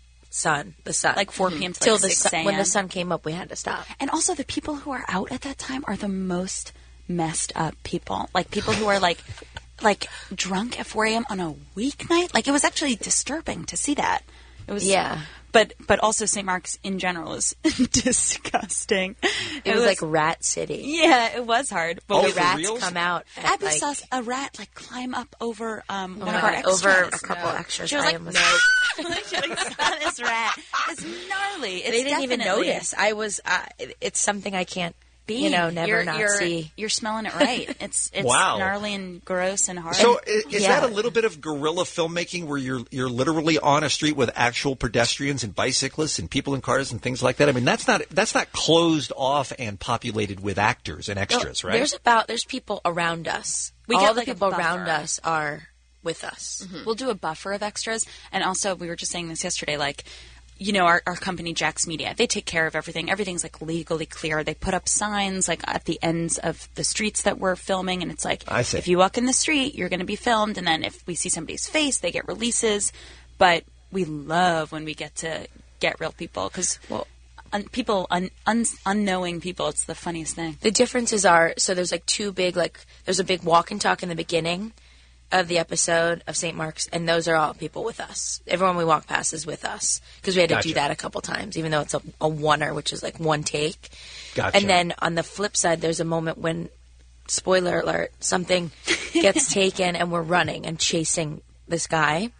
sun, the sun. Like four p.m. to Till like the six sun, when the a.m.. sun came up, we had to stop. And also the people who are out at that time are the most messed up people. Like people who are like like drunk at four a.m. on a weeknight. Like it was actually disturbing to see that. It was Yeah. But but also Saint Mark's in general is disgusting. It, was, like Rat City. Yeah, it was hard. But Oh, we the for rats reals? come out. At, Abby like, saw a rat like climb up over um, oh one my of our God, extras. over a couple extras. She was I like, almost- like, she like saw this rat. It's gnarly. It's they didn't even definitely- notice. I was. Uh, it- it's something I can't. Be. You know, never you're, not you're, see. You're smelling it right. It's it's Wow. gnarly and gross and hard. So i- is yeah. that a little bit of guerrilla filmmaking where you're you're literally on a street with actual pedestrians and bicyclists and people in cars and things like that? I mean, that's not that's not closed off and populated with actors and extras, No, right? There's about there's people around us. We All get, the like, a people around buffer. us are with us. We'll do a buffer of extras, and also we were just saying this yesterday, like. You know, our, our company, Jax Media, they take care of everything. Everything's, like, legally clear. They put up signs, like, at the ends of the streets that we're filming, and it's like, I see. if you walk in the street, you're going to be filmed, and then if we see somebody's face, they get releases. But we love when we get to get real people, because well, un- people, un- un- unknowing people, it's the funniest thing. The differences are so there's like two big like there's a big walk and talk in the beginning of the episode of Saint Mark's, and those are all people with us. Everyone we walk past is with us because we had to Gotcha. do that a couple times, even though it's a, a oneer, which is like one take. Gotcha. And then on the flip side, there's a moment when, spoiler alert, something gets taken and we're running and chasing this guy.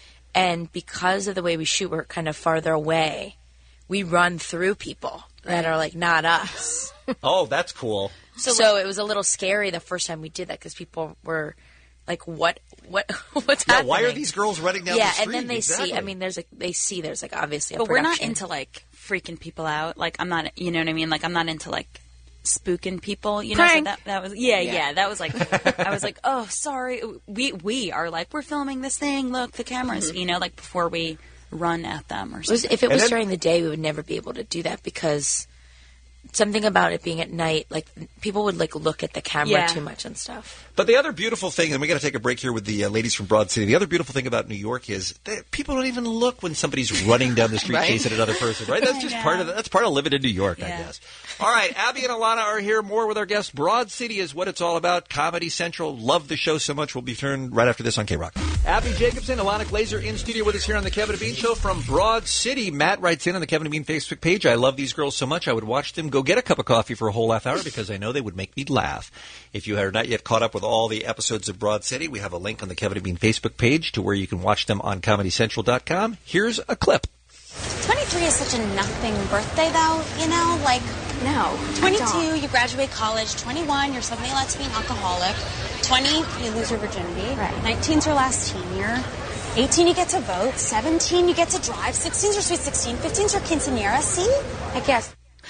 And because of the way we shoot, we're kind of farther away. We run through people that are like not us. Oh, that's cool. So, it was a little scary the first time we did that because people were like, "What? What? What's Yeah, happening?" why are these girls running down yeah, the street? and then they Exactly. see. I mean, there's a they see. There's like obviously a But we're not production. into, like, freaking people out. Like, I'm not, you know what I mean? Like, I'm not into, like, spooking people, you know? So Prank. that, that was, yeah, Yeah. yeah, that was like, I was like, oh, sorry. We, we are like, we're filming this thing. Look, the cameras, you know, like, before we run at them or It was- something. if it And was then- during the day, we would never be able to do that because something about it being at night, like people would like look at the camera Yeah. too much and stuff. But the other beautiful thing, and we got to take a break here with the uh, ladies from Broad City. The other beautiful thing about New York is that people don't even look when somebody's running down the street Right? chasing another person. Right? That's I just know. part of the, that's part of living in New York, I Yeah. guess. All right, Abby and Alana are here. More with our guest. Broad City is what it's all about. Comedy Central. Love the show so much. We'll be turned right after this on K Rock. Abby Jacobson, Alana Glazer in studio with us here on the Kevin and Bean Show from Broad City. Matt writes in on the Kevin and Bean Facebook page. I love these girls so much I would watch them go get a cup of coffee for a whole half hour because I know they would make me laugh. If you are not yet caught up with all the episodes of Broad City, we have a link on the Kevin and Bean Facebook page to where you can watch them on comedy central dot com. Here's a clip. twenty-three is such a nothing birthday, though, you know? Like, no. twenty-two, you graduate college. twenty-one, you're suddenly allowed to be an alcoholic. twenty, you lose your virginity. Right. nineteen's your last teen year. eighteen, you get to vote. seventeen, you get to drive. sixteen's your sweet sixteen. fifteen's your quinceanera. See? I guess.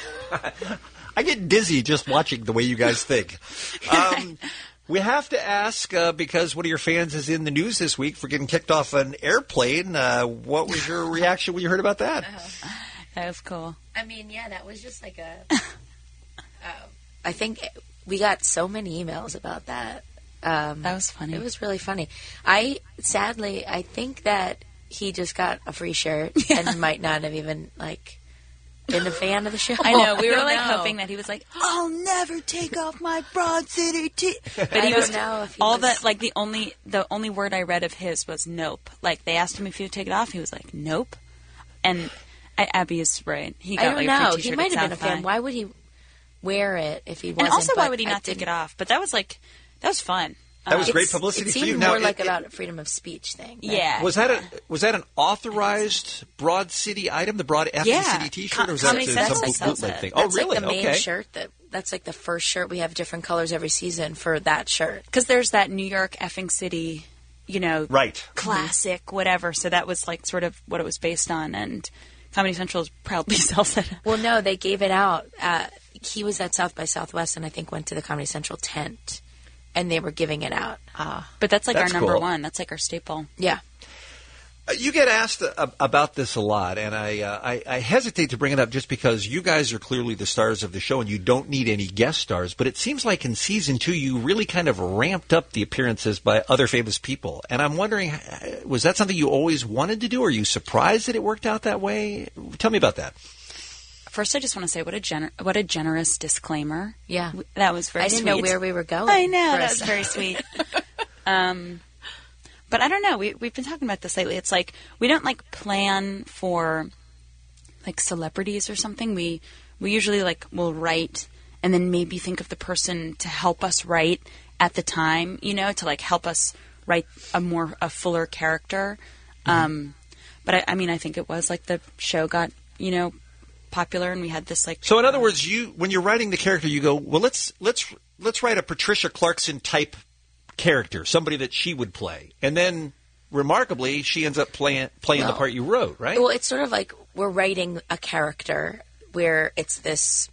I get dizzy just watching the way you guys think. Um, we have to ask, uh, because one of your fans is in the news this week for getting kicked off an airplane. Uh, what was your reaction when you heard about that? That was cool. I mean, yeah, that was just like a. uh, I think we got so many emails about that. Um, that was funny. It was really funny. I sadly, I think that he just got a free shirt and might not have even like been a fan of the show. I know. We I were don't like know. hoping that he was like, I'll never take off my Broad City tee. But I he don't was know if he all was- the like the only the only word I read of his was nope. Like they asked him if he would take it off, he was like nope. And I, Abby is right. He got I don't like a know. free He t-shirt might at have been a South fan. by. Why would he wear it if he wasn't? And also, why But would he I not take didn't- it off? But that was like that was fun. That was Uh, great it's- publicity It for seemed you. more Now, like it- about a freedom of speech thing. than- Yeah. Was that a was that an authorized Broad City item, the Broad effing Yeah. City T-shirt, Com- or was that Comedy some Central boot- sells bootleg it. thing? That's Oh, really? like the main Okay. shirt. That that's like the first shirt. We have different colors every season for that shirt. Because there's that New York effing city, you know, Right. classic, whatever. So that was like sort of what it was based on, and Comedy Central proudly sells it. Well, no, they gave it out. Uh, he was at South by Southwest, and I think went to the Comedy Central tent, and they were giving it out. Ah, but that's like That's our number cool. one. That's like our staple. Yeah. Uh, You get asked uh, about this a lot, and I, uh, I I hesitate to bring it up just because you guys are clearly the stars of the show, and you don't need any guest stars. But it seems like in season two, you really kind of ramped up the appearances by other famous people. And I'm wondering, uh, was that something you always wanted to do? Or are you surprised that it worked out that way? Tell me about that. First, I just want to say what a gener- what a generous disclaimer. Yeah. That was very I didn't sweet. know where we were going. I know, for a that was second. very sweet. um, but I don't know. We, we've been talking about this lately. It's like we don't like plan for like celebrities or something. We we usually like will write and then maybe think of the person to help us write at the time, you know, to like help us write a more a fuller character. Um, but I, I mean, I think it was like the show got, you know, popular and we had this like So in other words, you when you're writing the character, you go, well, let's let's let's write a Patricia Clarkson type character, somebody that she would play, and then remarkably, she ends up playing playing the Well, part you wrote, right? Well, it's sort of like we're writing a character where it's this,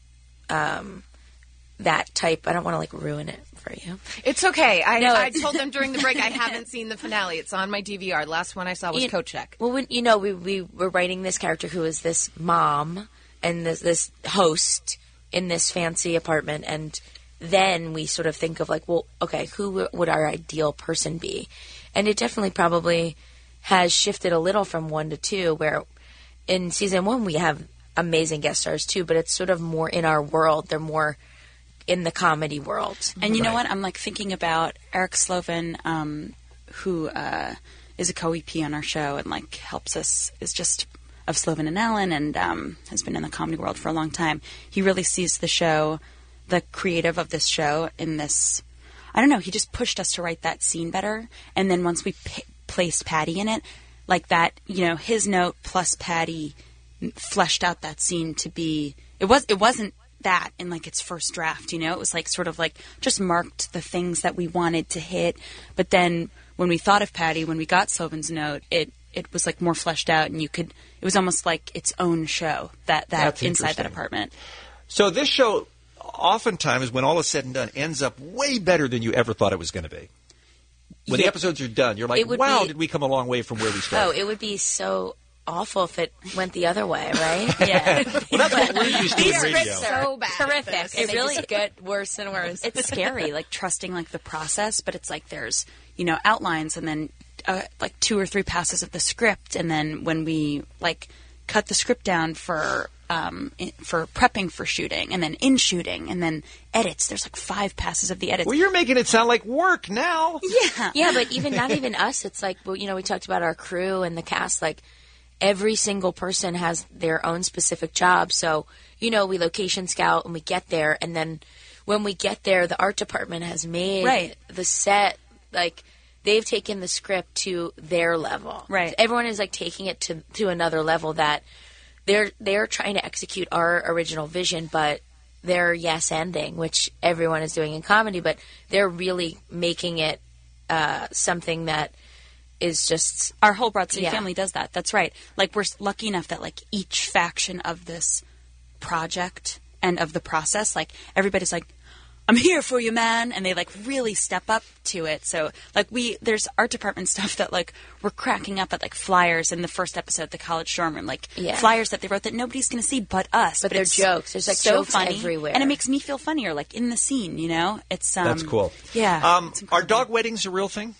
um, that type. I don't want to like ruin it for you. It's okay. I, No, I it's- told them during the break I haven't seen the finale. It's on my D V R. The last one I saw was You- Coach Check. Well, when, you know, we, we were writing this character who is this mom and this, this host in this fancy apartment, and then we sort of think of like, well, okay, who w- would our ideal person be? And it definitely probably has shifted a little from one to two, where in season one we have amazing guest stars too, but it's sort of more in our world. They're more in the comedy world. And you know what? I'm like thinking about Eric Slovin, um, who uh, is a co-E P on our show and like helps us, is just of Slovin and Allen, and um, has been in the comedy world for a long time. He really sees the show, the creative of this show in this, I don't know, he just pushed us to write that scene better. And then once we p- placed Patty in it, like that, you know, his note plus Patty fleshed out that scene to be, it was, it wasn't that in like its first draft, you know, it was like sort of like just marked the things that we wanted to hit. But then when we thought of Patty, when we got Slovin's note, it, it was like more fleshed out, and you could, it was almost like its own show, that, that That's inside that interesting. apartment. So this show, oftentimes, when all is said and done, ends up way better than you ever thought it was going to be. When the Yeah. episodes are done, you're like, It would wow, be- did we come a long way from where we Oh, started? it would be so awful if it went the other way, right? Yeah. Well, that's what we're used to in These radio. scripts are So bad. terrific. It It really- really get worse and worse. It's scary, like trusting like the process, but it's like there's, you know, outlines and then uh, like two or three passes of the script, and then when we like cut the script down for um in, for prepping for shooting, and then in shooting, and then edits, there's like five passes of the edits. Well, you're making it sound like work now. Yeah. Yeah, but even not even us. It's like, well, you know, we talked about our crew and the cast. Like every single person has their own specific job. So, you know, we location scout and we get there, and then when we get there, the art department has made Right. the set like. They've taken the script to their level. Right. Everyone is like taking it to to another level that they're they're trying to execute our original vision, but they're yes ending, which everyone is doing in comedy, but they're really making it uh, something that is just Our whole Broad City Yeah. family does that. That's right. Like we're s- lucky enough that like each faction of this project and of the process, like everybody's like, I'm here for you, man. And they like really step up to it. So like we, there's art department stuff that like we're cracking up at like flyers in the first episode, the college dorm room, like Yeah. flyers that they wrote that nobody's going to see but us. But they're it's jokes. There's, like, so jokes funny, everywhere. and it makes me feel funnier, like in the scene. You know, it's um, That's cool. Yeah. Um, are dog weddings a real thing?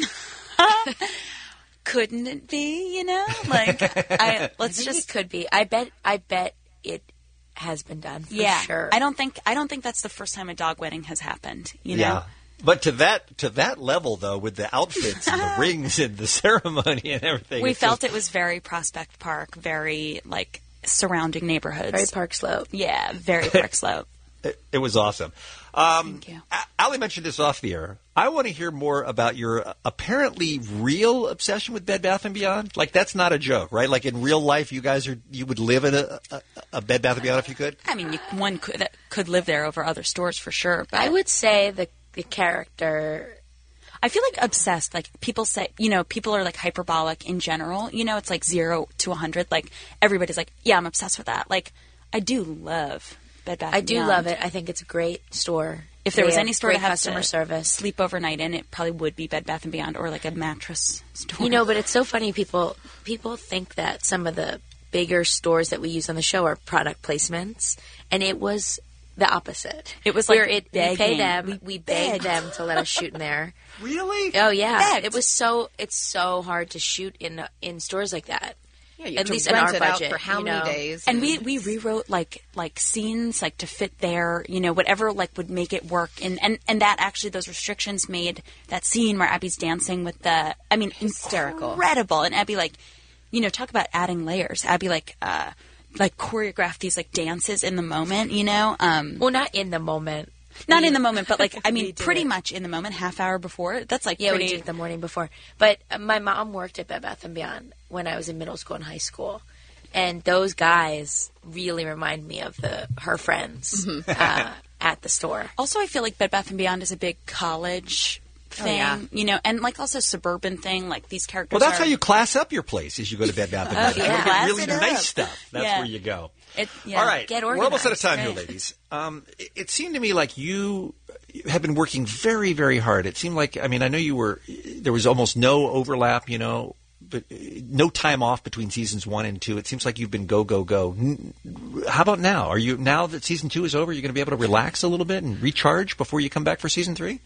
Couldn't it be? You know, like I let's I think just it could be. I bet. I bet it has been done for yeah. sure. I don't think I don't think that's the first time a dog wedding has happened. You know. Yeah. But to that to that level, though, with the outfits and the rings and the ceremony and everything, We it's felt just- it was very Prospect Park, very like surrounding neighborhoods. Very Park Slope. Yeah, very Park Slope. It, it was awesome. Um, Thank you. Ali mentioned this off the air. I want to hear more about your uh, apparently real obsession with Bed Bath and Beyond. Like that's not a joke, right? Like in real life, you guys are you would live in a, a, a Bed Bath and Beyond if you could. I mean, you, one could that could live there over other stores for sure. But I would say the the character. I feel like obsessed. Like people say, you know, people are like hyperbolic in general. You know, it's like zero to a hundred. Like everybody's like, yeah, I'm obsessed with that. Like I do love Bed Bath. I and do Beyond. love it. I think it's a great store. If there They was have any store great to have customer to service, sleep overnight in, it probably would be Bed Bath and Beyond or like a mattress store. you know. But it's so funny. People people think that some of the bigger stores that we use on the show are product placements, and it was the opposite. It was like Where it, we pay begging. them, We we, beg begged. them to let us shoot in there. Really? Oh yeah. Begged. It was so. It's so hard to shoot in in stores like that. Yeah, you At have to least in rent our it out budget for how you many know? days? And we, we rewrote like like scenes like to fit there, you know, whatever like would make it work. And, and, and that actually those restrictions made that scene where Abby's dancing with the I mean Hysterical. incredible. And Abby like, you know, talk about adding layers. Abby like uh like choreographed these like dances in the moment, you know. Um Well, not in the moment. Not We- in the moment, but like I we mean did pretty it. much in the moment, half hour before. That's like Yeah, pretty we did it the morning before. But uh, my mom worked at Bed Bath and Beyond when I was in middle school and high school, and those guys really remind me of the her friends Mm-hmm. uh, at the store. Also, I feel like Bed Bath and Beyond is a big college thing, yeah. you know, and like also suburban thing. Like these characters. Well, that's are, how you class up your place. Is you go to Bed Bath and Beyond. Oh, yeah. You get Class really it up. nice stuff. That's Yeah. where you go. It, yeah. All right, Get we're almost out of organized, time here, right. ladies. Um, it, it seemed to me like you have been working very, very hard. It seemed like, I mean, I know you were, there was almost no overlap, you know, but uh, no time off between seasons one and two. It seems like you've been go, go, go. N- How about now? Are you, now that season two is over, you're going to be able to relax a little bit and recharge before you come back for season three?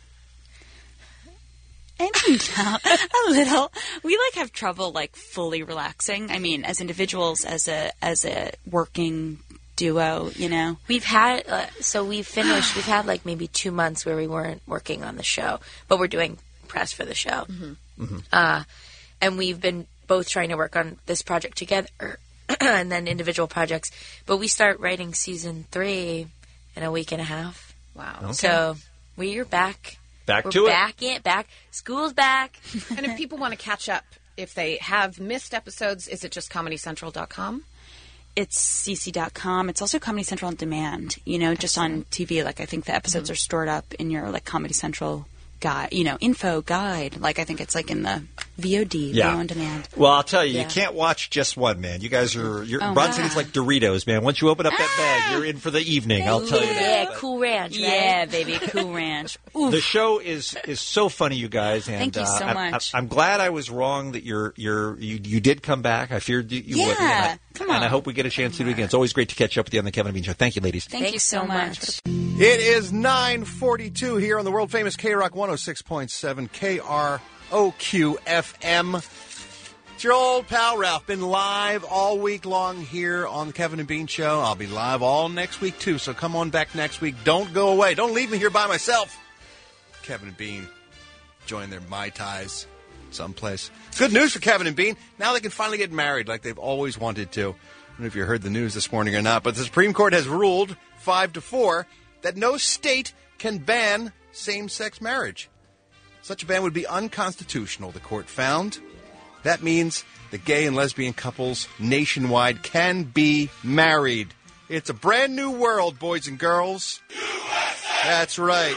I don't know. A little. We like have trouble like fully relaxing. I mean, as individuals, as a as a working duo, you know. We've had uh, so we've finished. We've had like maybe two months where we weren't working on the show, but we're doing press for the show. Mm-hmm. Uh, and we've been both trying to work on this project together and then individual projects. But we start writing season three in a week and a half. Wow. Okay. So we're back. Back we're to it. back in back. School's back. And if people want to catch up, if they have missed episodes, is it just comedy central dot com? It's c c dot com. It's also Comedy Central on demand, you know, just on T V. Like, I think the episodes Mm-hmm. are stored up in your, like, Comedy Central guide, you know, info guide. Like, I think it's, like, in the V O D, Yeah. video on demand. Well, I'll tell you, Yeah. you can't watch just one, man. You guys are, you're, Oh, Ron wow. said it's like Doritos, man. Once you open up that bag, you're in for the evening. I'll tell you that. Yeah, But Cool Ranch. Right? Yeah, baby, Cool Ranch. The show is is so funny, you guys. And, Thank you so uh, I- much. I, I'm glad I was wrong that you're you're you, you did come back. I feared you, you Yeah, wouldn't. And I, come And I on. hope we get a chance to do it again. It's always great to catch up with you on the Kevin and Bean Show. Thank you, ladies. Thank you so much. It is nine forty-two here on the world famous K Rock one oh six point seven K R O Q F M. It's your old pal Ralph. Been live all week long here on the Kevin and Bean Show. I'll be live all next week too, so come on back next week. Don't go away. Don't leave me here by myself. Kevin and Bean join their Mai Tais someplace. Good news for Kevin and Bean. Now they can finally get married like they've always wanted to. I don't know if you heard the news this morning or not, but the Supreme Court has ruled five to four that no state can ban same-sex marriage. Such a ban would be unconstitutional, the court found. That means that gay and lesbian couples nationwide can be married. It's a brand new world, boys and girls. U S A! That's right.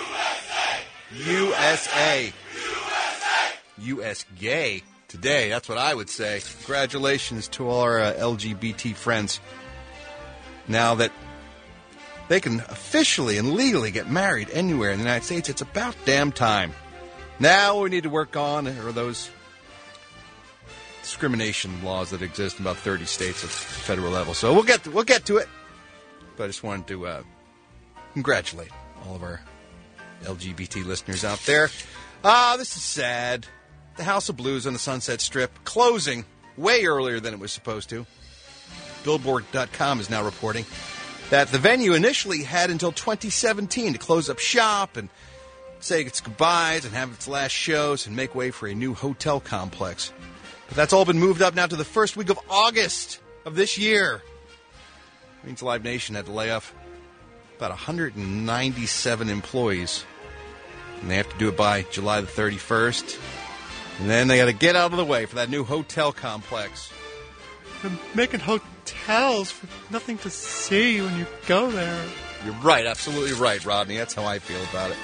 U S A. U S A! U S gay today, that's what I would say. Congratulations to all our uh, L G B T friends. Now that they can officially and legally get married anywhere in the United States. It's about damn time. Now what we need to work on are those discrimination laws that exist in about thirty states at the federal level. So we'll get to, we'll get to it. But I just wanted to uh, congratulate all of our L G B T listeners out there. Ah, this is sad. The House of Blues on the Sunset Strip closing way earlier than it was supposed to. Billboard dot com is now reporting that the venue initially had until twenty seventeen to close up shop and say its goodbyes and have its last shows and make way for a new hotel complex. But that's all been moved up now to the first week of August of this year. It means Live Nation had to lay off about one hundred ninety-seven employees. And they have to do it by July the thirty-first. And then they got to get out of the way for that new hotel complex. They're making hotels with nothing to see when you go there. You're right, absolutely right, Rodney. That's how I feel about it.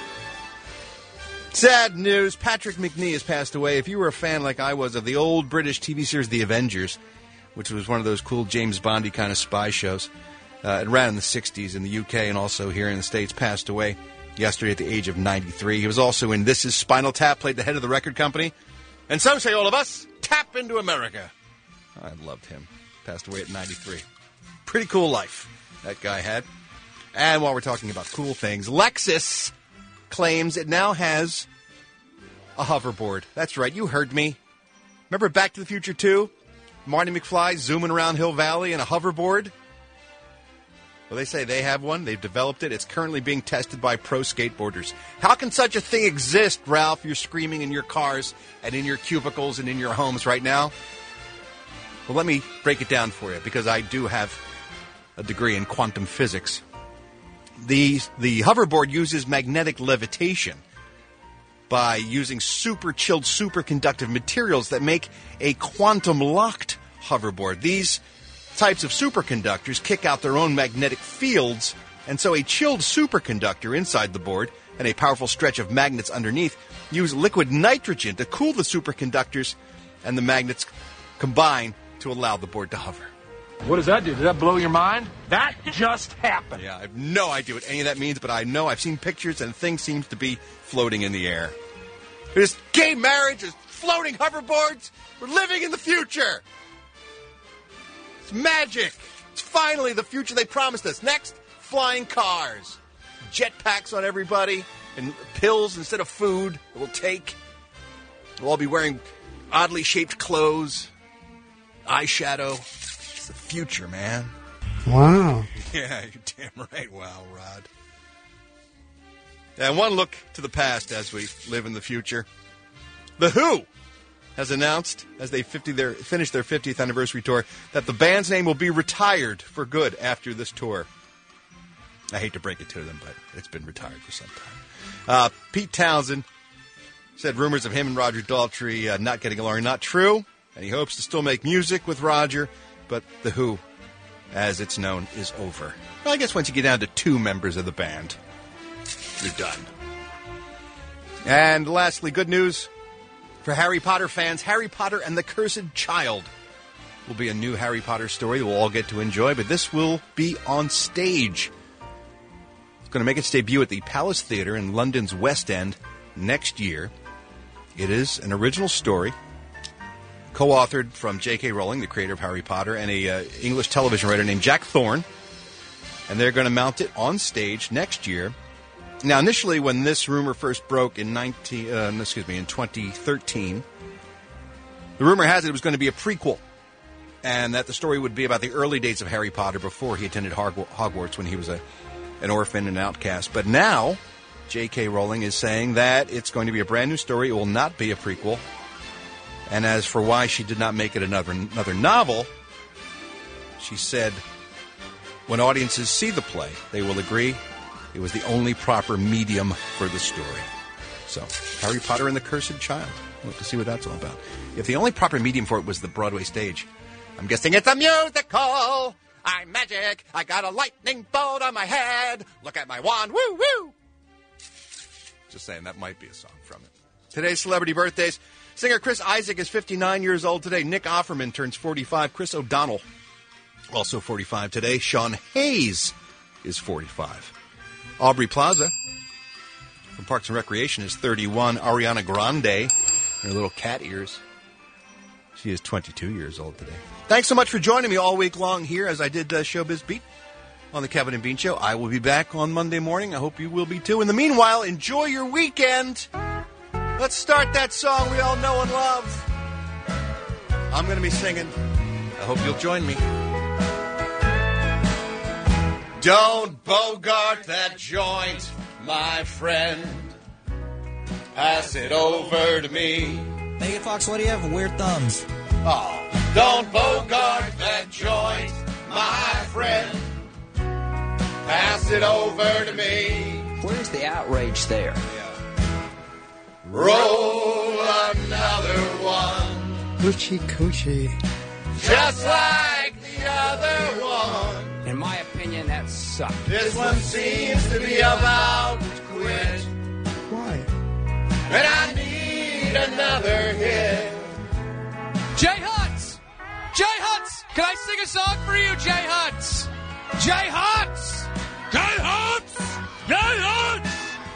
Sad news. Patrick Macnee has passed away. If you were a fan like I was of the old British T V series The Avengers, which was one of those cool James Bondy kind of spy shows, uh, it ran in the sixties in the U K and also here in the States, passed away yesterday at the age of ninety-three. He was also in This Is Spinal Tap, played the head of the record company. And so say all of us, tap into America. I loved him. Passed away at ninety-three. Pretty cool life that guy had. And while we're talking about cool things, Lexus claims it now has a hoverboard. That's right, you heard me. Remember Back to the Future two? Marty McFly zooming around Hill Valley in a hoverboard? Well, they say they have one. They've developed it. It's currently being tested by pro skateboarders. How can such a thing exist, Ralph? You're screaming in your cars and in your cubicles and in your homes right now. Well, let me break it down for you, because I do have a degree in quantum physics. The, the hoverboard uses magnetic levitation by using super chilled, superconductive materials that make a quantum-locked hoverboard. These types of superconductors kick out their own magnetic fields, and so a chilled superconductor inside the board and a powerful stretch of magnets underneath use liquid nitrogen to cool the superconductors, and the magnets combine to allow the board to hover. What does that do? Does that blow your mind? That just happened. Yeah, I have no idea what any of that means, but I know I've seen pictures and the thing seems to be floating in the air. There's gay marriage, there's floating hoverboards. We're living in the future. It's magic. It's finally the future they promised us. Next, flying cars. Jetpacks on everybody and pills instead of food that we'll take. We'll all be wearing oddly shaped clothes, eyeshadow. It's the future, man. Wow. Yeah, you're damn right. Wow, Rod. And one look to the past as we live in the future. The Who has announced, as they fifty their, finish their fiftieth anniversary tour, that the band's name will be retired for good after this tour. I hate to break it to them, but it's been retired for some time. Uh, Pete Townsend said rumors of him and Roger Daltrey uh, not getting along are not true, and he hopes to still make music with Roger, but The Who, as it's known, is over. Well, I guess once you get down to two members of the band, you're done. And lastly, good news for Harry Potter fans. Harry Potter and the Cursed Child will be a new Harry Potter story we'll all get to enjoy, but this will be on stage. It's going to make its debut at the Palace Theatre in London's West End next year. It is an original story, co-authored from J K Rowling, the creator of Harry Potter, and a uh, English television writer named Jack Thorne. And they're going to mount it on stage next year. Now, initially, when this rumor first broke in nineteen, uh, excuse me, in twenty thirteen, the rumor has it it was going to be a prequel, and that the story would be about the early days of Harry Potter before he attended Hogwarts when he was a an orphan and outcast. But now, J K Rowling is saying that it's going to be a brand new story. It will not be a prequel. And as for why she did not make it another another novel, she said, when audiences see the play, they will agree it was the only proper medium for the story. So, Harry Potter and the Cursed Child. We'll have to see what that's all about. If the only proper medium for it was the Broadway stage, I'm guessing it's a musical. I'm magic. I got a lightning bolt on my head. Look at my wand. Woo, woo. Just saying, that might be a song from it. Today's celebrity birthdays. Singer Chris Isaak is fifty-nine years old today. Nick Offerman turns forty-five. Chris O'Donnell, also forty-five today. Sean Hayes is forty-five. Aubrey Plaza from Parks and Recreation is thirty-one. Ariana Grande, her little cat ears. She is twenty-two years old today. Thanks so much for joining me all week long here as I did uh, Showbiz Beat on the Kevin and Bean Show. I will be back on Monday morning. I hope you will be too. In the meanwhile, enjoy your weekend. Let's start that song we all know and love. I'm going to be singing. I hope you'll join me. Don't bogart that joint, my friend. Pass it over to me. Megan Fox, why do you have weird thumbs? Oh, don't bogart that joint, my friend. Pass it over to me. Where's the outrage there? Roll another one. Hoochie coochie. Just like the other one. In my opinion, that sucked. This one seems to be about to quit. Why? And I need another hit. Jay Hutz! Jay Hutz! Can I sing a song for you, Jay Hutz? Jay Hutz! Jay Hutz! Jay Hutz!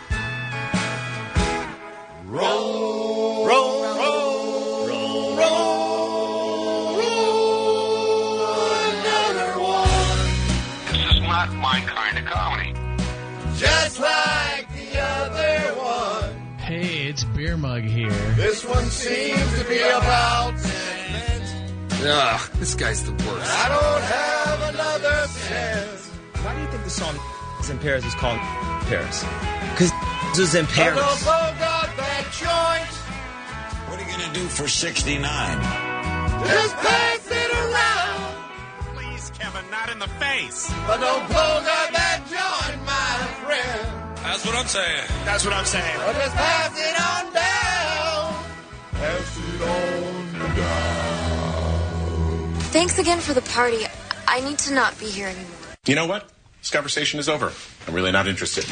Roll, roll, roll, roll, roll, roll another one. This is not my kind of comedy. Just like the other one. Hey, it's Beer Mug here. This one seems to be about Ugh, this guy's the worst. I don't have another chance. Why do you think the song in Paris is called Paris? Because it was in Paris. Don't bogart that joint. What are you going to do for sixty-nine? Just pass it around. Please, Kevin, not in the face. But don't bogart that joint, my friend. That's what I'm saying. That's what I'm saying. Or just pass it on down. Pass it on down. Thanks again for the party. I need to not be here anymore. You know what? This conversation is over. I'm really not interested.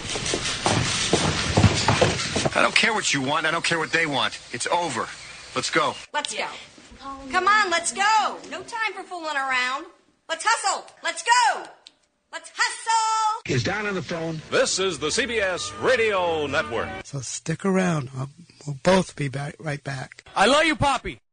I don't care what you want. I don't care what they want. It's over. Let's go. Let's go. Come on, let's go. No time for fooling around. Let's hustle. Let's go. Let's hustle. Is Don on the phone? This is the C B S Radio Network. So stick around. I'll, we'll both be back, right back. I love you, Poppy.